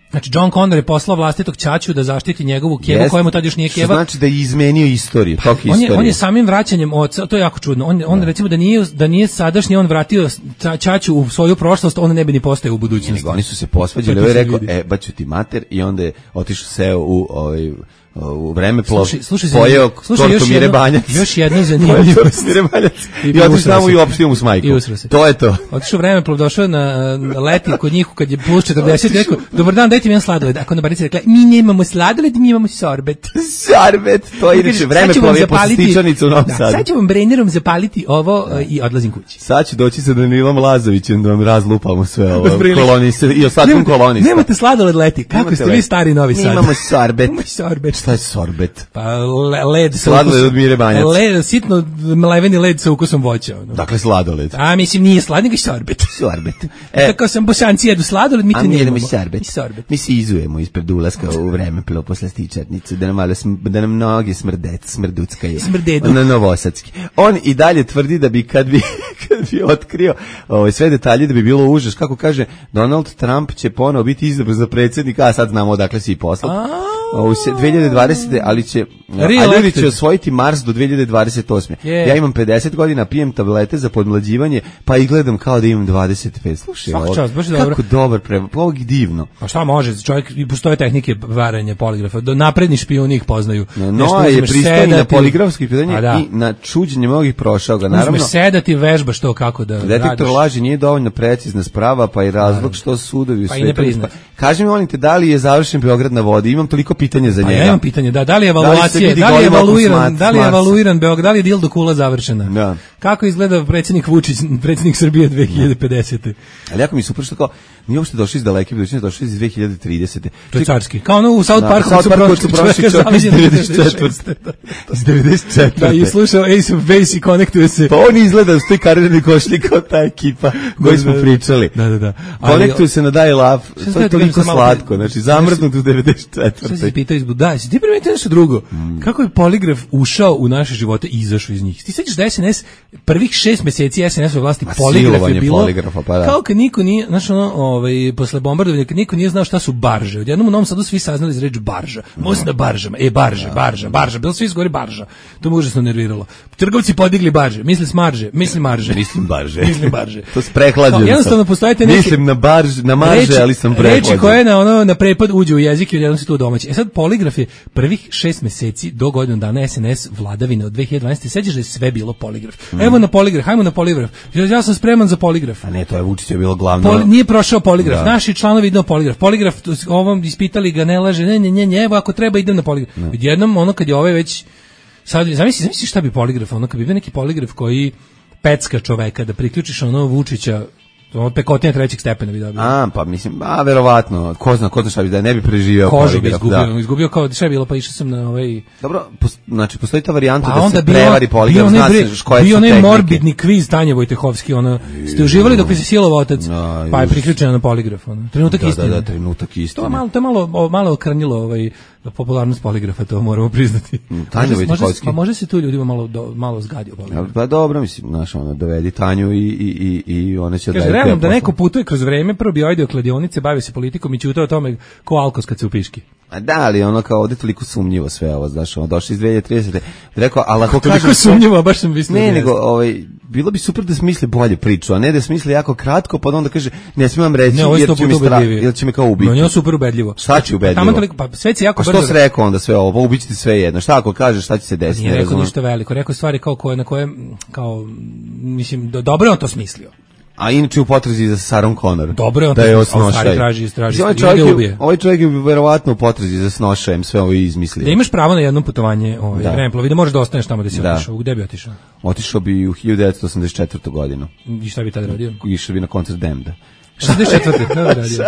Znači, John Connor je poslao vlastitog ćaću da zaštiti njegovu kevu, yes, kojemu tad još nije keva. Što znači da je izmenio istoriju, tok on istorije. Je, on je samim vraćanjem oca, to je jako čudno, on, on da. recimo da nije, da nije sadašnji, on vratio ćaću u svoju prošlost, on ne bi ni postao u budućnosti. Nego, oni su se posvađali, ovaj je rekao, e, baću ti mater, i onda je otišao seo u ovaj... u vremeplov, pojeo tortu Mire Banjac. Još jedno zanimljivo. Mire Banjac. I otišao tamo i uopštio mu s majkom. To je to. Otišao u vremeplov, došao na, na leti kod njih kad je plus četrdeset, rekao, dobar dan, dajte mi jedan sladoled. Ako na barici rekla, mi nemamo sladoled, mi imamo sorbet. Sorbet, to je inače vremeplov je postičanica u Novom Sadu. Sad ću vam brenerom zapaliti ovo i odlazim kući. Sad ću doći sa Danilom Lazovićem da vam razlupamo sve ovo. Koloniste i ostatkom kolonista. Nemate sladoled leti, kako ste vi stari Novi Sad. Imamo sorbet. Sorbet. Šta je sorbet? Pa led sa sladoled od Mire Banjac. Led, sitno mleveni led sa ukusom voća. Ono. Dakle, sladoled. A mislim nije sladoled, nego sorbet. Sorbet. E, tako sam Bosanci jedu sladoled, mi to nemamo. nemamo. Sorbet. sorbet. Mi se izujemo ispred ulaska u vremeplov posle stičarnice, da nam malo sm, da nam noge smrdec, smrduckaju. Smrdedu. Na novosadski. On i dalje tvrdi da bi kad bi kad bi otkrio ovaj sve detalje da bi bilo užas, kako kaže Donald Trump će ponovo biti izabran za predsjednika, a sad znamo odakle si i poslao. U dve hiljade dvadesete ali će a ljudi će osvojiti Mars do dve hiljade dvadeset osme. Yeah. Ja imam pedeset godina, pijem tablete za podmlađivanje, pa i gledam kao da imam dvadeset pet. Slušaj, ovo, čas, baš kako dobro. dobar prevod, ovo je divno. Pa šta može, čovjek, i postoje tehnike varanja poligrafa, do napredni špijuni ih poznaju. No, no je pristojni na poligrafski pitanje da. I na čuđenje mnogih prošao ga. Naravno, uzmeš sedati, vežbaš to kako da detektor radiš. Laži nije dovoljno precizna sprava, pa i razlog što sudovi u pa svetu. Pa kaži mi, molim te, da li je završen Beograd na vodi? Imam toliko pitanja za njega. Pa ja imam pitanje, da, da li je evaluacija, da li, da li je evaluiran, da li je evaluiran Beograd, da li je Dildo Kula završena? Da. Kako izgleda predsjednik Vučić, predsjednik Srbije dve hiljade pedesete. Ali jako mi super što kao, nije uopšte došli iz daleke budućnosti, došli iz dve hiljade tridesete. To je carski. Kao ono u South Parku su prošli čovjek iz devedeset četvrte. Iz devedeset četvrte. Da, i slušao Ace of Base i konektuje se. Pa on izgleda da su ti karirani košli kao ta ekipa koji smo pričali. Da, da, da. Konektuje se na Die Love, to je toliko slatko, znači zamrznut u devedeset četvrte. Šta si pitao izbud, da, si ti primetio nešto drugo? Kako je poligraf ušao u naše živote i izašao iz njih? Ti sećaš da S N S prvih šest meseci S N S-ove vlasti poligraf je bilo pa da. Kao kad niko nije, znaš ono, ovaj, posle bombardovanja, kad niko nije znao šta su barže. Odjednom u Novom Sadu svi saznali za reč barža. Most na baržama, e barža, barža, barža, bilo svi izgovori barža. To me užasno nerviralo. Trgovci podigli barže, misli smarže, misli marže. Mislim barže. Mislim barže. To sprehlađujem. Jednostavno postoje te neke mislim na barže, na marže, reči, ali sam prehlađen. Reči koje na ono na prepad uđu u jezik i odjednom se tu domaći. E sad poligraf je prvih šest meseci do godinu dana S N S vladavine od dve hiljade dvanaeste. Sećaš da je sve bilo poligraf. Mm. Evo na poligraf, hajmo na poligraf. Ja sam spreman za poligraf. A ne, to je Vučić je bilo glavno. Poli, nije prošao poligraf. Da. Naši članovi idu na poligraf. Poligraf, ovom ispitali ga, ne laže, ne, ne, ne, ne, evo ako treba idem na poligraf. No. Jednom ono kad je ovaj već sad zamisli, zamisli šta bi poligraf, ono kad bi bio neki poligraf koji pecka čoveka da priključiš ono Vučića od pekotina trećeg stepena bi dobio. A, pa mislim, a verovatno, ko zna, ko zna šta bi da ne bi preživio poligraf. Bi izgubio, da. izgubio kao šta je bilo, pa išao sam na ovaj. Dobro, pos, znači postoji ta varijanta pa da se bio, prevari poligraf, zna se koje su tehnike. Bio onaj morbidni kviz Tanje Vojtehovski, ono, ste uživali dok se silovao otac, no, pa je priključena na poligraf, ono. Trenutak da, istine. Da, da, trenutak istine. To je malo, to je malo, malo okrnjilo ovaj popularnost poligrafa, to moramo priznati. Tanja Vojtehovski. Pa može se tu ljudima malo do, malo zgadio poligraf. Pa dobro, mislim, znaš, ona dovedi Tanju i i i i ona će da realno da neko putuje kroz vreme, prvo bi ojdio kladionice, bavio se politikom i ćutao o tome ko alkos kad se upiški. A da, ali ono kao ovdje toliko sumnjivo sve ovo, znaš, ono došli iz dve hiljade tridesete. Rekao, ali ako kažem... Toliko sumnjivo, baš sam mislio. Ne, nego, ovaj, bilo bi super da smisli bolje priču, a ne da smisli jako kratko, pa onda kaže, ne smijem reći, ne, jer, će mi stra... jer će me kao ubiti. No, njeno super ubedljivo. Šta će ubedljivo? Tamo toliko, pa sve će jako brzo. A što si rekao onda sve ovo, ubići ti sve jedno, šta ako kažeš, šta će se desiti? Nije rekao ništa veliko, rekao stvari kao koje, na koje, kao, mislim, do, dobro je on to smislio. A inače u potrazi za Sarom Connor. Dobro je on da je osnošaj. Traži, traži, ovaj, čovjek je, ovaj čovjek je verovatno u potrazi za snošajem sve ovo izmislio. Da imaš pravo na jedno putovanje ovaj, vremeplovi, da možeš da ostaneš tamo da si da. otišao. Gde bi otišao? Otišao bi u hiljadu devetsto osamdeset četvrtu godinu. I šta bi tada radio? Išao bi na koncert Demda. šezdeset četvrte Šta bi radio?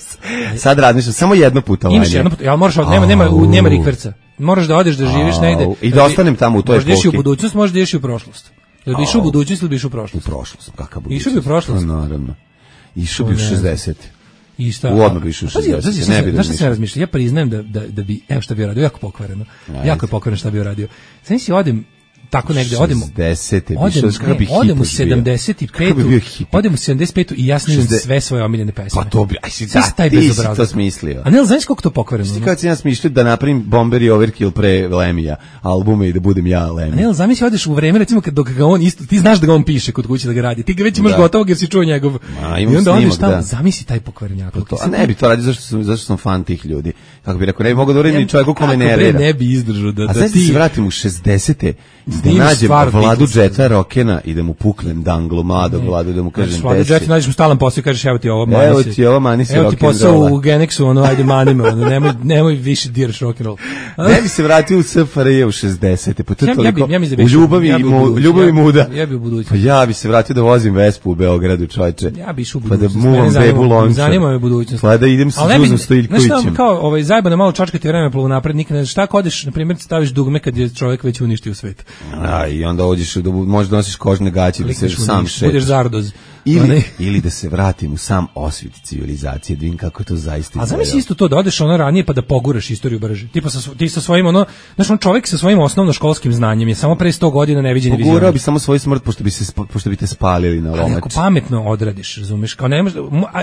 Sad radiš samo jedno putovanje. Imaš jedno putovanje, ali moraš, nema, nema, nema rikverca. Moraš da odeš da živiš negde. I da ostanem tamo u toj epohi. Možeš da ideš u budućnost, možeš da ideš u prošlost. Jel bi išao u budućnost ili bi išao u prošlost? U prošlost, kakav budućnost? Išao bi u prošlost? No, naravno. Išao bi u šezdeset. I šta? U odmah bi išao u šezdeset. Ne bi da. Znaš šta se razmišlja? Ja priznajem da da da bi evo šta bi radio, jako pokvareno. Ajde. Jako je pokvareno šta bi radio. Znači si odem tako negde, odemo. šezdesete Odemo, ne, odemo u sedamdeset petu Odemo u sedamdeset petu i ja snimam sve svoje omiljene pesme. Pa to bi, aj si, da, taj ti si to smislio. A ne, znaš koliko to pokvareno? Ti kad si ja smišljio da napravim Bomber i Overkill pre Lemija albume i da budem ja Lemija. A ne, zamisli odeš u vreme, recimo, dok ga on isto, ti znaš da ga on piše kod kuće da ga radi, ti ga već imaš da. Gotovog jer si čuo njegov. A, i onda odeš tamo, da. Zamisli taj pokvarenjak. To, a ne bi to radio, zašto sam, zašto sam fan tih ljudi. Kako bi rekao, ne bi mogao da uredim ni čovjeku kome nervira. Ne bi izdržao da, da ti... A znači da se vratim u šezdesete da nađem Vladu Džeta Rokena i da mu puknem danglu, mladog Vladu, da mu kažem Vladu Džeta, nađeš mu stalan posao i kažeš evo ti ovo mani se. Evo ti ovo mani se rock'n'rolla. Evo ti posao u Genexu, ono, ajde mani me, ono, nemoj, nemoj više diraš rock'n'roll. Ne bi se vratio u S F R J u šezdesete, pa to je toliko ja, ja u ljubavi, ja mu, ljubavi muda. Ja bi u budućnosti. Pa ja bi se vratio da vozim Vespu u Beogradu, čovječe. Ja bi išao u budućnost. Pa da muvam bebu lonča. Zanima me budućnost. Pa da idem sa Zuzom Stojiljkovićem. Znaš šta, kao ovaj, zajebano malo čačkati vreme plovu napred, nikad ne znaš šta kodeš, na primjer staviš dugme kad je čovjek već uništio svet. A, i onda ođeš, da možda nosiš kožne gaće, da se sam šetaš. Budeš zardoz. Ili, ili da se vratim u sam osvit civilizacije, da vidim kako to zaista izgleda. A zamisli isto to da odeš ono ranije pa da poguraš istoriju brže. Tipa sa, ti sa svojim ono, znaš, on čovjek sa svojim osnovnoškolskim znanjem je samo pre sto godina neviđeni vizionar. Pogurao bi samo svoju smrt pošto bi se pošto bi te spalili na lomač. Ako pametno odradiš, razumeš, kao ne možeš,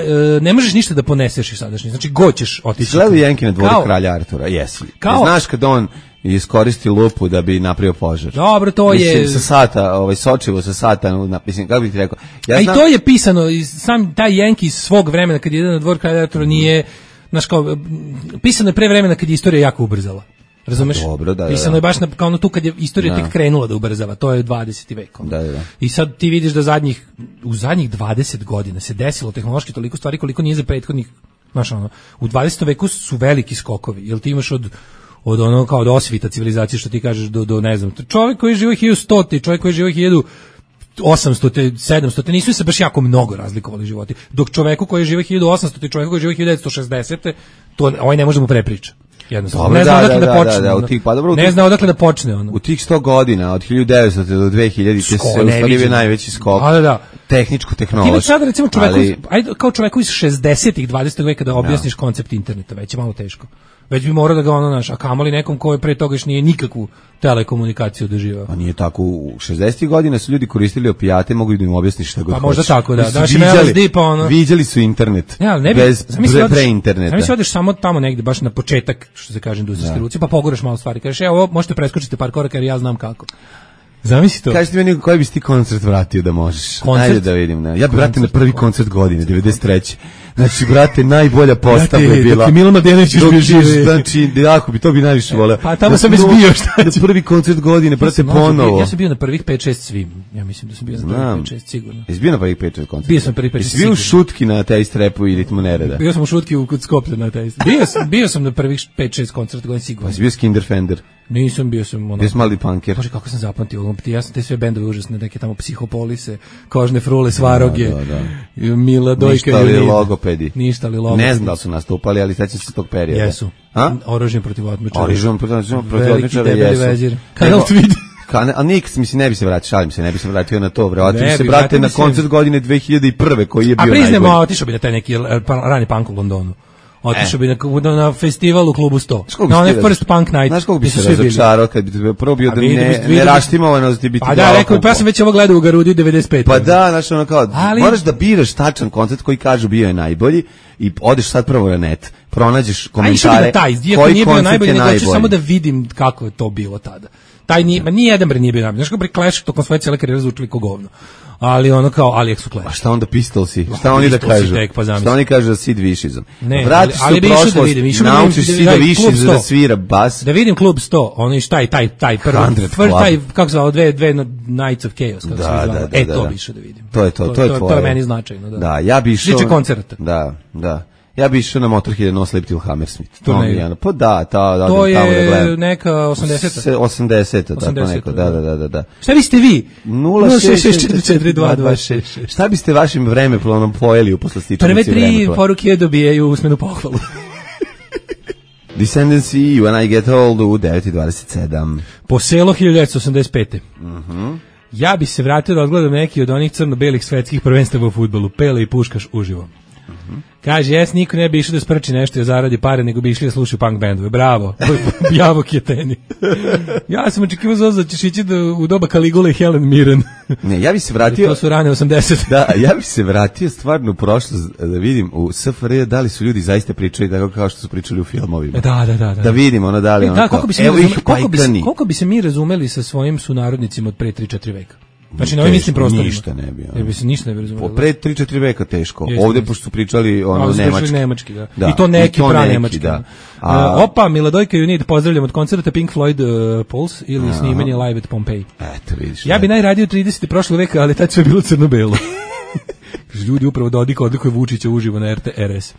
ne možeš ništa da poneseš iz sadašnje. Znači goćeš otići. Gledaj Jenki na dvoru kralja Artura, jesi. Kao, znaš kad on iskoristi lupu da bi napravio požar. Dobro, to mislim, je sa sata, ovaj sočivo sa sata, mislim, kako bih ti rekao. Ja znam... A i to je pisano, sam taj Jenki iz svog vremena kad je jedan na dvor kralja Artura nije, znaš kao, pisano je pre vremena kad je istorija jako ubrzala. Razumeš? Dobro, da, da, pisano je baš na, kao ono tu kad je istorija da. Tek krenula da ubrzava, to je dvadeseti vek. Da, da, da. I sad ti vidiš da zadnjih, u zadnjih dvadeset godina se desilo tehnološki toliko stvari koliko nije za prethodnih, znaš ono, u dvadesetom veku su veliki skokovi, jel ti imaš od od ono kao od osvita civilizacije što ti kažeš do, do ne znam, čovjek koji živi hiljadu sto, čovjek koji živi hiljadu osamsto, sedamsto, nisu se baš jako mnogo razlikovali životi, dok čovjeku koji živi hiljadu osamsto i čovjeku koji živi hiljadu devetsto šezdeset to ovaj ne može mu prepriča. Jednostavno. Dobre, ne zna da, odakle da, da, počne. Da, da, u tih, pa dobro, u ne tih, zna odakle da počne. Ono. U tih sto godina, od hiljadu devetsto do dve hiljadite se ustavio najveći skok. Da, da. Tehničko-tehnološki. Ti već sada recimo čoveku, ali... ajde, kao čoveku iz šezdesetih, dvadesetog veka da objasniš no. koncept interneta, već je malo teško. Već bi morao da ga ono naš, a kamoli nekom ko je pre toga još nije nikakvu telekomunikaciju doživao. A nije tako, u šezdesetih godina su ljudi koristili opijate, mogu da im objasniš šta god pa možda hoće. Tako, da. Daš im L S D, pa ono... Viđali su internet, ja, ne bi, bez pre, pre interneta. Zamisli odeš samo tamo negde, baš na početak, što se kaže, industrijske ruci, pa poguraš malo stvari. Kažeš, evo, možete preskočiti par koraka jer ja znam kako. Zamisli to. Kažete meni koji bi ti koncert vratio da možeš. Koncert? Ajde da vidim. Ne. Ja bih vratio na prvi koncert godine, devedeset treće Znači, brate, najbolja postava je bila. Dok Milo Mladenović još bio živi. Znači, jako bi, to bi najviše voleo. Pa tamo sam već bio, šta će? Prvi koncert godine, brate, ponovo. Ja sam bio na prvih pet šest svim. Ja mislim da sam bio na prvih pet šest sigurno. Jesi bio na prvih pet šest koncerta? Bio sam prvih pet šest sigurno. Jesi bio u Šutki na Taste Rapu i Ritmu nereda? Bio sam u Šutki u kod Skoplja na Taste. Bio sam, bio sam na prvih pet šest koncerta godine sigurno. Pa si bio Skinder Fender? Nisam, bio sam ono. Bio sam Mali Punker. Bože, kako sam zapamtio. Ja sam te sve bendove užasne, neke tamo Psihopolise, Kožne frule, Svaroge, da, da, da. Mila Dojka. Ništa li logopedi? Ništa li logopedi? Ne znam da li su nastupali, ali sećam se tog perioda. Jesu. A? Oružjem protiv otmičara. Oružjem protiv otmičara, jesu. Veliki vezir. Kanal Tweed. Ka, a niks, mislim, ne bi se vratio, šalim se, ne bi se vratio na to, vratio bi se, brate, na koncert godine dve hiljade prve koji je bio najbolji. A priznemo, otišao bi na taj neki rani punk u Londonu. Otišao bi na, na festival u klubu sto. Na onaj first punk night. Znaš kako bi se razočarao kad bi prvo bio da ne, ne raštimovanost biti. Pa da, rekao, pa ja sam već ovo gledao u Garudi devedeset pete Pa da, znaš ono kao, ali... moraš da biraš tačan koncert koji kažu bio je najbolji i odeš sad prvo na net, pronađeš komentare. A taj, koji nije bio najbolji, nego ću samo da vidim kako je to bilo tada. Taj nije, ma nije jedan bre nije bio najbolji. Znaš kako bre Clash tokom svoje cijele karijere zvučili ko govno. Ali ono kao Ali su Clash. A šta onda Pistolsi? Šta oni da kažu? Pa šta oni kažu za Sid Višizam? Ne, vratiš ali, ali se u prošlost, da vidim, naučiš Sid Višiz da svira bas. Da vidim klub sto, oni šta i taj taj prvi, prvi taj kako se zove dve dve Nights of Chaos kako da, se zove. Da, da, e da, to da. bi išao da vidim. To je to, to, to je tvoje. To je meni značajno, da. Da, ja bi išao. Tiče koncerta. Da, da. Ja bi išao na Motorhead No Sleep Till Hammersmith. To ne. Pa da, ta, da, to je tamo da gledam. Neka osamdeseta osamdeseta tako neko, da, da, da, da. Šta biste vi? nula šest šest četiri četiri dva dva šest. Šta biste vašim vremeplovom pojeli u poslastičnici vremepla? Prve tri poruke dobijaju usmenu pohvalu. Descendancy, When I Get Old u devet i dvadeset sedam. Po selo hiljadu devetsto osamdeset pete Mhm. Ja bi se vratio da odgledam neki od onih crno-belih svetskih prvenstava u fudbalu, Pele i Puškaš uživo. Kaže, jes, niko ne bi išao da sprči nešto i zaradi pare, nego bi išli da slušaju punk bendove. Bravo, Javok je teni. Ja sam očekivao Zozo da ćeš ići do, u doba Kaligule i Helen Mirren. Ne, ja bi se vratio... To su rane osamdesete. Da, ja bi se vratio stvarno u prošlost da vidim u S F R J da li su ljudi zaista pričali tako kao što su pričali u filmovima. Da, da, da. Da, da vidimo ono da li... Da, koliko bi, se evo ih koliko, bi, koliko bi se mi razumeli sa svojim sunarodnicima od pre tri četiri veka? Znači na ovim istim prostorima. Ništa ne bi. Ne bi se ništa ne bi razumeli. Po pre tri četiri veka teško. Jeste, ovde pošto su pričali ono ovdje nemački. nemački da. Da. I to neki pra nemački. Da. A, uh, opa, Miladojka you need, pozdravljam od koncerta Pink Floyd uh, Pulse ili aha. snimanje Live at Pompeii. Eto vidiš. Ja bi najradio tridesetih prošlog veka, ali tad sve bilo crno-belo. Ljudi upravo Dodika odlikuje Vučića uživo na R T R S.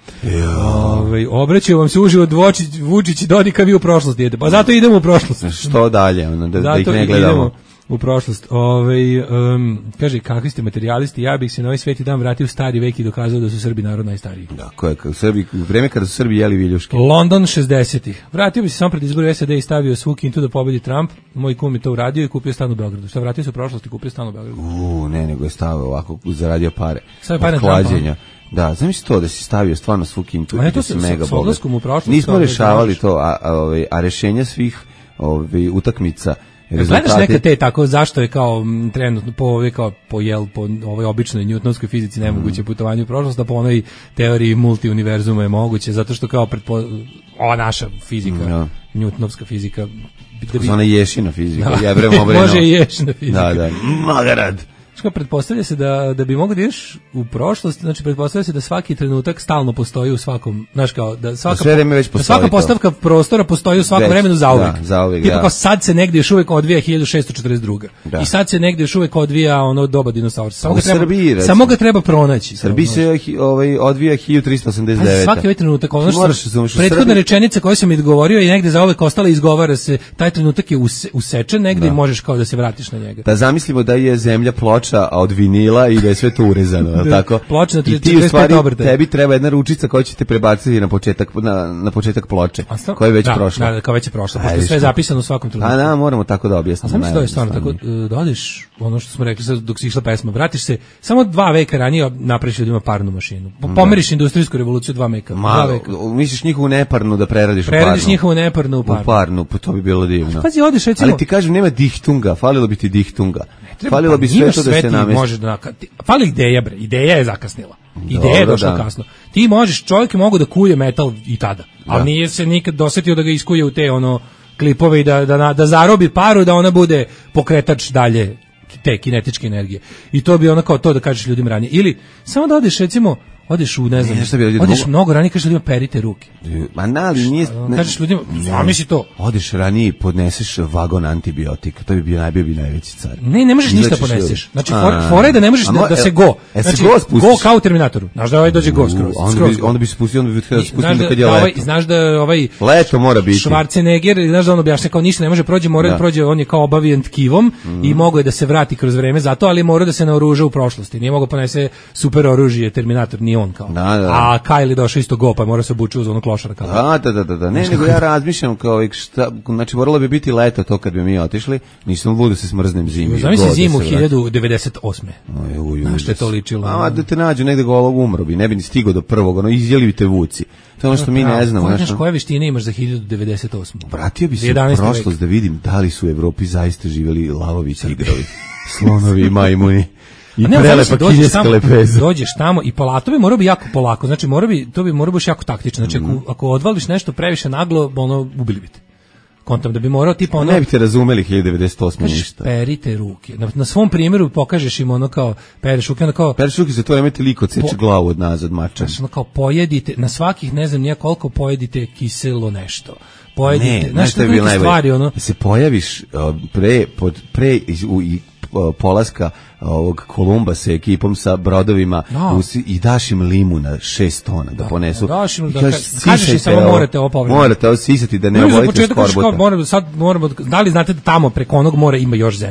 Ove, obraćaju vam se uživo Vučić, Vučić i Dodika, vi u prošlost idete. Pa zato idemo u prošlost. Što dalje, ono, da, da ih ne gledamo. U prošlost. Ovaj um, kaže kakvi ste materijalisti, ja bih se na ovaj sveti dan vratio u stari vek i dokazao da su Srbi narod najstariji. Da, ko je u Srbiji, u vreme kada su Srbi jeli viljuške. London šezdesetih. Vratio bi se samo pred izbore S A D i stavio svu kintu da pobedi Trump. Moj kum je to uradio i kupio stan u Beogradu. Šta, vratio se u prošlost i kupio stan u Beogradu? U, ne, nego je stavio ovako, zaradio pare. Stavio pare na klađenja. Da, znam to da si stavio stvarno svu kintu. A ne, to se mega bogat. Nismo rešavali to, a, a, a, a rešenja svih ovaj utakmica. Rezultati... Gledaš neke te tako, zašto je kao trenutno po ove kao po jel po ovoj običnoj newtonskoj fizici nemoguće putovanje u prošlost, a po onoj teoriji multiuniverzuma je moguće, zato što kao pretpo... ova naša fizika, no. newtonovska fizika, da bi... ona ješina fizika, da. Jebrem obreno. Može i ješina fizika. Da, da, magarad. Što pretpostavlja se da da bi mogao da ideš u prošlost, znači pretpostavlja se da svaki trenutak stalno postoji u svakom, znaš kao da svaka da već da svaka postavka prostora postoji u svakom već, vremenu zauvek. Da, zauvek. Tipa da. kao sad se negdje još uvek odvija hiljadu šessto četrdeset druga. Da. I sad se negdje još uvek odvija ono doba dinosaura. Samo ga treba Srbiji, samo ga treba pronaći. Srbiji se ovaj odvija hiljadu trista osamdeset devete. Svaki ovaj trenutak, ono što prethodna rečenica koju sam izgovorio je negdje zauvek ostala i izgovara se, taj trenutak je use, usečen negdje da. I možeš kao da se vratiš na njega. Da zamislimo da je zemlja ploča od vinila i da je sve to urezano, je li tako? Ploča na I ti u stvari, tebi treba jedna ručica koja će te prebaciti na početak, na, na početak ploče, koja je već da, prošla. Da, kao već je prošla, pošto je sve zapisano u svakom trenutku. A da, moramo tako da objasnimo. A znam se to je stvarno, tako da odeš, ono što smo rekli sad dok si išla pesma, vratiš se, samo dva veka ranije napraviš ljudima parnu mašinu. Pomeriš da. Industrijsku revoluciju dva veka. Ma, dva veka. Misliš njihovu neparnu da preradiš, preradiš u parnu? Preradiš njihovu neparnu u parnu. U parnu, pa to bi bilo divno. Pazi, odeš, recimo... Ali ti kažem, nema dihtunga, falilo bi ti dihtunga. Falilo bi sve to da se namesti. Može da, fali ideja, bre, ideja je zakasnila. Ideja je došla da. kasno. Ti možeš, čovjek mogu da kuje metal i tada, ali da. Nije se nikad dosetio da ga iskuje u te ono klipove i da, da, da zarobi paru da ona bude pokretač dalje te kinetičke energije. I to bi ono kao to da kažeš ljudima ranije. Ili samo da odeš recimo odeš u ne znam, ne, bi odeš mogu... mnogo ranije, kažeš ljudima perite ruke. Ma nali, nije... Ne, kažeš ljudima, zamisli to. Odeš ranije i podneseš vagon antibiotika, to bi bio najbio bi najveći car. Ne, ne možeš ništa podneseš. Znači, fora je da ne možeš da, da se go. E, znači, se go spustiš. Go kao u Terminatoru. Znaš da ovaj dođe go skroz. Onda bi, onda bi se spustio, onda bi se spustio da kad je da leto. Ovaj, znaš da ovaj... Leto mora biti. Schwarzenegger, znaš da on objašnja kao ništa ne može prođe, mora da prođe, on je kao obavijen tkivom mm. i mogao je da se vrati kroz vreme zato, ali mora da se naoruža u prošlosti. Nije mogao ponese super oružje Terminator, ni on kao. Da, da. A Kyle došao isto go, pa mora se obući uz onu klošara. Da, da, da, da, da. Ne, nego ja razmišljam kao šta, znači moralo bi biti leto to kad bi mi otišli, nisam lud da se smrznem zimi. Zamisli zimu hiljadu devedeset osme. Na što je to ličilo? A da te nađu negde golog umro bi, ne bi ni stigao do prvog, ono izjeli bi te vuci. To je ono što mi ne znamo. Znaš koje veštine imaš za hiljadu devedeset osme? Vratio bi se u prošlost da vidim da li su u Evropi zaista živjeli lavovi i tigrovi, slonovi i majmuni. I ne, prelepa kineska lepeza. Dođeš tamo i polato bi morao bi jako polako, znači mora bi, to bi morao baš jako taktično, znači ako, ako odvališ nešto previše naglo, ono, ubili bi te. Kontam da bi morao tipa ono... Ne bi te razumeli hiljadu devedeset osme ništa. Perite ruke. Na, na svom primjeru pokažeš im ono kao pereš ruke, ono kao... Pereš ruke za to remete liko, ceče po, glavu od nazad mača. Znači ono kao pojedite, na svakih ne znam nije koliko pojedite kiselo nešto. Pojedite, ne, znaš što je bilo stvari, ono... Da se pojaviš uh, pre, pod, pre u, i, uh, polaska ovog Kolumba sa ekipom sa brodovima no. u, i daš im limu na šest tona da, da ponesu. Daš im da kažeš im samo morate ovo povremeno. Morate ovo sisati da ne obolite skorbota. Moramo, sad moramo, da li znate da tamo preko onog mora ima još zemlje?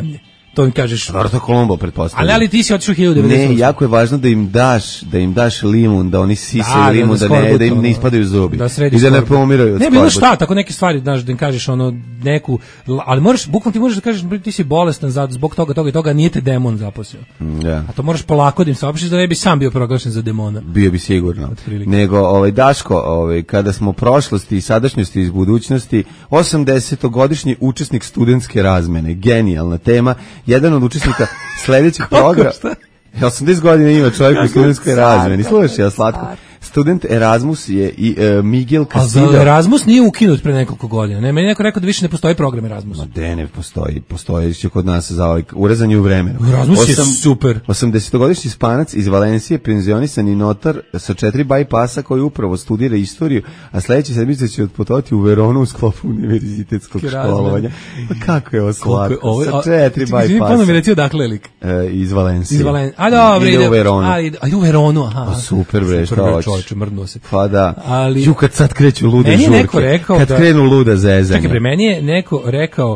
to mi kažeš. Roberto Colombo, pretpostavljam. Ali, ali ti si otišao hiljadu devetsto osam. Ne, jako je važno da im daš, da im daš limun, da oni sisaju da, limun, da, da, ne, da im ne ispadaju zubi. Da i da ne pomiraju. Ne, bilo šta, tako neke stvari, znaš, da im kažeš ono, neku, ali moraš, bukvalno ti možeš da kažeš, ti si bolestan zbog toga, toga i toga, nije te demon zaposlio. Ja. A to moraš polako da im saopštiš da ne bi sam bio proglašen za demona. Bio bi sigurno. Nego, ovaj, Daško, ovaj, kada smo prošlosti i sadašnjosti iz budućnosti, osamdesetogodišnji učesnik studentske razmene, genijalna tema, jedan od učesnika sledećeg programa. osamdeset godina ima čovjek u studentskoj razmeni. Slušaj, ja slatko. Student Erasmus je i uh, Miguel Castillo. A za Erasmus nije ukinut pre nekoliko godina. Ne, meni neko rekao da više ne postoji program Erasmus. Ma de ne postoji, postoji će kod nas za ovaj urezanje u vremenu. Erasmus Osam, je super. osamdesetogodišnji Španac iz Valencije, penzionisani notar sa četiri bypassa koji upravo studira istoriju, a sledeće sedmice će otputovati u Veronu u sklopu univerzitetskog školovanja. Pa kako je ovo slatko? Sa četiri bypassa. Ponovno mi recio dakle lik. E, iz Valencije. Iz Valencije. A dobro, ide u Veronu. A, ide, a ide u Veronu, aha. Pa super bre, šta čovječe, mrdnuo se. Pa da, ali, ju kad sad kreću lude žurke, neko rekao kad da, krenu luda zezanja. Čekaj, pre meni je neko rekao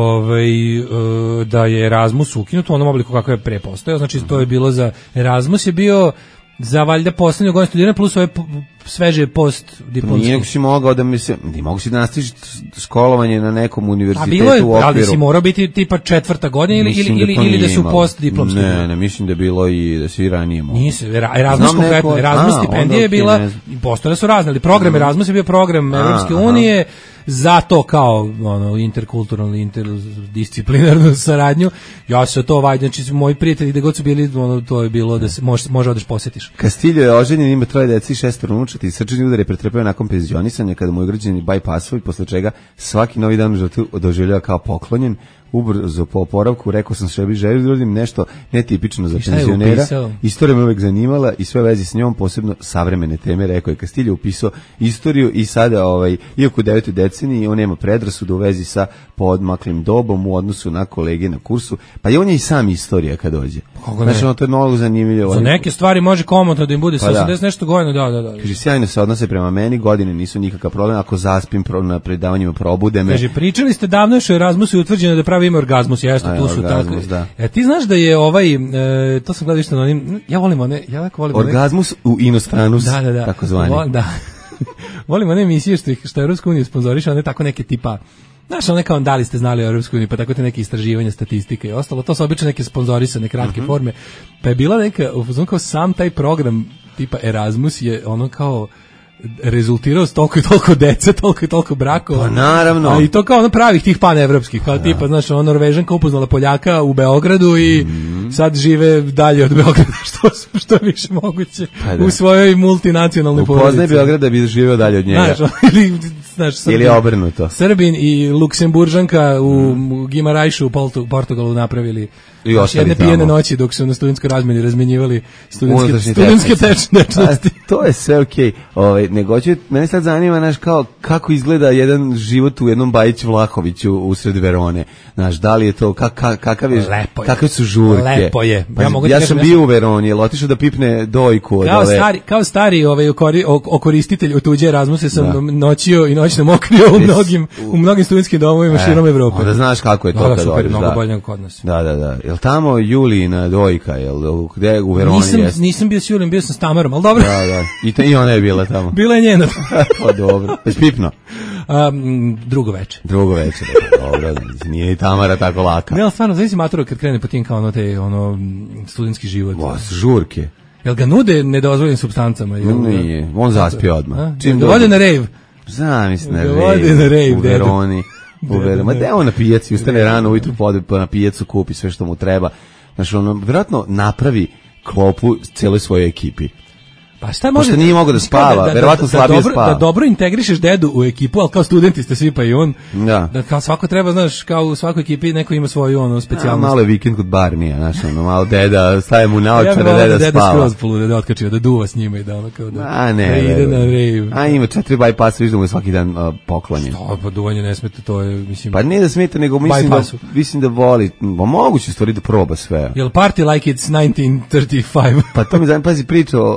ovaj, uh, da je Erasmus ukinut u onom obliku kako je pre postojao, znači to je bilo za, Erasmus je bio za valjda poslednju godinu studiranja plus ove sveže post diplomski. Nije si mogao da mi se, ne mogu si da nastaviš školovanje na nekom univerzitetu u okviru. A bilo je, ali si morao biti tipa četvrta godina ili, ili, ili, da, ili da su post diplomski. Ne, ne, mislim da je bilo i da si ranije mogao. Nije se, Erasmus konkretno, Erasmus a, stipendija je bila, postojale su razne, ali program Erasmus je bio program Evropske unije, zato kao ono interkulturalnu, interdisciplinarnu saradnju. Ja se to valjda, znači moji prijatelji gde god su bili, ono to je bilo da se može može odeš posetiš. Castillo je oženjen, ima troje dece i šestoro unučadi, srčani udar je pretrpeo nakon penzionisanja kada mu je ugrađeni bypassovi, posle čega svaki novi dan u životu doživljava kao poklonjen. Ubrzo po oporavku rekao sam sebi želim da uradim nešto netipično za penzionera. Istorija me uvek zanimala i sve vezi s njom, posebno savremene teme, rekao je Castillo, upisao istoriju i sada, ovaj, iako u devetoj deceniji, on nema predrasudu u vezi sa podmaklim dobom u odnosu na kolege na kursu, pa i on je i sam istorija kad dođe. Znači, ono, to je mnogo zanimljivo. Za neke stvari može komotno da im bude sa osamdeset nešto godina, da, da, da. Kaže, sjajno se odnose prema meni, godine nisu nikakav problem, ako zaspim pro, na predavanjima probude me. Kaže, pričali ste davno još o Erasmusu i utvrđeno da pravi ime orgazmus, jeste, tu su tako. Da. E, ti znaš da je ovaj, e, to sam gledao isto na onim, ja volim one, ja tako volim orgazmus one, u inostranus, da, da, da. tako zvani. Vo, da. Volim one emisije što, što Evropska unija sponzoriše, one tako neke tipa, znaš, one kao da li ste znali o Evropskoj uniji, pa tako te neke istraživanja, statistike i ostalo, to su obično neke sponzorisane kratke uh-huh. forme, pa je bila neka, kao sam taj program tipa Erasmus je ono kao rezultirao s toliko i toliko dece, toliko i toliko brakova. Pa naravno. A i to kao ono pravih tih panevropskih, kao da. Tipa, znaš, ono Norvežanka upoznala Poljaka u Beogradu i mm. sad žive dalje od Beograda, što, što više moguće, pa da. U svojoj multinacionalnoj porodici. Upoznaj Beograd da bi živeo dalje od njega. Znaš, ili, znaš, Srbin, ili obrnuto. Srbin i Luksemburžanka u mm. Gimarajšu u Portugalu napravili jedne pijene noći dok su na studentskoj razmeni razmenjivali studentske, studentske tečnosti. To je sve okej. Okay. Ovaj, nego će, mene sad zanima, znaš, kao, kako izgleda jedan život u jednom Bajić Vlahoviću usred Verone. Znaš, da li je to, ka, ka, kakav je, lepo je. Kakve su žurke. Lepo je. Pa, ja mogu ja sam bio u Veroni, jel otišao da pipne dojku. Kao ove... stari, kao stari ovaj, okori, okoristitelj u tuđe Erasmuse sam da. noćio i noćno mokrio u mnogim, u mnogim studentskim domovima e, širom Evrope. Da znaš kako je to da, kad super, odeš. Mnogo bolje nego kod nas. Da, da, da. Jel tamo Julijina dojka, jel, gde u Veroni nisam, jest? Nisam bio s Julijom, bio sam s Tamarom, ali dobro. Da, da. I, te, i ona je bila tamo. Bila je njena. Pa dobro. Već pipno? Um, drugo veče. Drugo veče, dobro. Nije i Tamara tako laka. Ne, ali stvarno, zavisi maturo kad krene po tim kao ono te, ono, studentski život. O, žurke. Jel ga nude nedozvoljenim supstancama? Jel, nije, on zaspio odmah. Čim ga vode na rejv? Zamisli na rejv. U Veroni. U Veroni. Ma da on na pijaci, ustane rano, ujutru pode na pijacu, kupi sve što mu treba. Znači, ono, vjerojatno napravi klopu cijeloj svojoj ekipi. Pa šta može? Pošto nije mogao da spava, da, verovatno slabije dobro, spava. Da dobro integrišeš dedu u ekipu, al kao studenti ste svi pa i on. Da. Da kao svako treba, znaš, kao u svakoj ekipi neko ima svoju ono specijalnost. Ja, malo je vikend kod Barnija, znaš, ono, malo deda, staje mu naočare, ja deda, deda spava. Ja skroz polude, da otkačio, da duva s njima i da ono kao da... A ne, da ide na rejv. A ima četiri bypassa, viš da mu je svaki dan uh, poklonjen. Što, pa duvanje ne smeta, to je, mislim... Pa ne da smeta, nego mislim da, mislim da voli, moguće stvari da proba sve. Jel party like it's nineteen thirty-five? Pa to mi zanima, pazi priča o najboljem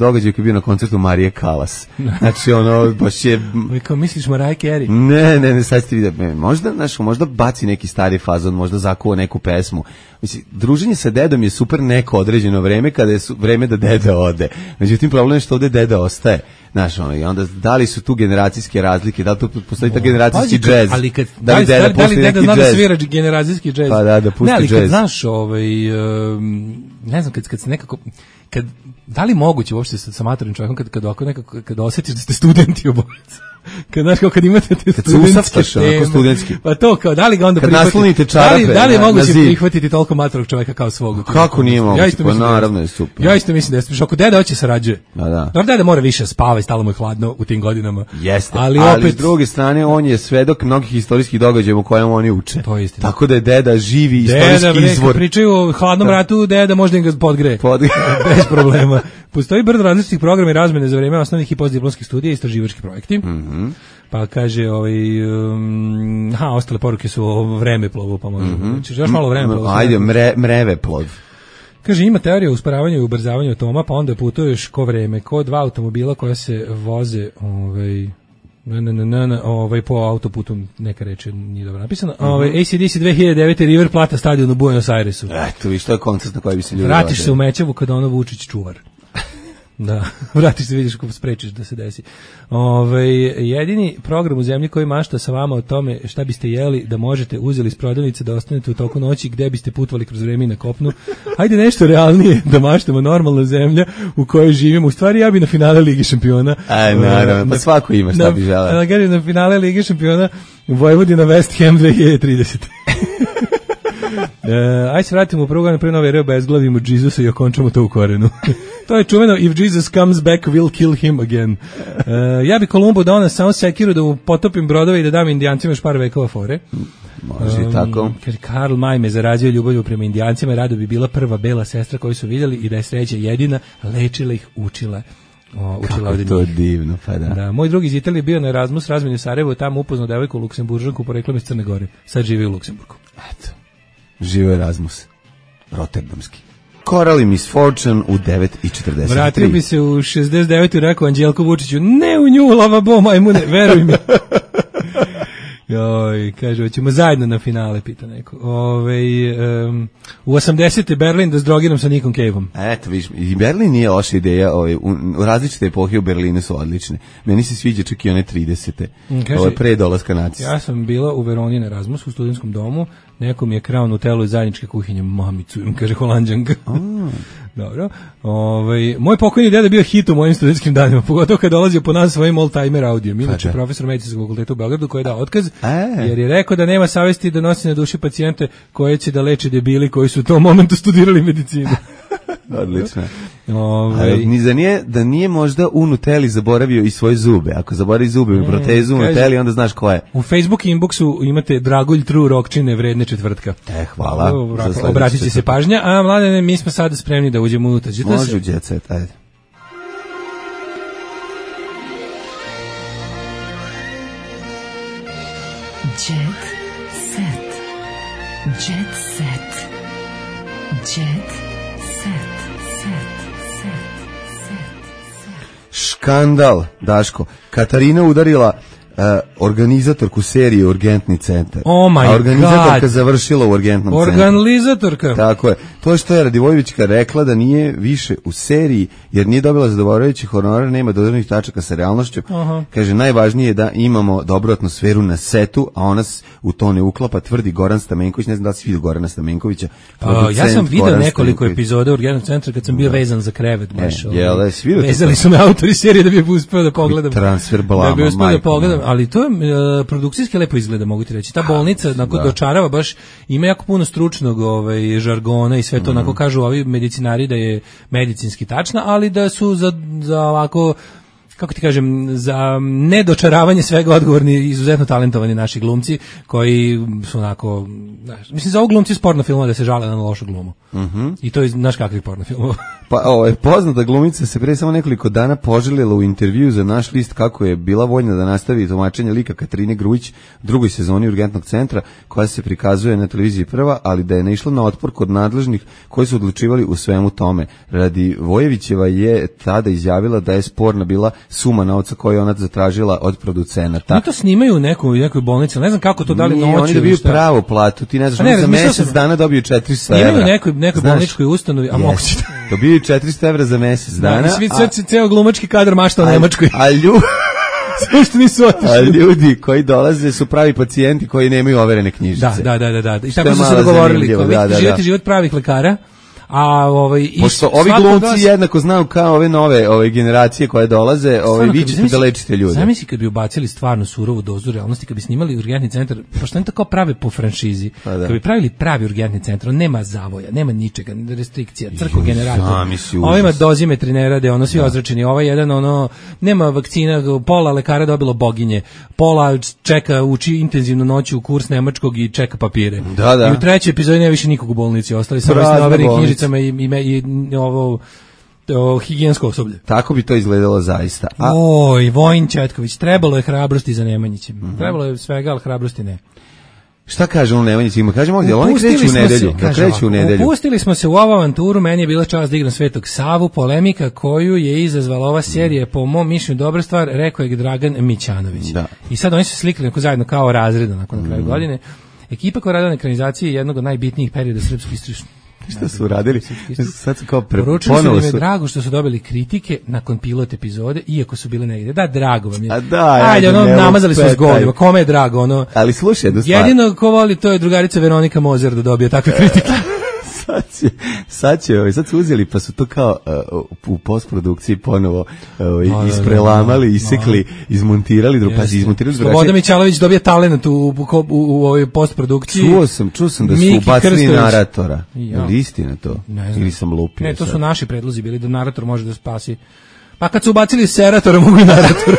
događaju koji je bio na koncertu Marije Kalas. Znači, ono, baš je... Kao misliš Mariah Carey? Ne, ne, ne, sad ste vidjeti. Možda, znaš, možda baci neki stari fazon, možda zakuva neku pesmu. Mislim, druženje sa dedom je super neko određeno vreme, kada je su, vreme da deda ode. Međutim, problem je što ovde deda ostaje. Znaš, ono, i onda, da li su tu generacijske razlike, da li tu postoji ta generacijski džez? Ali kad, da li deda da li deda zna džez? Da svira generacijski džez? Pa da, da pusti ne, ali džez. Kad znaš, ovaj, um, ne znam, kad, kad se nekako, kad, da li moguće uopšte sa, sa maternim čovjekom, kad, kad, kad, nekako, kad osjetiš da ste studenti obojica? Kad, znaš, kao kad imate te kad studentske teme, studentski. Pa to, kao, da li ga onda kad prihvatiti? Da li, da li je na, moguće na prihvatiti toliko maternog čovjeka kao svog? Kako nije moguće? Ja isto mislim, pa naravno je super. Ja isto mislim da je, ako deda hoće sarađuje. Da, da. Dobro, deda mora više spava i stalo mu je hladno u tim godinama. Jeste, ali, ali opet, s druge strane, on je svedok mnogih istorijskih događaja u kojem oni uče. To je istina. Tako da je deda živi deda, istorijski bre, izvor. Pričaju o hladnom da. ratu, deda možda im ga podgre. Podgre. Bez problema. Postoji brdo različitih programa i razmene za vreme osnovnih i postdiplomskih studija i istraživački projekti. Mhm. Pa kaže, ovaj, um, ha, ostale poruke su o vremeplovu, pa možda. Mm-hmm. Znači, još malo vremeplovu. Ajde, mre, mreveplov. Kaže, ima teorija o usporavanju i ubrzavanju atoma, pa onda putuješ ko vreme, ko dva automobila koja se voze, ovaj, na, na, na, na, ovaj, po autoputu, neka reče, nije dobro napisano. Mm-hmm. Ovaj, A C D C dve hiljade devete. River Plata stadion u Buenos Airesu. Eto, viš, to je koncert na koji bi se ljudi vratiš se u Mečevu kada ono Vučić čuvar. Da, vratiš se, vidiš kako sprečiš da se desi. Ove, jedini program u zemlji koji mašta sa vama o tome šta biste jeli, da možete uzeli iz prodavnice da ostanete u toku noći, gde biste putovali kroz vreme i na kopnu. Hajde nešto realnije da maštamo, normalna zemlja u kojoj živimo. U stvari ja bi na finale Lige šampiona. Aj, naravno, pa svako ima šta bi želeo. Na, na, na finale Lige šampiona Vojvodina West Ham dve hiljade tridesete. Uh, aj se vratimo u prvu godinu pre nove ere, obezglavimo Jezusa i okončamo to u korenu. To je čuveno, if Jesus comes back, we'll kill him again. Uh, ja bi Kolumbu dao na samo sekiru da mu potopim brodove i da dam indijancima još par vekova fore. Može i um, tako. Kaže, Karl May me zarazio ljubavlju prema indijancima i rado bi bila prva bela sestra koju su vidjeli i da je sreća jedina, lečila ih, učila. O, učila kako to njih. Divno, pa da. Da, moj drugi iz Italije bio na Erasmus razmeni u Sarajevu, tamo upoznao devojku Luksemburžanku poreklom iz Crne Gore. Sad živi u Luksemburgu. Eto. Živo Erasmus. Rotterdamski. Korali Misfortune u devet i četrdeset tri. Vratio bi se u šezdeset devet i rekao Anđelko Vučiću, ne u nju, lavabo, majmune, veruj mi. Joj, kaže, hoćemo zajedno na finale, pita neko. Ove, um, u osamdesete Berlin da zdrogiram sa Nikom Caveom. Eto, viš, i Berlin nije loša ideja, ovaj, u, u različite epohe u Berlinu su odlične. Meni se sviđa čak i one tridesete. Kaže, ovo je pre dolaska nacija. Ja sam bila u Veroni na Erasmus u studentskom domu, neko mi je krao Nutellu iz zajedničke kuhinje, mamicu, kaže Holanđanka. Dobro. Ovaj moj pokojni deda bio hit u mojim studentskim danima, pogotovo kad dolazio po nas svojim old-timer audijom. Inače profesor medicinskog fakulteta u Beogradu koji je dao otkaz, e. jer je rekao da nema savesti da nosi na duši pacijente koje će da leče debili koji su u tom momentu studirali medicinu. Odlično. Ovaj ni da nije da nije možda u Nutelli zaboravio i svoje zube. Ako zaboravi zube i protezu u Nutelli, onda znaš ko je. U Facebook inboxu imate Dragulj True Rokčine vredne četvrtka. E, hvala. Obratit će se pažnja, a mladene, mi smo sada spremni da uđemo unutra. Može u jet set, ajde. Jet set. Jet set. Jet set. Škandal, Daško. Katarina udarila uh, organizatorku serije Urgentni centar. Oh my a organizatorka God. završila u Urgentnom centru. Organizatorka. Tako je. To što je Radivojevićka rekla da nije više u seriji, jer nije dobila zadovoljavajući honorar, nema dodirnih tačaka sa realnošću. Aha. Kaže, najvažnije je da imamo dobru atmosferu na setu, a ona u to ne uklapa, tvrdi Goran Stamenković. Ne znam da si vidio Gorana Stamenkovića. A, ja sam vidio nekoliko epizoda Urgentnog centra kad sam bio da. vezan za krevet. Baš, e, jel, vezali su me autori serije da bi uspeo da pogledam. Transfer blama, da bi uspeo da pogledam, ali to je uh, produkcijski lepo izgleda, mogu ti reći. Ta bolnica nakon da. dočarava baš, ima jako puno stručnog ovaj, žargona i sve to, mm. onako kažu ovi medicinari da je medicinski tačna, ali da su za, za ovako kako ti kažem, za nedočaravanje svega odgovorni izuzetno talentovani naši glumci koji su onako, znaš, mislim za ovog glumci sporno filmova da se žale na lošu glumu. Mm-hmm. I to je naš kakvih porno filmova. Pa ovo je poznata glumica se pre samo nekoliko dana poželila u intervju za naš list kako je bila voljna da nastavi tumačenje lika Katarine Grujić u drugoj sezoni Urgentnog centra koja se prikazuje na televiziji Prva, ali da je naišla na otpor kod nadležnih koji su odlučivali u svemu tome. Radi Vojevićeva je tada izjavila da je sporna bila suma novca koju je ona zatražila od producenata. Oni to snimaju u nekoj, nekoj bolnici, ne znam kako to, da li noću. Oni dobiju pravu platu, ti ne znaš, ne, za mesec sam, dana dobiju četiristo evra. Snimaju u nekoj, nekoj bolničkoj ustanovi, a moguće da... Dobiju četiristo evra za mesec dana. Da, svi a... ceo glumački kadar mašta o Nemačkoj. A lju... Sve što nisu otišli. A ljudi koji dolaze su pravi pacijenti koji nemaju overene knjižice. Da, da, da, da, da. I tako su se dogovorili, kao da, da, živjeti da. život pravih lekara. A ovaj pošto ovi glumci glas... jednako znaju kao ove nove ove generacije koje dolaze, ovaj vi ćete da lečite ljude. Zamisli kad bi ubacili stvarno surovu dozu realnosti, kad bi snimali urgentni centar, pošto oni tako prave po franšizi. Pa da. Kad bi pravili pravi urgentni centar, on nema zavoja, nema ničega, restrikcija, crko generator. Ovo ima dozimetri ne rade, ono svi da. ozračeni, ovaj jedan ono nema vakcina, pola lekara dobilo boginje, pola čeka uči intenzivno noću kurs nemačkog i čeka papire. Da, da. I u trećoj epizodi nema više nikog u bolnici, ostali samo na overenim knjižicama i, i, i, i ovo o, higijensko osoblje. Tako bi to izgledalo zaista. A... Oj, Vojin Četković, trebalo je hrabrosti za Nemanjićem. Mm-hmm. Trebalo je svega, ali hrabrosti ne. Šta kaže on Nemanjićima? Kažemo ovdje, oni kreću u nedelju. Se, kreću u nedelju. Upustili smo se u ovu avanturu, meni je bila čast da igram Svetog Savu, polemika koju je izazvala ova serija, po mom mišljenju dobra stvar, rekao je Dragan Mićanović. Da. I sad oni su slikali neko zajedno kao razred nakon na kraju mm. godine. Ekipa koja radila na ekranizaciji jednog od najbitnijih perioda srpske istorije. Šta su radili? Sad su kao pre... Poručili su da im je drago što su dobili kritike nakon pilot epizode, iako su bile negdje. Da, drago vam je. A da, ajde, ono, namazali su s golima. Kome je drago? Ono, ali slušaj, jednu stvar. Jedino ko voli, to je drugarica Veronika Mozer da dobije takve kritike. sad, će, sad, će, sad su uzeli, pa su to kao uh, u postprodukciji ponovo uh, isprelamali, isekli, izmontirali, dru, pa izmontirali drugačije. Slobodan Mićalović dobije talent u, u, u, u ovoj postprodukciji. Čuo sam, čuo sam da su Miki ubacili Krstović. Naratora. Ja. Je li istina to? Ili sam lupio? Ne, to sad. su naši predlozi bili da narator može da spasi. Pa kad su ubacili Seratora, mogu i naratora.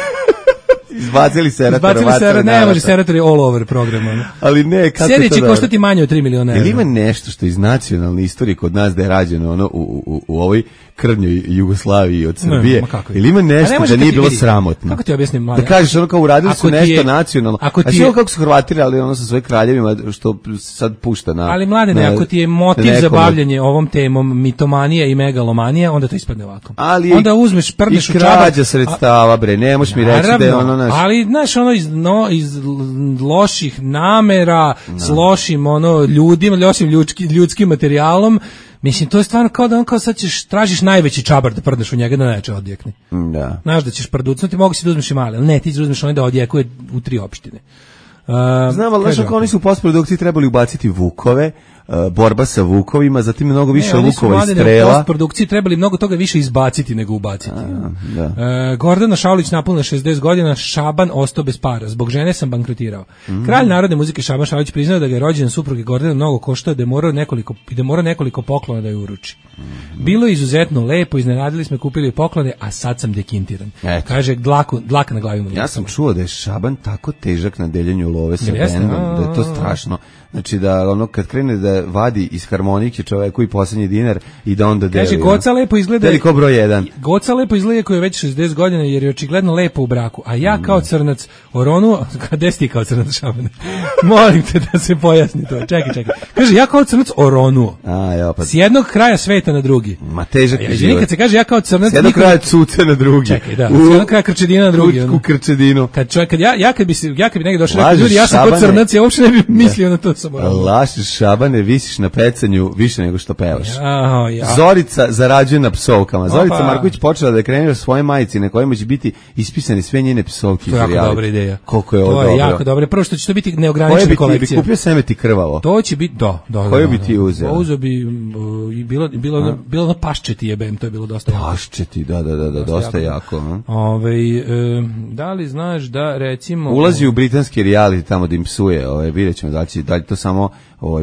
Izbacili Seratora. Izbacili Seratora, ne može, Serator je all over program. Ono. Ali ne, kako serija će koštati manje od tri miliona evra. Jel ima nešto što iz nacionalne istorije kod nas da je rađeno ono, u, u, u ovoj krnjoj Jugoslaviji od Srbije? Ne, Jel ima nešto da nije bilo vidi, sramotno? Kako ti objasnim, mlađe? Da kažeš ono kao uradili su nešto je, nacionalno. A što je... kako su Hrvatirali ono sa svojim kraljevima što sad pušta na... Ali mlade, ne, ako ti je motiv za bavljanje ovom temom mitomanija i megalomanija, onda to ispadne ovako. Ali onda uzmeš, prdneš u čabar. I krađa sredstava, bre, ne možeš mi reći da je ono naš... Ali, znaš, ono iz, no, iz loših namera, no. s lošim ono, ljudima, lošim ljudski, ljudskim materijalom, mislim, to je stvarno kao da on kao sad ćeš, tražiš najveći čabar da prdneš u njega da neče odjekne. Da. Znaš da ćeš prducnuti, mogu si da uzmeš i male, ali ne, ti uzmeš onaj da odjekuje u tri opštine. Uh, Znam, ali znaš ako oni su u postprodukciji trebali ubaciti vukove, Uh, borba sa vukovima, zatim mnogo više ne, lukova i strela. U postprodukciji trebali mnogo toga više izbaciti nego ubaciti. A, da. Uh, Gordana Šaulić napunila šezdeset godina, Šaban ostao bez para. Zbog žene sam bankrotirao. Mm. Kralj narodne muzike Šaban Šaulić priznao da ga je rođendan supruge Gordana mnogo koštao, da je morao nekoliko, da je morao nekoliko poklona da je uruči. Mm. Bilo je izuzetno lepo, iznenadili smo, kupili poklone, a sad sam dekintiran. Eto. Kaže, dlaku, dlaka na glavi mu. Ja sam čuo da je Šaban tako težak na deljenju love sa bendom, da je to strašno. Znači da ono kad krene da vadi iz harmonike čoveku i posljednji dinar i da onda deli. Kaže, Goca lepo izgleda. Deli ko broj jedan. Goca lepo izgleda koji je već šezdeset godina jer je očigledno lepo u braku. A ja kao crnac oronu, gde si ti kao crnac, Šabane? Molim te da se pojasni to. Čekaj, čekaj. Kaže, ja kao crnac oronu. A, ja, pa... S jednog kraja sveta na drugi. Ma težak je život. Kad se kaže ja kao crnac... S jednog nikad... kraja cuce na drugi. Čekaj, da. U... S jednog kraja krčedina na drugi. U krčedinu. Kad, čovjek, kad ja, ja kad bi, se, ja kad bi negdje došao, rekao, ljudi, ja sam kao crnac, ja uopšte ne bih mislio na to sam oronu. Šabane, visiš na pecanju više nego što pevaš. Ja, ja. Zorica zarađuje na psovkama. Zorica Opa. Marković počela da krenira svoje majici na kojima će biti ispisane sve njene psovke. To je jako dobra ideja. Koliko je ovo dobro. To je dobro. jako dobro. Prvo što će to biti neograničena kolekcija. Koje bi kupio seme ti krvavo? To će biti, da. da Koju da, bi ti uzeo? Uzeo bi, uh, bilo, bilo, ono, bilo ono paščeti jebem, to je bilo dosta jako. Paščeti, da, da, da, da dosta jako. jako Ove, uh, da li znaš da recimo... Ulazi u britanski reality tamo da im psuje, ovaj, vidjet ćemo da li, će, da li to samo ovaj, priča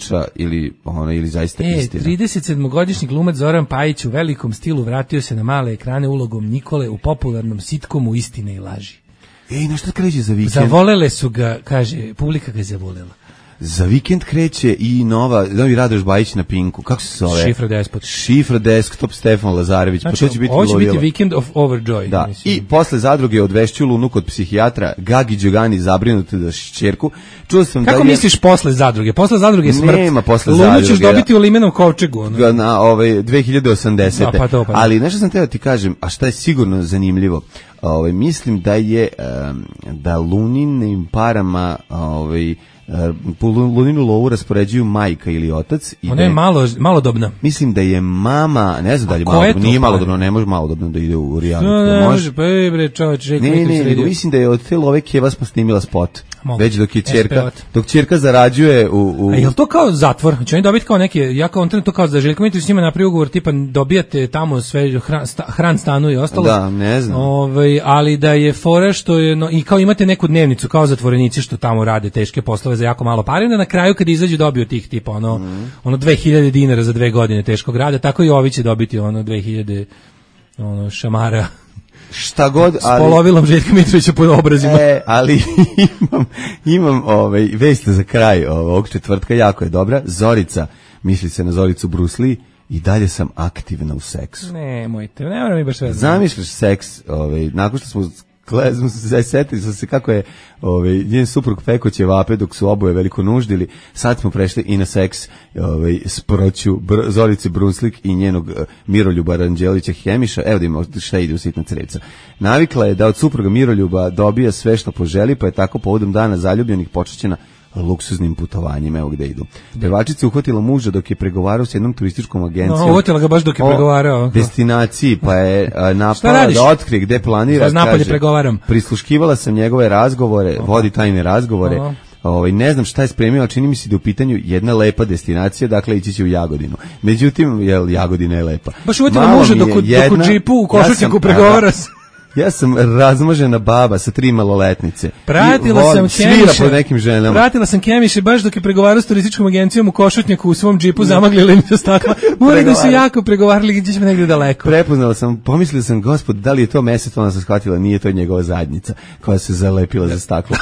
priča ili ono ili zaista e, istina. trideset sedmogodišnji glumac Zoran Pajić u velikom stilu vratio se na male ekrane ulogom Nikole u popularnom sitkomu Istine i laži. Ej, na šta kreće za vikend? Zavolele su ga, kaže, publika ga je zavolela. Za vikend kreće i nova, novi Radoš Bajić na Pinku. Kako se zove? Šifra Despot. Šifra Desktop, Stefan Lazarević. Znači, pa to će biti ovo će biti Weekend of Overjoy. Da. Mislim. I posle zadruge odvešću Lunu kod psihijatra, Gagi Đogani zabrinuti da šćerku. Čuo sam Kako da je... misliš posle zadruge? Posle zadruge je smrt. Nema posle Lunu zadruge. Lunu ćeš dobiti u limenom kovčegu. Ono. Na ovaj, dve hiljade osamdesete. Da, pa to, pa to. Ali nešto sam teo ti kažem, a šta je sigurno zanimljivo, ovaj, mislim da je um, da Luninim parama ovaj, po Luninu lovu raspoređuju majka ili otac. Ona je malo, malodobna. Mislim da je mama, ne znam da li je malodobna, nije malodobna, ne može malodobna da ide u reality. No, ne može, pa je bre čoveč, rekao ne, ne, nego mislim da je od te love Keva smo snimila spot. Mogu. Već dok je ćerka, dok ćerka zarađuje u... u... A je li to kao zatvor? Će oni dobiti kao neke, ja kao on to kao da Željko Mitrović s njima napravi ugovor, tipa dobijate tamo sve, hran, sta, hran stanu i ostalo. Da, ne znam. Ovaj, ali da je fora što je, no, i kao imate neku dnevnicu, kao zatvorenici što tamo rade teške poslove za jako malo para, da na kraju kad izađu dobiju tih tipa ono, mm. ono dve hiljade dinara za dve godine teškog rada, tako i ovi će dobiti ono dve hiljade ono, šamara. Šta god, ali... S polovilom Željka Mitrovića po obrazima. E, ali imam, imam ovaj, vest za kraj ovog četvrtka, jako je dobra. Zorica, misli se na Zoricu Bruce Lee, i dalje sam aktivna u seksu. Ne, mojte, ne moram mi baš sve. Zamišljaš seks, ovaj, nakon što smo... Klezmo se, setili sam se kako je ovaj, njen suprug peko ćevape dok su oboje veliko nuždili. Sad smo prešli i na seks ovaj, s proću Br- Zorice Brunslik i njenog uh, Miroljuba Ranđelića Hemiša. Evo da ima šta ide u sitna creca. Navikla je da od supruga Miroljuba dobija sve što poželi, pa je tako povodom dana zaljubljenih počećena luksuznim putovanjima, evo gde idu. Pevačica uhvatila muža dok je pregovarao s jednom turističkom agencijom. No, uhvatila ga baš dok je pregovarao. Destinaciji, pa je napala da otkrije gde planira. Napolje pregovaram. Prisluškivala sam njegove razgovore, Aha. vodi tajne razgovore. Aha. Ovaj, ne znam šta je spremio, ali čini mi se da u pitanju jedna lepa destinacija, dakle ići će u Jagodinu. Međutim, jel, Jagodina je lepa. Baš uhvatila muža dok, jedna, dok u džipu u košutnjaku ja pregovara se. Ja sam razmažena baba sa tri maloletnice. Pratila I, sam Kemiše. Po nekim ženama. Pratila sam Kemiše baš dok je pregovarao s turističkom agencijom u Košutnjaku u svom džipu, zamaglili mi se stakla. Morali da su jako pregovarali gdje ćemo negdje daleko. Prepoznala sam, pomislila sam, gospod, da li je to mesec, ona sam shvatila, nije to njegova zadnjica koja se zalepila za staklo.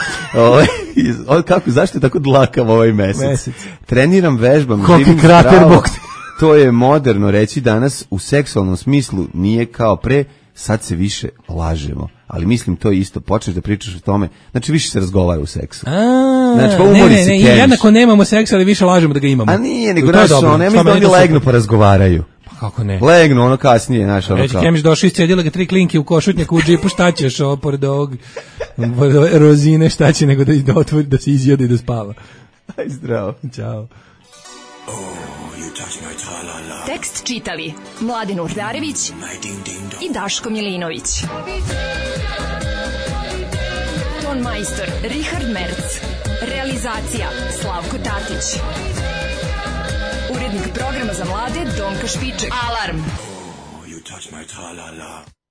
o, kako, zašto je tako dlakav ovaj mesec? mesec. Treniram, vežbam, živim zdravo. To je moderno reći danas u seksualnom smislu, nije kao pre. Sad se više lažemo, ali mislim to je isto, počneš da pričaš o tome, znači više se razgovara u seksu. A, znači, pa ne, ne, ne, jednako nemamo seksa, ali više lažemo da ga imamo. A nije, nego naš, ono, nema da oni legnu pa razgovaraju. Pa kako ne? Legnu, ono kasnije, znaš, ono kao. Kemiš došao, iscedila ga tri klinke u košutnjaku, u džipu, šta ćeš, ovo, pored ovog rozine, šta će nego da, da otvori, da se izjede i da spava. Aj, zdravo. Ćao. Tekst čitali Mladin Urdarević i Daško Milinović. Ton majstor Richard Merc. Realizacija Slavko Tatić. Urednik programa za mlade Donka Špiček. Alarm! Oh, you touch my tra-la-la.